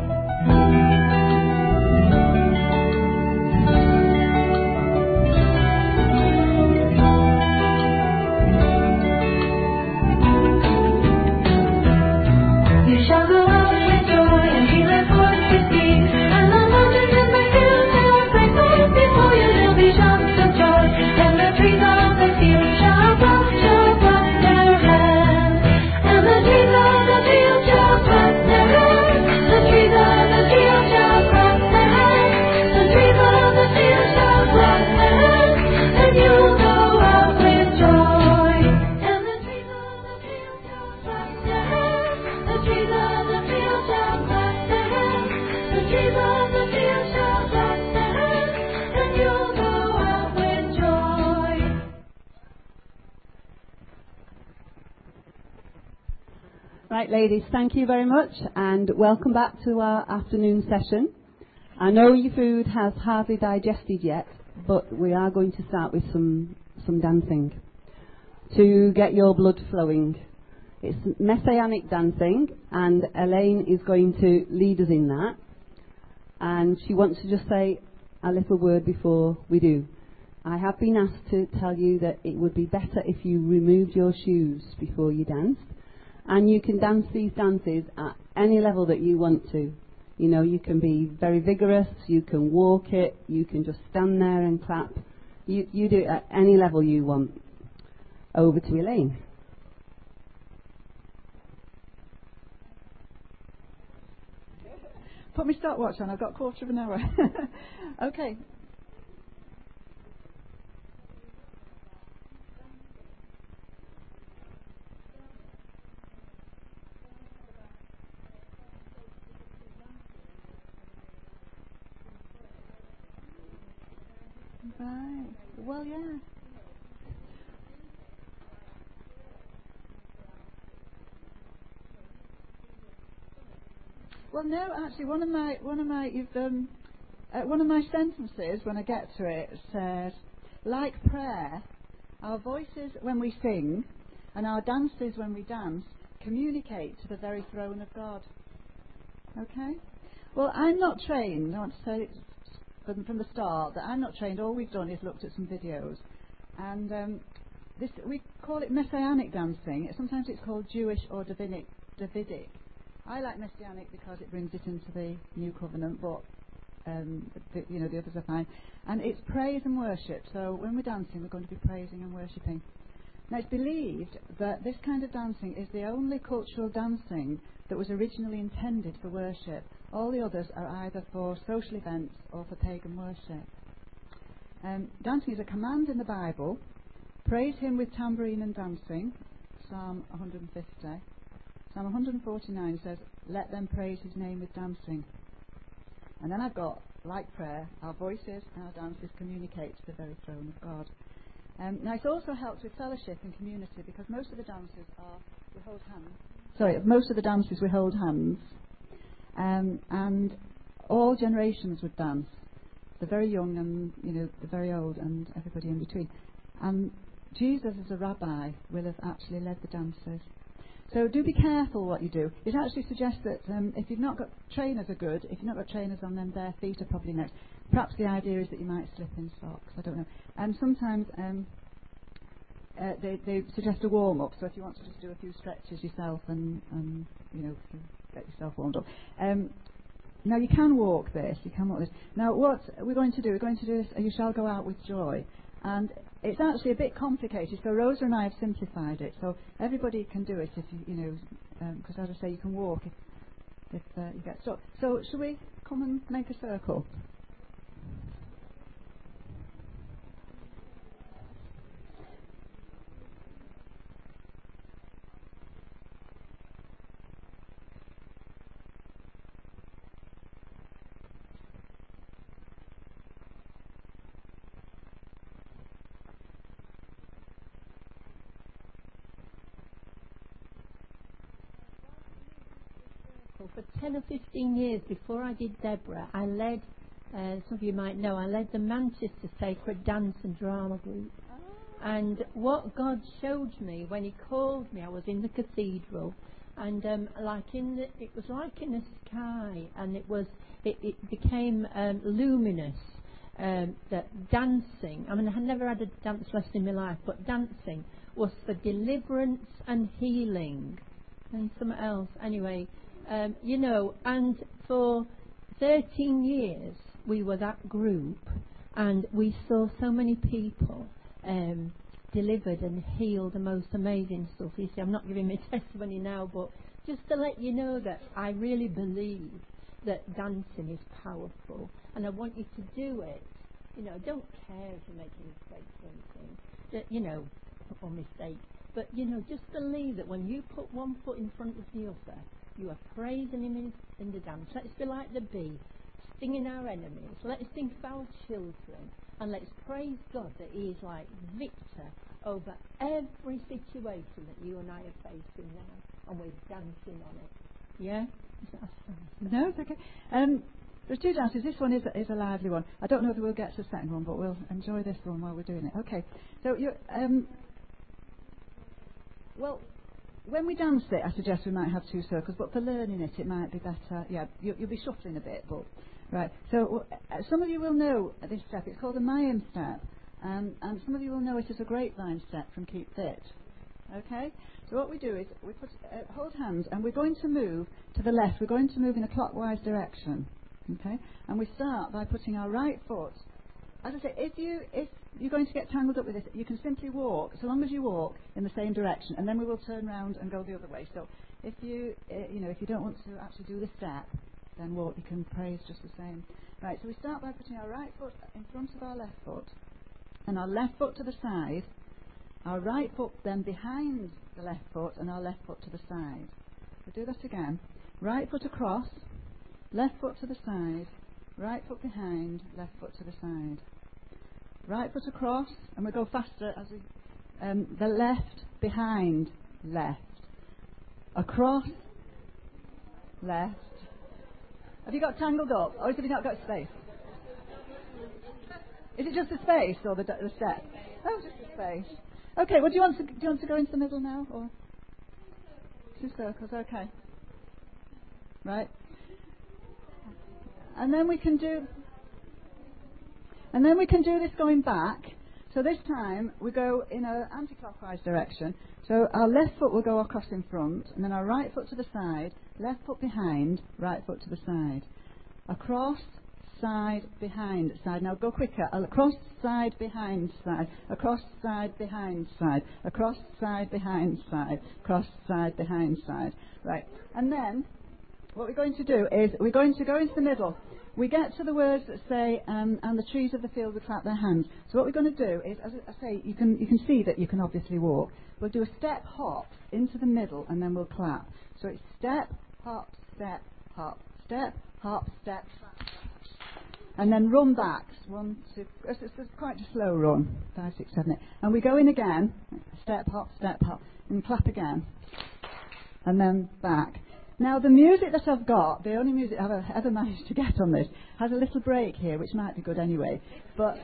You shall go out with joy and be led forth to see, and the mountains and the hills shall break forth before you. There'll be shouts of joy, and the trees of the field shall clap their hands, and the trees of the field shall clap their hands, the trees of the field shall clap their hands, the trees of the field shall clap their hands, and you'll go out with joy. And the trees of the field shall clap their hands, the trees of the field shall clap their hands, the trees of the field shall clap their hands, and you'll go out with joy. Right, ladies, thank you very much, and welcome back to our afternoon session. I know your food has hardly digested yet, but we are going to start with some dancing to get your blood flowing. It's messianic dancing, and Elaine is going to lead us in that. And she wants to just say a little word before we do. I have been asked to tell you that it would be better if you removed your shoes before you danced. And you can dance these dances at any level that you want to. You know, you can be very vigorous, you can walk it, you can just stand there and clap. You do it at any level you want. Over to Elaine. Put my stopwatch on, I've got a quarter of an hour. Okay. Right. Well, yeah. Well, no, actually, one of my sentences when I get to it says, like prayer, our voices when we sing and our dances when we dance communicate to the very throne of God. Okay? Well, I'm not trained. I want to say from the start that I'm not trained. All we've done is looked at some videos, and this we call it messianic dancing. Sometimes it's called Jewish or Davidic. I like messianic because it brings it into the new covenant, but the others are fine. And it's praise and worship. So when we're dancing, we're going to be praising and worshipping. Now, it's believed that this kind of dancing is the only cultural dancing that was originally intended for worship. All the others are either for social events or for pagan worship. Dancing is a command in the Bible. Praise him with tambourine and dancing, Psalm 150. Psalm 149 says, let them praise his name with dancing. And then I've got, like prayer, our voices and our dances communicate to the very throne of God. Now, it also helps with fellowship and community, because most of the dances we hold hands. Most of the dances we hold hands. And all generations would dance. The very young and, the very old and everybody in between. And Jesus, as a rabbi, will have actually led the dances. So do be careful what you do. It actually suggests that if you've not got trainers are good. If you've not got trainers on, then bare feet are probably next. Perhaps the idea is that you might slip in socks. I don't know. And sometimes they suggest a warm up. So if you want to just do a few stretches yourself and get yourself warmed up. Now you can walk this. You can walk this. Now what we're going to do? We're going to do this. You shall go out with joy. And it's actually a bit complicated, so Rosa and I have simplified it, so everybody can do it if because as I say, you can walk if you get stuck. So shall we come and make a circle? For 10 or 15 years before I did Deborah, I led, some of you might know, I led the Manchester Sacred Dance and Drama Group. And what God showed me when He called me, I was in the cathedral, and it was like in the sky, and it became luminous. That dancing, I mean, I had never had a dance lesson in my life, but dancing was for deliverance and healing, and something else. Anyway. And for 13 years we were that group, and we saw so many people delivered and healed, the most amazing stuff. You see, I'm not giving my testimony now, but just to let you know that I really believe that dancing is powerful, and I want you to do it. Don't care if you're making mistakes or anything, or mistake, but just believe that when you put one foot in front of the other, you are praising Him in the dance. Let's be like the bee, stinging our enemies. Let's think of our children, and let's praise God that He is like victor over every situation that you and I are facing now, and we're dancing on it. Yeah? No, it's okay. There's two dances. This one is a lively one. I don't know if we'll get to the second one, but we'll enjoy this one while we're doing it. Okay. So when we dance it, I suggest we might have two circles, but for learning it, it might be better. Yeah, you'll be shuffling a bit, but right. So some of you will know this step. It's called a Mayim step, and some of you will know it as a grapevine step from Keep Fit. Okay. So what we do is we hold hands, and we're going to move to the left. We're going to move in a clockwise direction. Okay. And we start by putting our right foot. As I say, if you're going to get tangled up with this, you can simply walk, so long as you walk in the same direction, and then we will turn round and go the other way. So if you don't want to actually do the step, then walk. You can praise just the same. Right. So we start by putting our right foot in front of our left foot, and our left foot to the side. Our right foot then behind the left foot, and our left foot to the side. We'll do that again. Right foot across, left foot to the side, right foot behind, left foot to the side. Right foot across, and we'll go faster as we, the left behind, left. Across, left. Have you got tangled up, or have you not got space? Is it just the space or the step? Oh, just the space. Okay, well, do you want to go into the middle now, or two circles? Okay. Right. And then we can do this going back. So this time we go in an anti-clockwise direction. So our left foot will go across in front, and then our right foot to the side, left foot behind, right foot to the side. Across, side, behind, side. Now go quicker. Across, side, behind, side. Across, side, behind, side. Across, side, behind, side. Across, side, behind, side. Right. And then what we're going to do is we're going to go into the middle. We get to the words that say, and the trees of the field will clap their hands. So what we're going to do is, as I say, you can see that you can obviously walk. We'll do a step hop into the middle, and then we'll clap. So it's step, hop, step, hop, step, hop, step, and then run back. 1, 2. It's quite a slow run. 5, 6, 7, 8. And we go in again. Step, hop, and clap again, and then back. Now, the music that I've got, the only music I've ever managed to get on this, has a little break here, which might be good anyway. But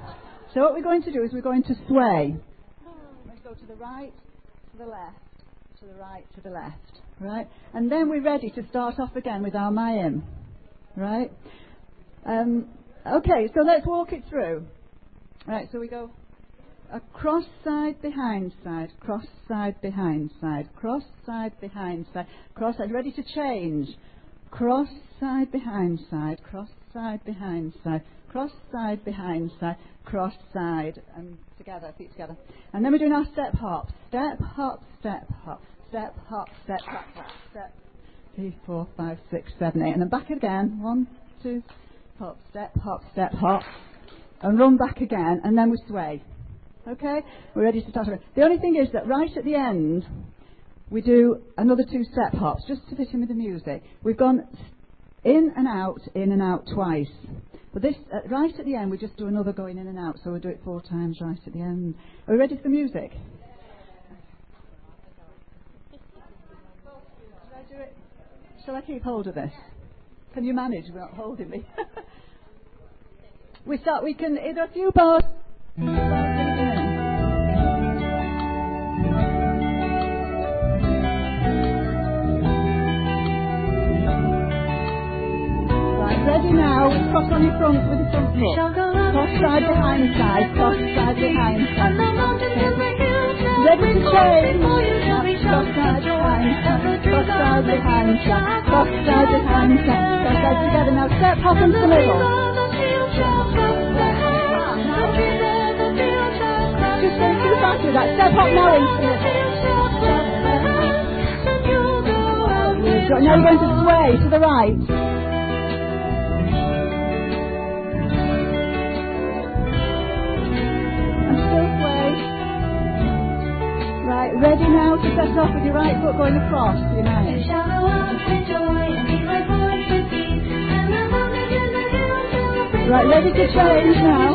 so what we're going to do is we're going to sway. Let's go to the right, to the left, to the right, to the left, right? And then we're ready to start off again with our Mayim, right? Okay, so let's walk it through. Right, so we go across side, behind side, cross side, behind side, cross side, behind side, cross side, ready to change. Cross side, behind side, cross side, behind side, cross side, behind side, cross side, and together, feet together. And then we're doing our step hop. Step hop, step hop, step hop, step hop, step 3, 4, 5, 6, 7, 8. And then back again. 1, 2, hop, step hop, and run back again, and then we sway. Okay? We're ready to start again. The only thing is that right at the end, we do another 2 step hops, just to fit in with the music. We've gone in and out twice. But this, right at the end, we just do another going in and out, so we'll do it 4 times right at the end. Are we ready for the music? Shall I keep hold of this? Can you manage without holding me? We can, either a few bars. Ready now, cross on your front with the front foot. Cross side behind side, cross side behind side. Ready to change. Cross side behind side, cross side behind side, cross side behind side. Cross side together now, step hop into the middle. Just going too fast with that, step hop now into the middle. Now you're going to sway to the right. Right, ready now to set off with your right foot going across to your right. Right, ready to change now.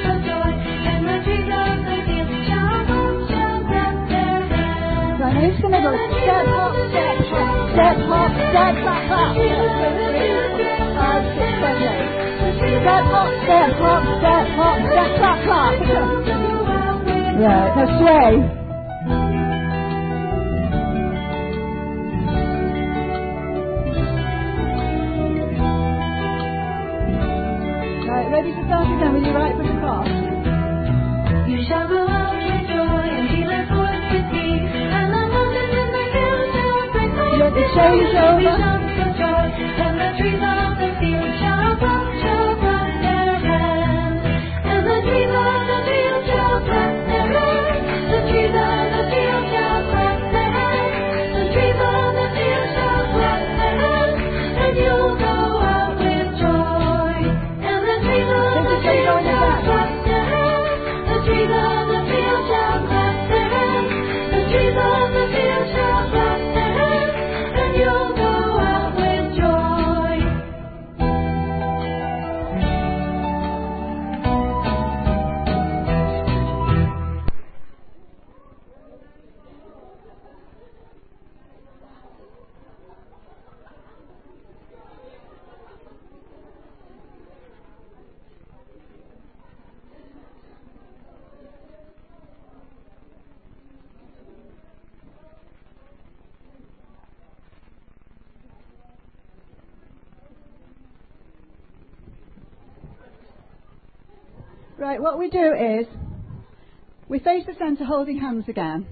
Right, now into the middle. Step hop, step hop, step hop, step back up. 3, 4, 5, 6, 7, 8. Step hop, step hop, step hop, step back up. Right, now sway. Ready to start again with your right foot across. You shall go out with joy and be led forth with peace. And the mountains in the hills shall break forth. Let the change over. We shall for joy, and the trees of the field shall clap their hands. And the trees of the field shall clap their hands. The trees of the field shall clap their hands. The trees of the field shall clap their hands. And you'll go out with joy. Right, what we do is we face the centre holding hands again.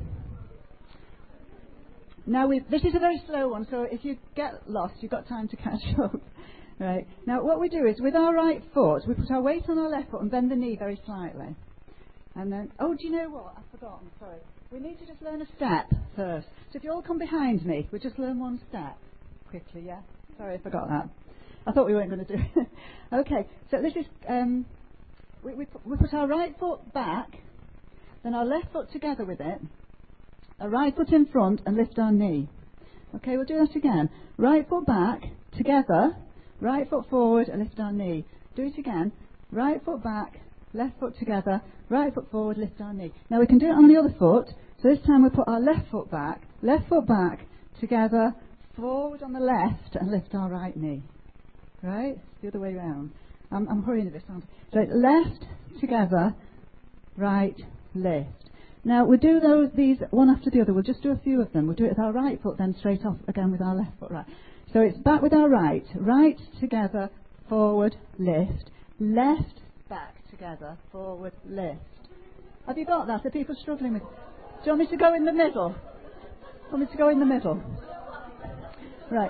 Now this is a very slow one, so if you get lost, you've got time to catch up. Right. Now what we do is with our right foot, we put our weight on our left foot and bend the knee very slightly. And then, oh, do you know what? I've forgotten, sorry. We need to just learn a step first. So if you all come behind me, we'll just learn one step quickly, yeah? Sorry, I forgot that. I thought we weren't going to do it. Okay, so this is... We put our right foot back, then our left foot together with it, our right foot in front and lift our knee. Okay, we'll do that again. Right foot back, together, right foot forward and lift our knee. Do it again. Right foot back, left foot together, right foot forward, lift our knee. Now we can do it on the other foot. So this time we put our left foot back, together, forward on the left and lift our right knee. Right? The other way round. I'm hurrying a bit, aren't I? So left, together, right, lift. Now, we'll do these one after the other. We'll just do a few of them. We'll do it with our right foot, then straight off again with our left foot. Right. So it's back with our right. Right, together, forward, lift. Left, back, together, forward, lift. Have you got that? Are people struggling with it? Do you want me to go in the middle? Want me to go in the middle? Right.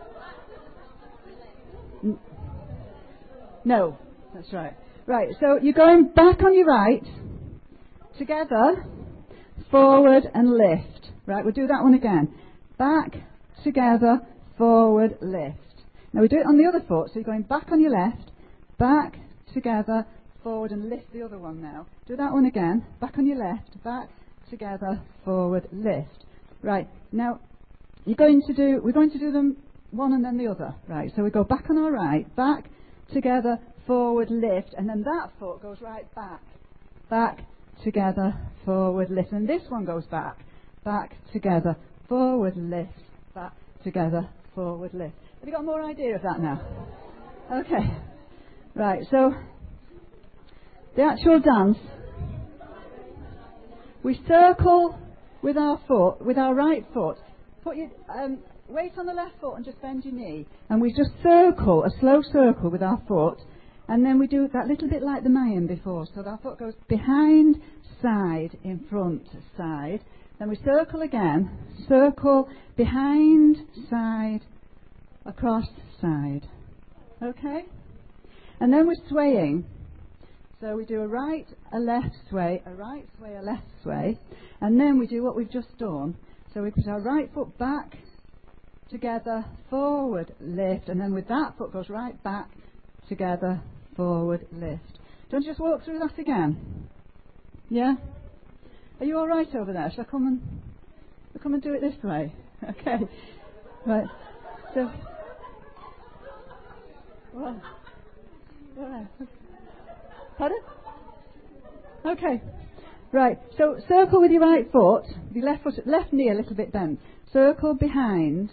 No, that's right. Right, so you're going back on your right, together, forward and lift. Right, we'll do that one again. Back, together, forward, lift. Now we do it on the other foot, so you're going back on your left, back, together, forward and lift the other one now. Do that one again. Back on your left, back, together, forward, lift. Right, now we're going to do them one and then the other. Right, so we go back on our right, back, together, forward, lift, and then that foot goes right back. Back, together, forward, lift. And this one goes back, together, forward, lift, back, together, forward, lift. Have you got more idea of that now? Okay. Right, so the actual dance, we circle with our foot, with our right foot. Put your weight on the left foot and just bend your knee. And we just circle, a slow circle with our foot. And then we do that little bit like the Mayan before. So our foot goes behind, side, in front, side. Then we circle again. Circle, behind, side, across, side. Okay? And then we're swaying. So we do a right, a left sway, a right sway, a left sway. And then we do what we've just done. So we put our right foot back, together, forward, lift. And then with that foot goes right back, together, forward, lift. Don't you just walk through that again? Yeah? Are you all right over there? Shall I come and do it this way? Okay. Right. So. Well. Right. Pardon? Okay. Right. So circle with your right foot. Your left knee a little bit bent. Circle behind,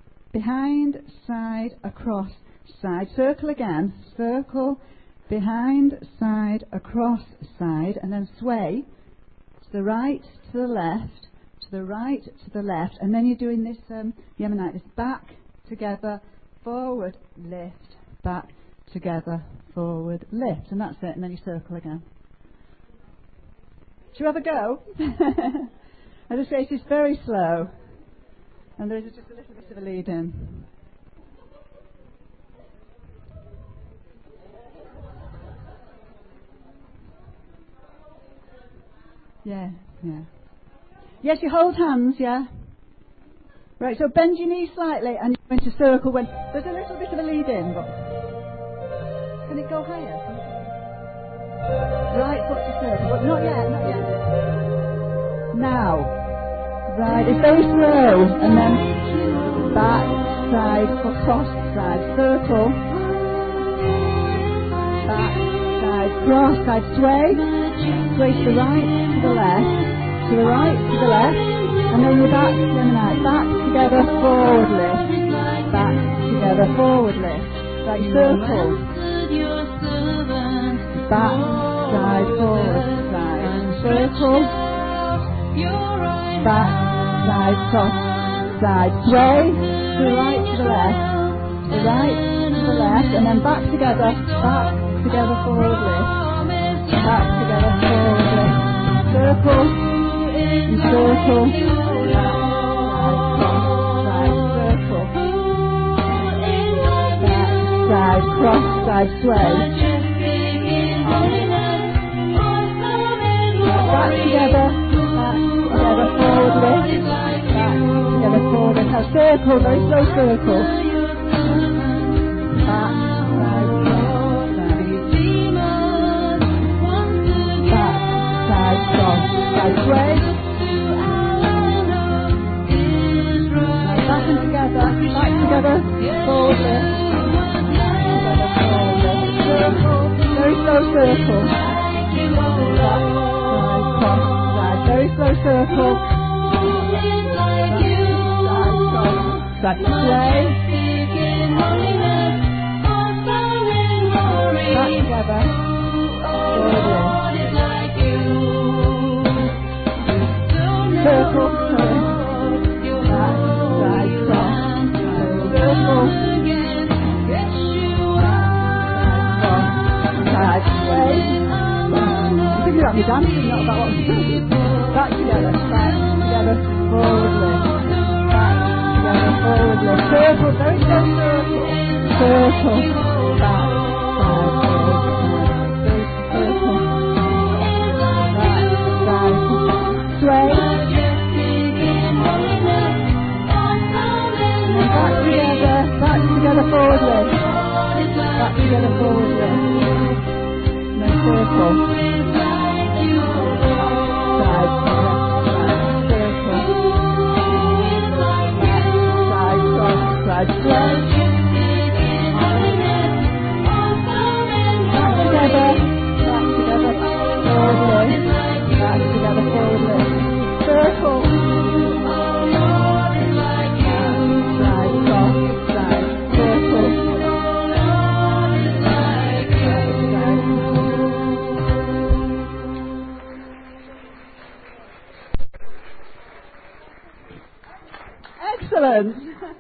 side, across, side. Circle again. Circle, behind, side, across, side. And then sway to the right, to the left, to the right, to the left. And then you're doing this Yemenite, this back, together, forward, lift, back, together, forward, lift. And that's it. And then you circle again. Shall we have a go? As I say, it's very slow. And there is just a little bit of a lead in. Yeah. Yes, you hold hands, yeah. Right, so bend your knee slightly and you're going to circle when there's a little bit of a lead in, but can it go higher? Right foot to circle, but not yet. Now. Right, it's very slow, and then back, side, across, side, circle, back, side, cross, side, sway to the right, to the left, to the right, to the left, and then you're back, Yemenite, back, together, forward lift, back, together, forward lift, like circle, back, side, forward, side, circle, back, side, cross, side, sway, to the right, to the left, the right, to the left, and then back, together, forward lift, back, together, forward lift, circle, and circle, back, side, cross, side, circle, back, side, cross, side, sway, back, together, forward lift, back, together, forward lift. Now circle, very slow circle. Back, side, cross, side. Back, side, cross, side, sway. Back and together, forward lift. Together, forward lift. Circle, very slow circle. Back, side, cross, side, very slow circle. Back, sway. Back together. Forward lift. you're dancing, not about what you're doing. Back together, forwardly. Back together, forwardly. Circle, very slow circle. Circle, back, side, circle. Back, side. Sway. Back together, forwardly. Back together, forwardly. No circle. Side, circle. Side, sway. Back together, forwardly. Back together, forwardly. Circle. Excellent.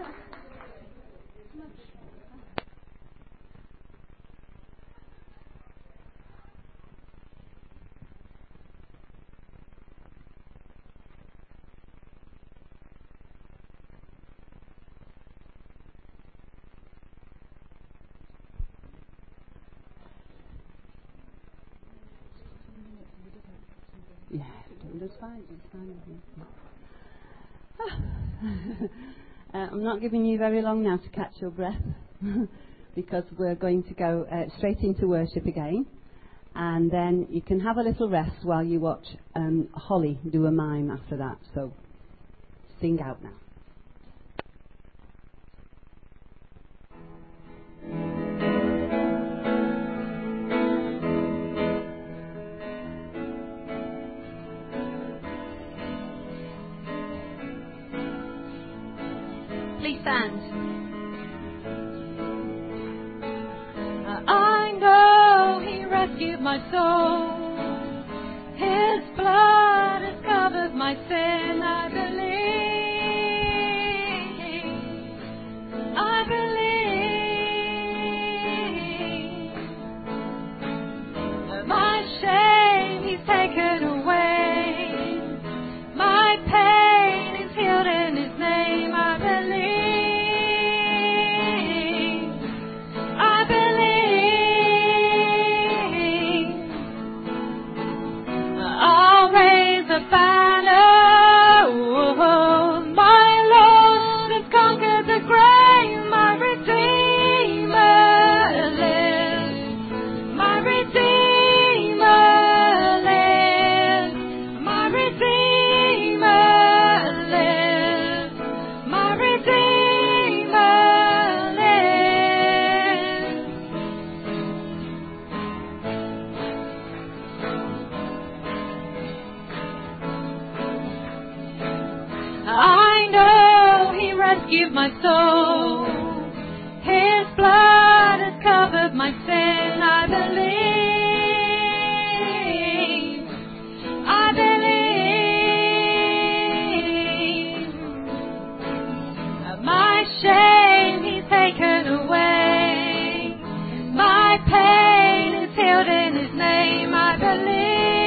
Yeah, that's fine. I'm not giving you very long now to catch your breath because we're going to go straight into worship again, and then you can have a little rest while you watch Holly do a mime after that. So sing out now. Please stand. I know He rescued my soul. His blood has covered my sin. I believe. My shame He's taken away. My pain is healed in His name. I believe. I'll raise a banner. Oh, my Lord has conquered the grave. My Redeemer lives. My Redeemer lives. My Redeemer lives. My Redeemer lives. I know He rescued my soul. His blood has covered my sin. I believe. I believe. My shame He's taken away. My pain is healed in His name. I believe.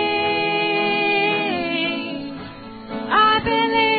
I believe.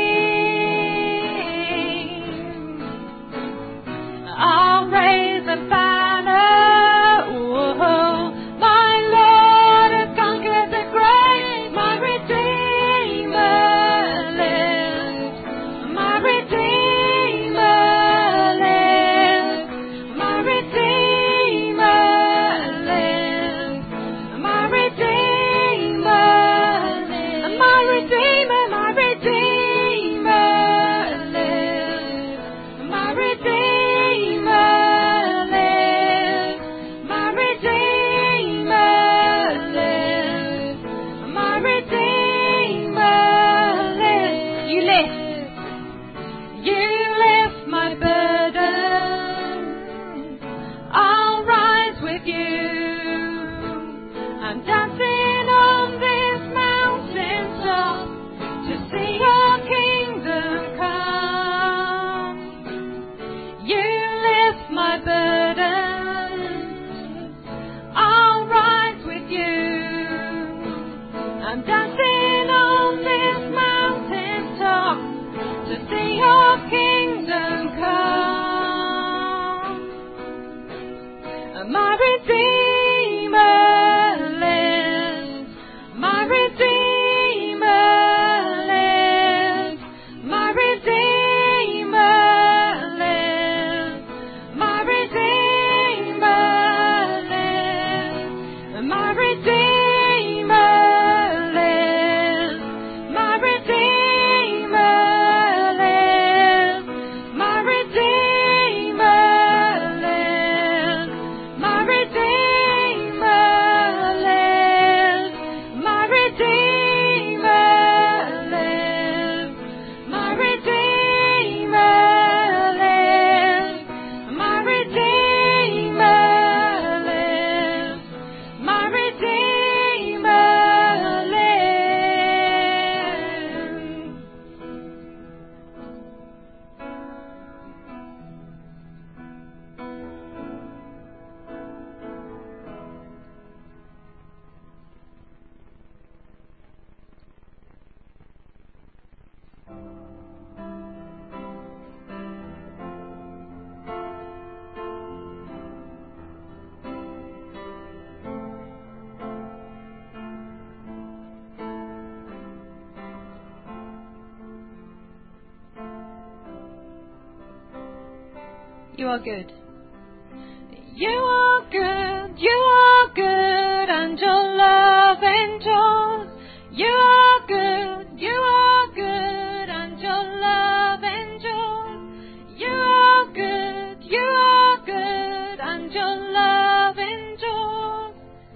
I'll raise a banner. Oh, my Lord has conquered the grave. My Redeemer lives. My Redeemer lives. My Redeemer lives. My Redeemer lives. My Redeemer, my Redeemer lives. My Redeemer lives. My Redeemer lives. My Redeemer lives. You lift. You lift my burden. I'll rise with you. I'm dancing on this mountaintop to see your kingdom come. You lift my burden. I'll rise with you. My Redeemer lives. My Redeemer lives. My Redeemer lives. My Redeemer lives. My Redeemer lives. My Redeemer lives. My Redeemer lives. My Redeemer lives. My Redeemer lives. My Redeemer lives. My Redeemer lives. My Redeemer lives. You are good. You are good, you are good, and your love endures. You are good, you are good, and your love endures. You are good, you are good, and your love endures.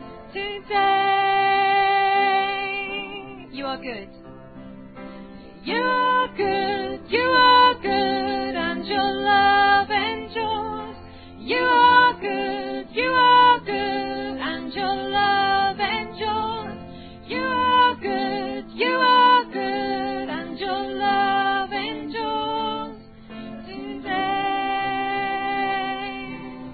Today, you are good. You are good, you are good, and your love endures. You are good, you are good, and your love endures. You are good, you are good, and your love endures. Today,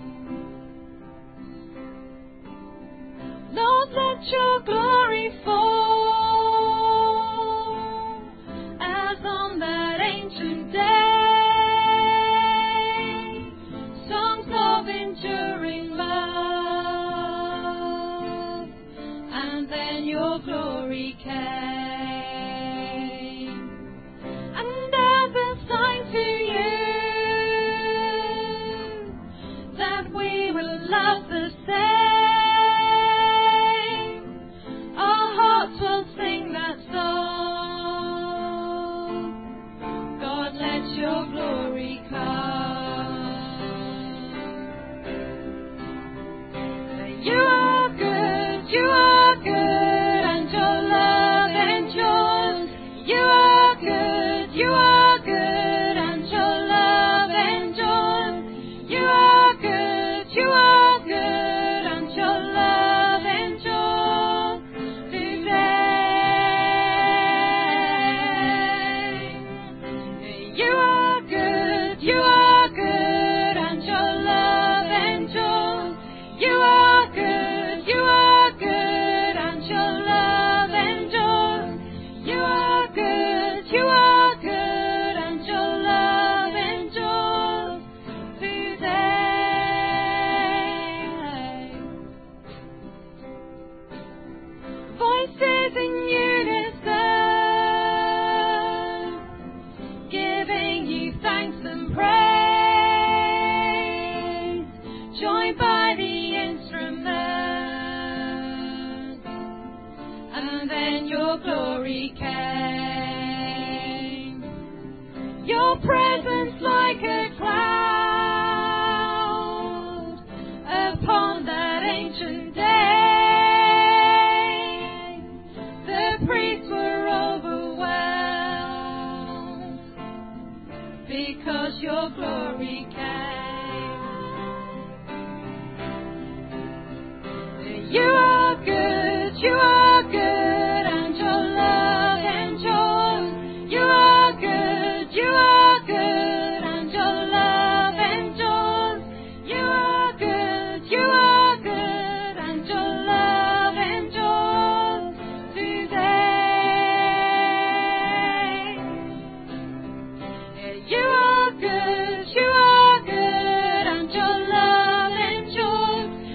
Lord, let your glory fall as on that ancient day. Songs of enduring love, and then your glory came. And as a sign to you that we will love the same, our hearts will sing that song. God, let your glory come. You are good, you are good, and your love endures. You are good, you are good, and your love endures. You are good, you are good, and your love endures. Today, you are good, you are good, and your love endures. You are good, you are good, and your love endures. You are good, you are good, and your love endures. Today, voices in unison, giving you thanks and praise, joined by the instruments, and then your glory came. Your presence like a cloud upon that ancient day. The priests were overwhelmed because your glory came. You are good, you are good, and your love endures. You are good, you are good, and your love endures. You are good, you are good, and your love endures. Today, you are good, and your love endures.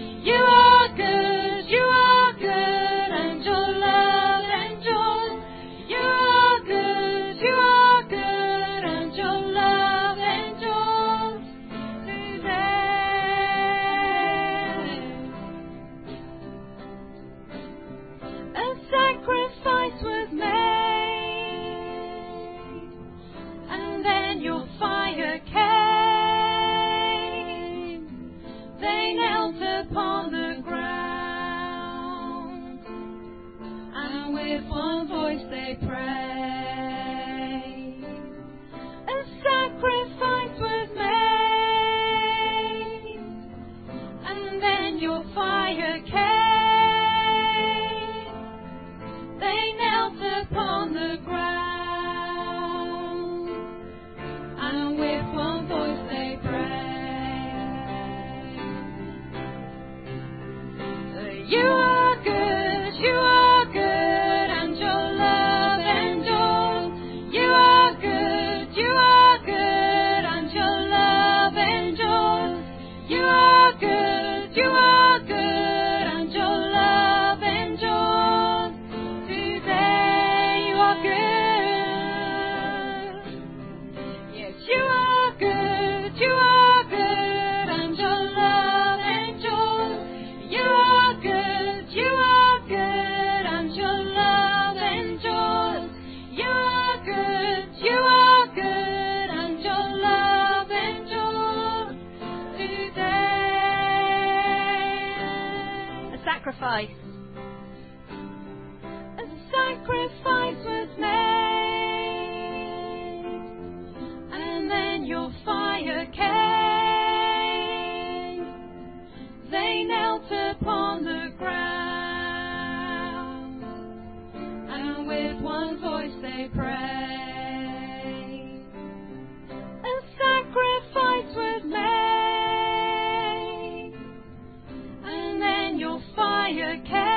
knelt upon the ground, and with one voice they prayed. A sacrifice was made, and then your fire came. They knelt upon the ground, and with one voice they prayed. You are good, you are good, and your love endures. You are good, you are good, and your love endures. You are good, you are good, and your love endures. Today you are good. Yes, you are good, you are good, and your love endures. You are good, you are good, and your love endures. You are good, you are good, and your love endures. Today. A sacrifice. A sacrifice was made, and then your fire came. They knelt upon the ground, and with one voice they prayed. A sacrifice was made, and then your fire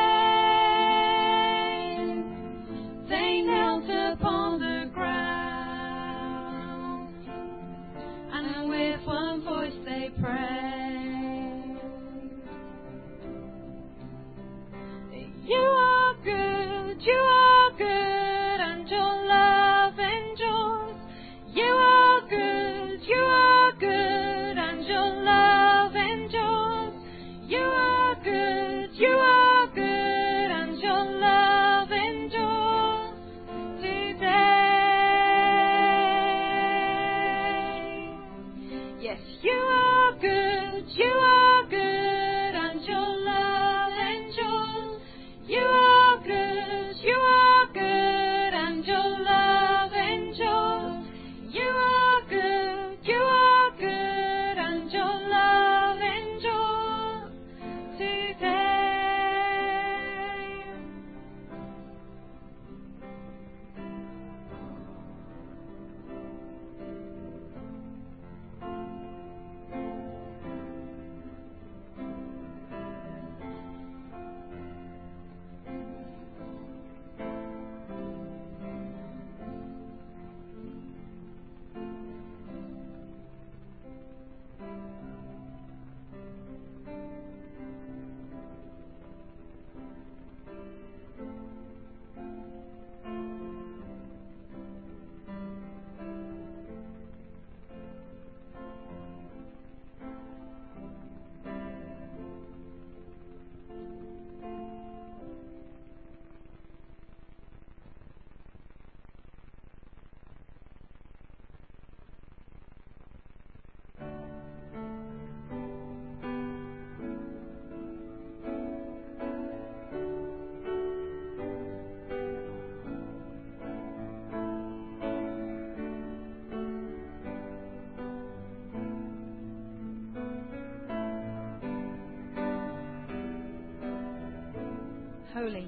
came. They knelt upon the ground, and with one voice they prayed. You are good, you are good, and your love endures. You are good, you are good, and your love endures. You are good, you are good, and your love endures. Today. Yes, you are good, you are good, and your love endures. You are good, you are good, and your love endures. You are good, you are good, and your love endures. Today. Holy.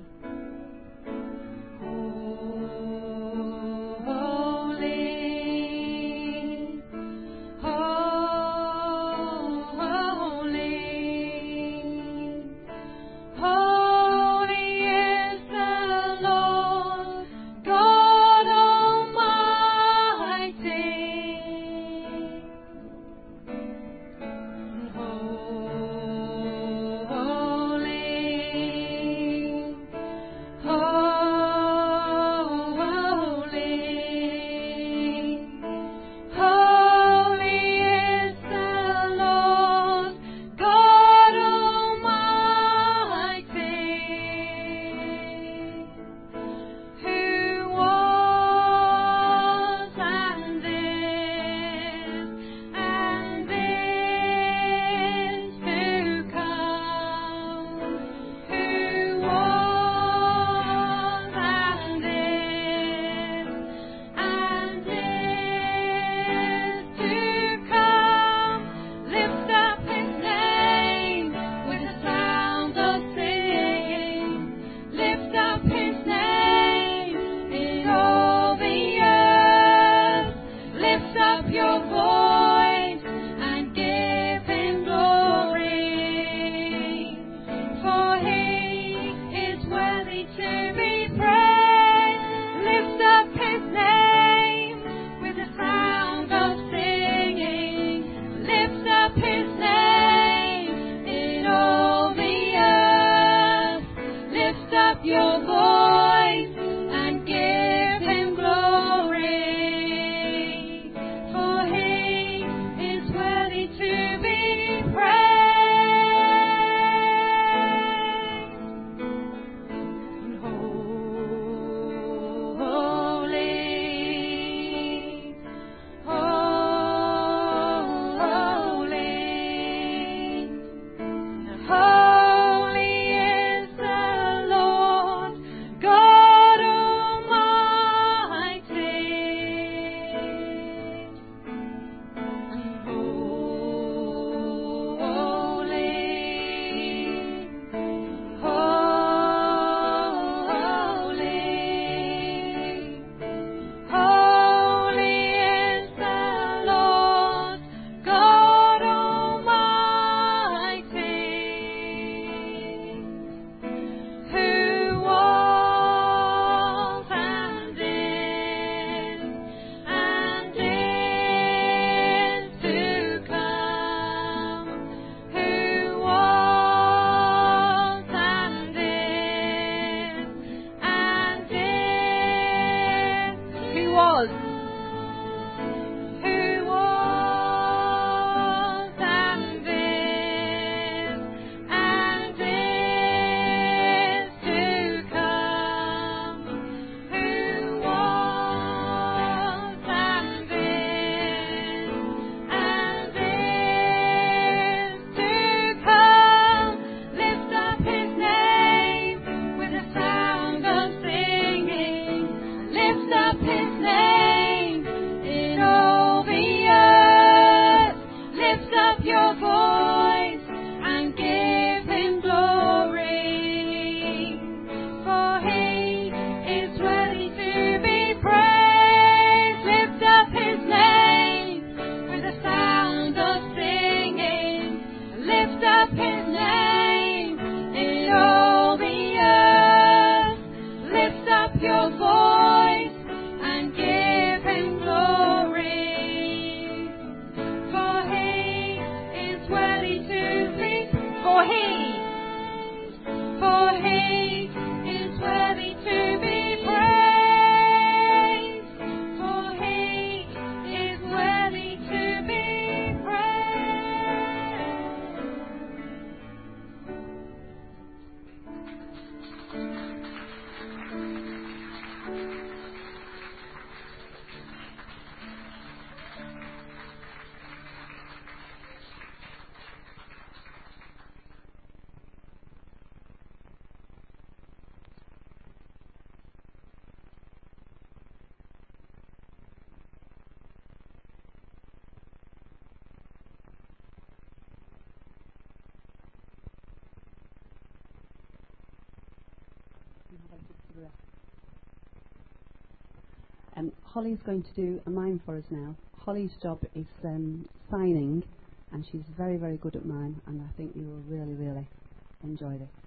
Holly's going to do a mime for us now. Holly's job is signing, and she's very, very good at mime, and I think you will really, really enjoy this.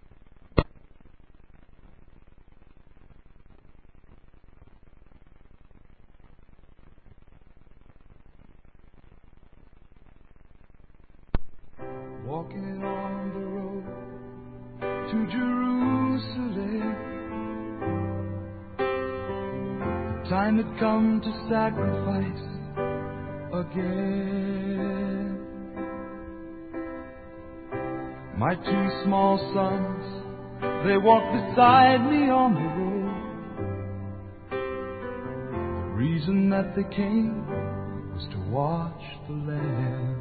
Walking on the road to Jerusalem, the time had come to sacrifice again. My two small sons, they walked beside me on the road. The reason that they came was to watch the Lamb.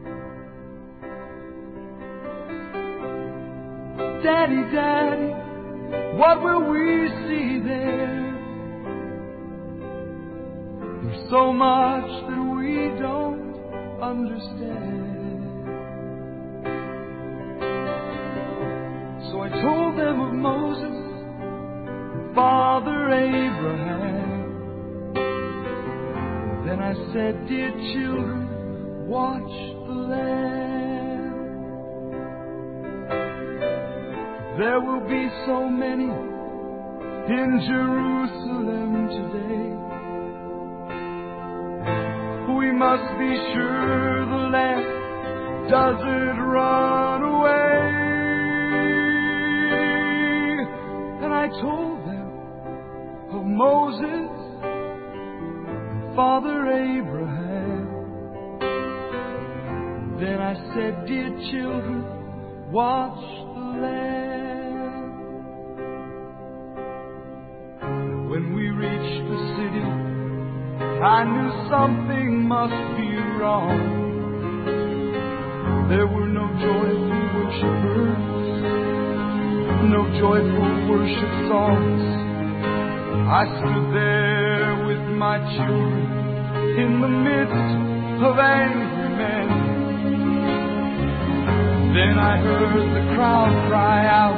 Daddy, Daddy, what will we see there? There's so much that we don't understand. So I told them of Moses and Father Abraham. Then I said, dear children, watch the Lamb. There will be so many in Jerusalem today. We must be sure the Lamb doesn't run away. And I told them of Moses and Father Abraham. Then I said, dear children, watch the Lamb. When we reached the city, I knew something must be wrong. There were no joyful worshipers, no joyful worship songs. I stood there with my children in the midst of angry men. Then I heard the crowd cry out,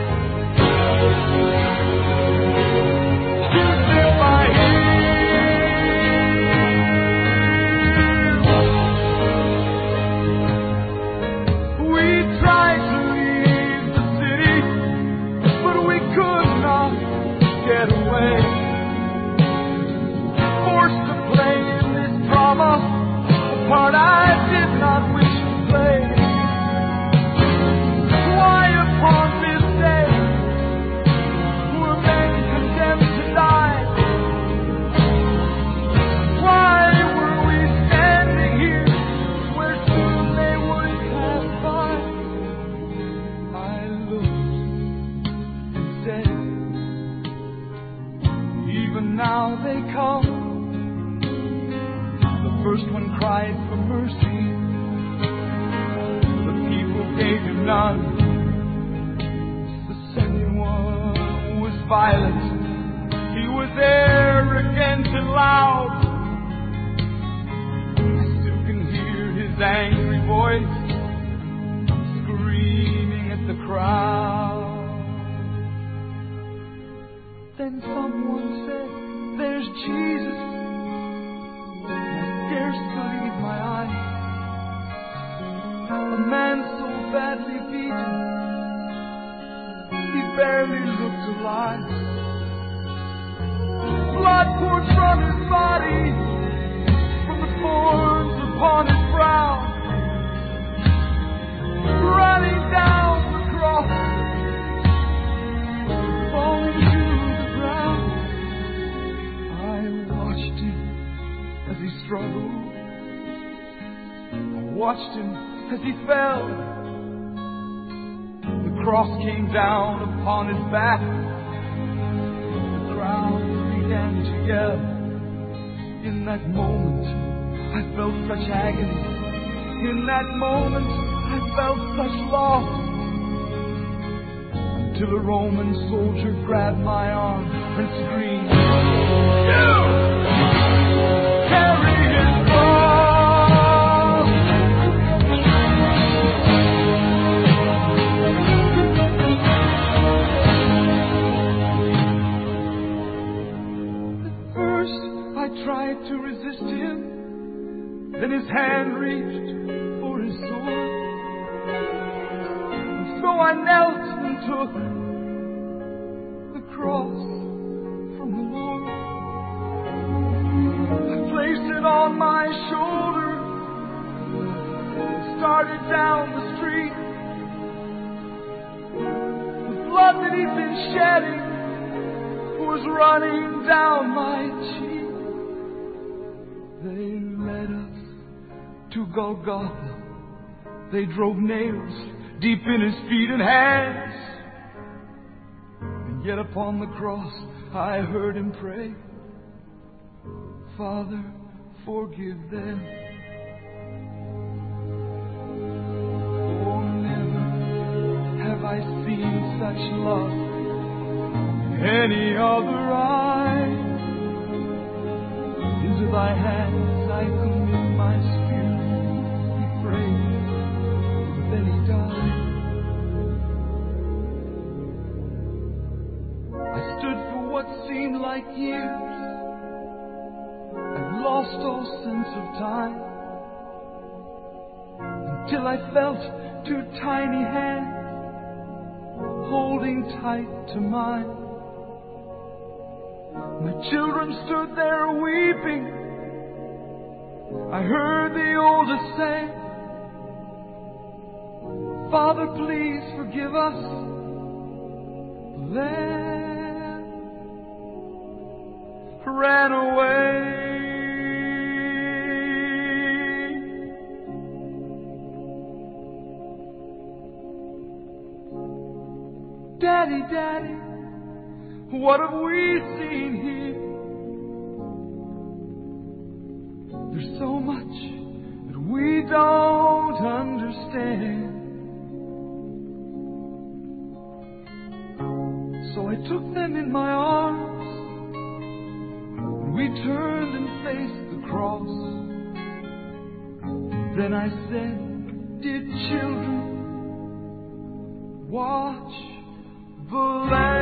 part I did not wish to play. Why upon this day were men condemned to die? Why were we standing here where soon they would pass by? I looked and said, even now they come. The first one cried for mercy. The people gave him none. The second one was violent. He was arrogant and loud. I still can hear his angry voice screaming at the crowd. Then someone said, there's Jesus. Scarce believe my eyes. A man so badly beaten, he barely looked alive. Blood poured from his body, from the thorns upon his brow, running down the cross, falling to the ground. I watched him as he struggled. I watched him as he fell. The cross came down upon his back. The crowd began to yell. In that moment, I felt such agony. In that moment, I felt such loss. Until a Roman soldier grabbed my arm and screamed, "You! Carry his cross!" I knelt and took the cross from the Lord. I placed it on my shoulder and started down the street. The blood that he'd been shedding was running down my cheek. They led us to Golgotha. They drove nails deep in his feet and hands. And yet upon the cross I heard him pray, Father, forgive them. Oh, never have I seen such love in any other eye. Into thy hands I commit my spirit, he prayed, and then he died. I stood for what seemed like years. I'd lost all sense of time, until I felt two tiny hands holding tight to mine. My children stood there weeping. I heard the oldest say, Father, please forgive us. The Lamb ran away. Daddy, Daddy, what have we seen here? There's so much that we don't understand. So I took them in my arms, and we turned and faced the cross. Then I said, dear children, watch the Lamb.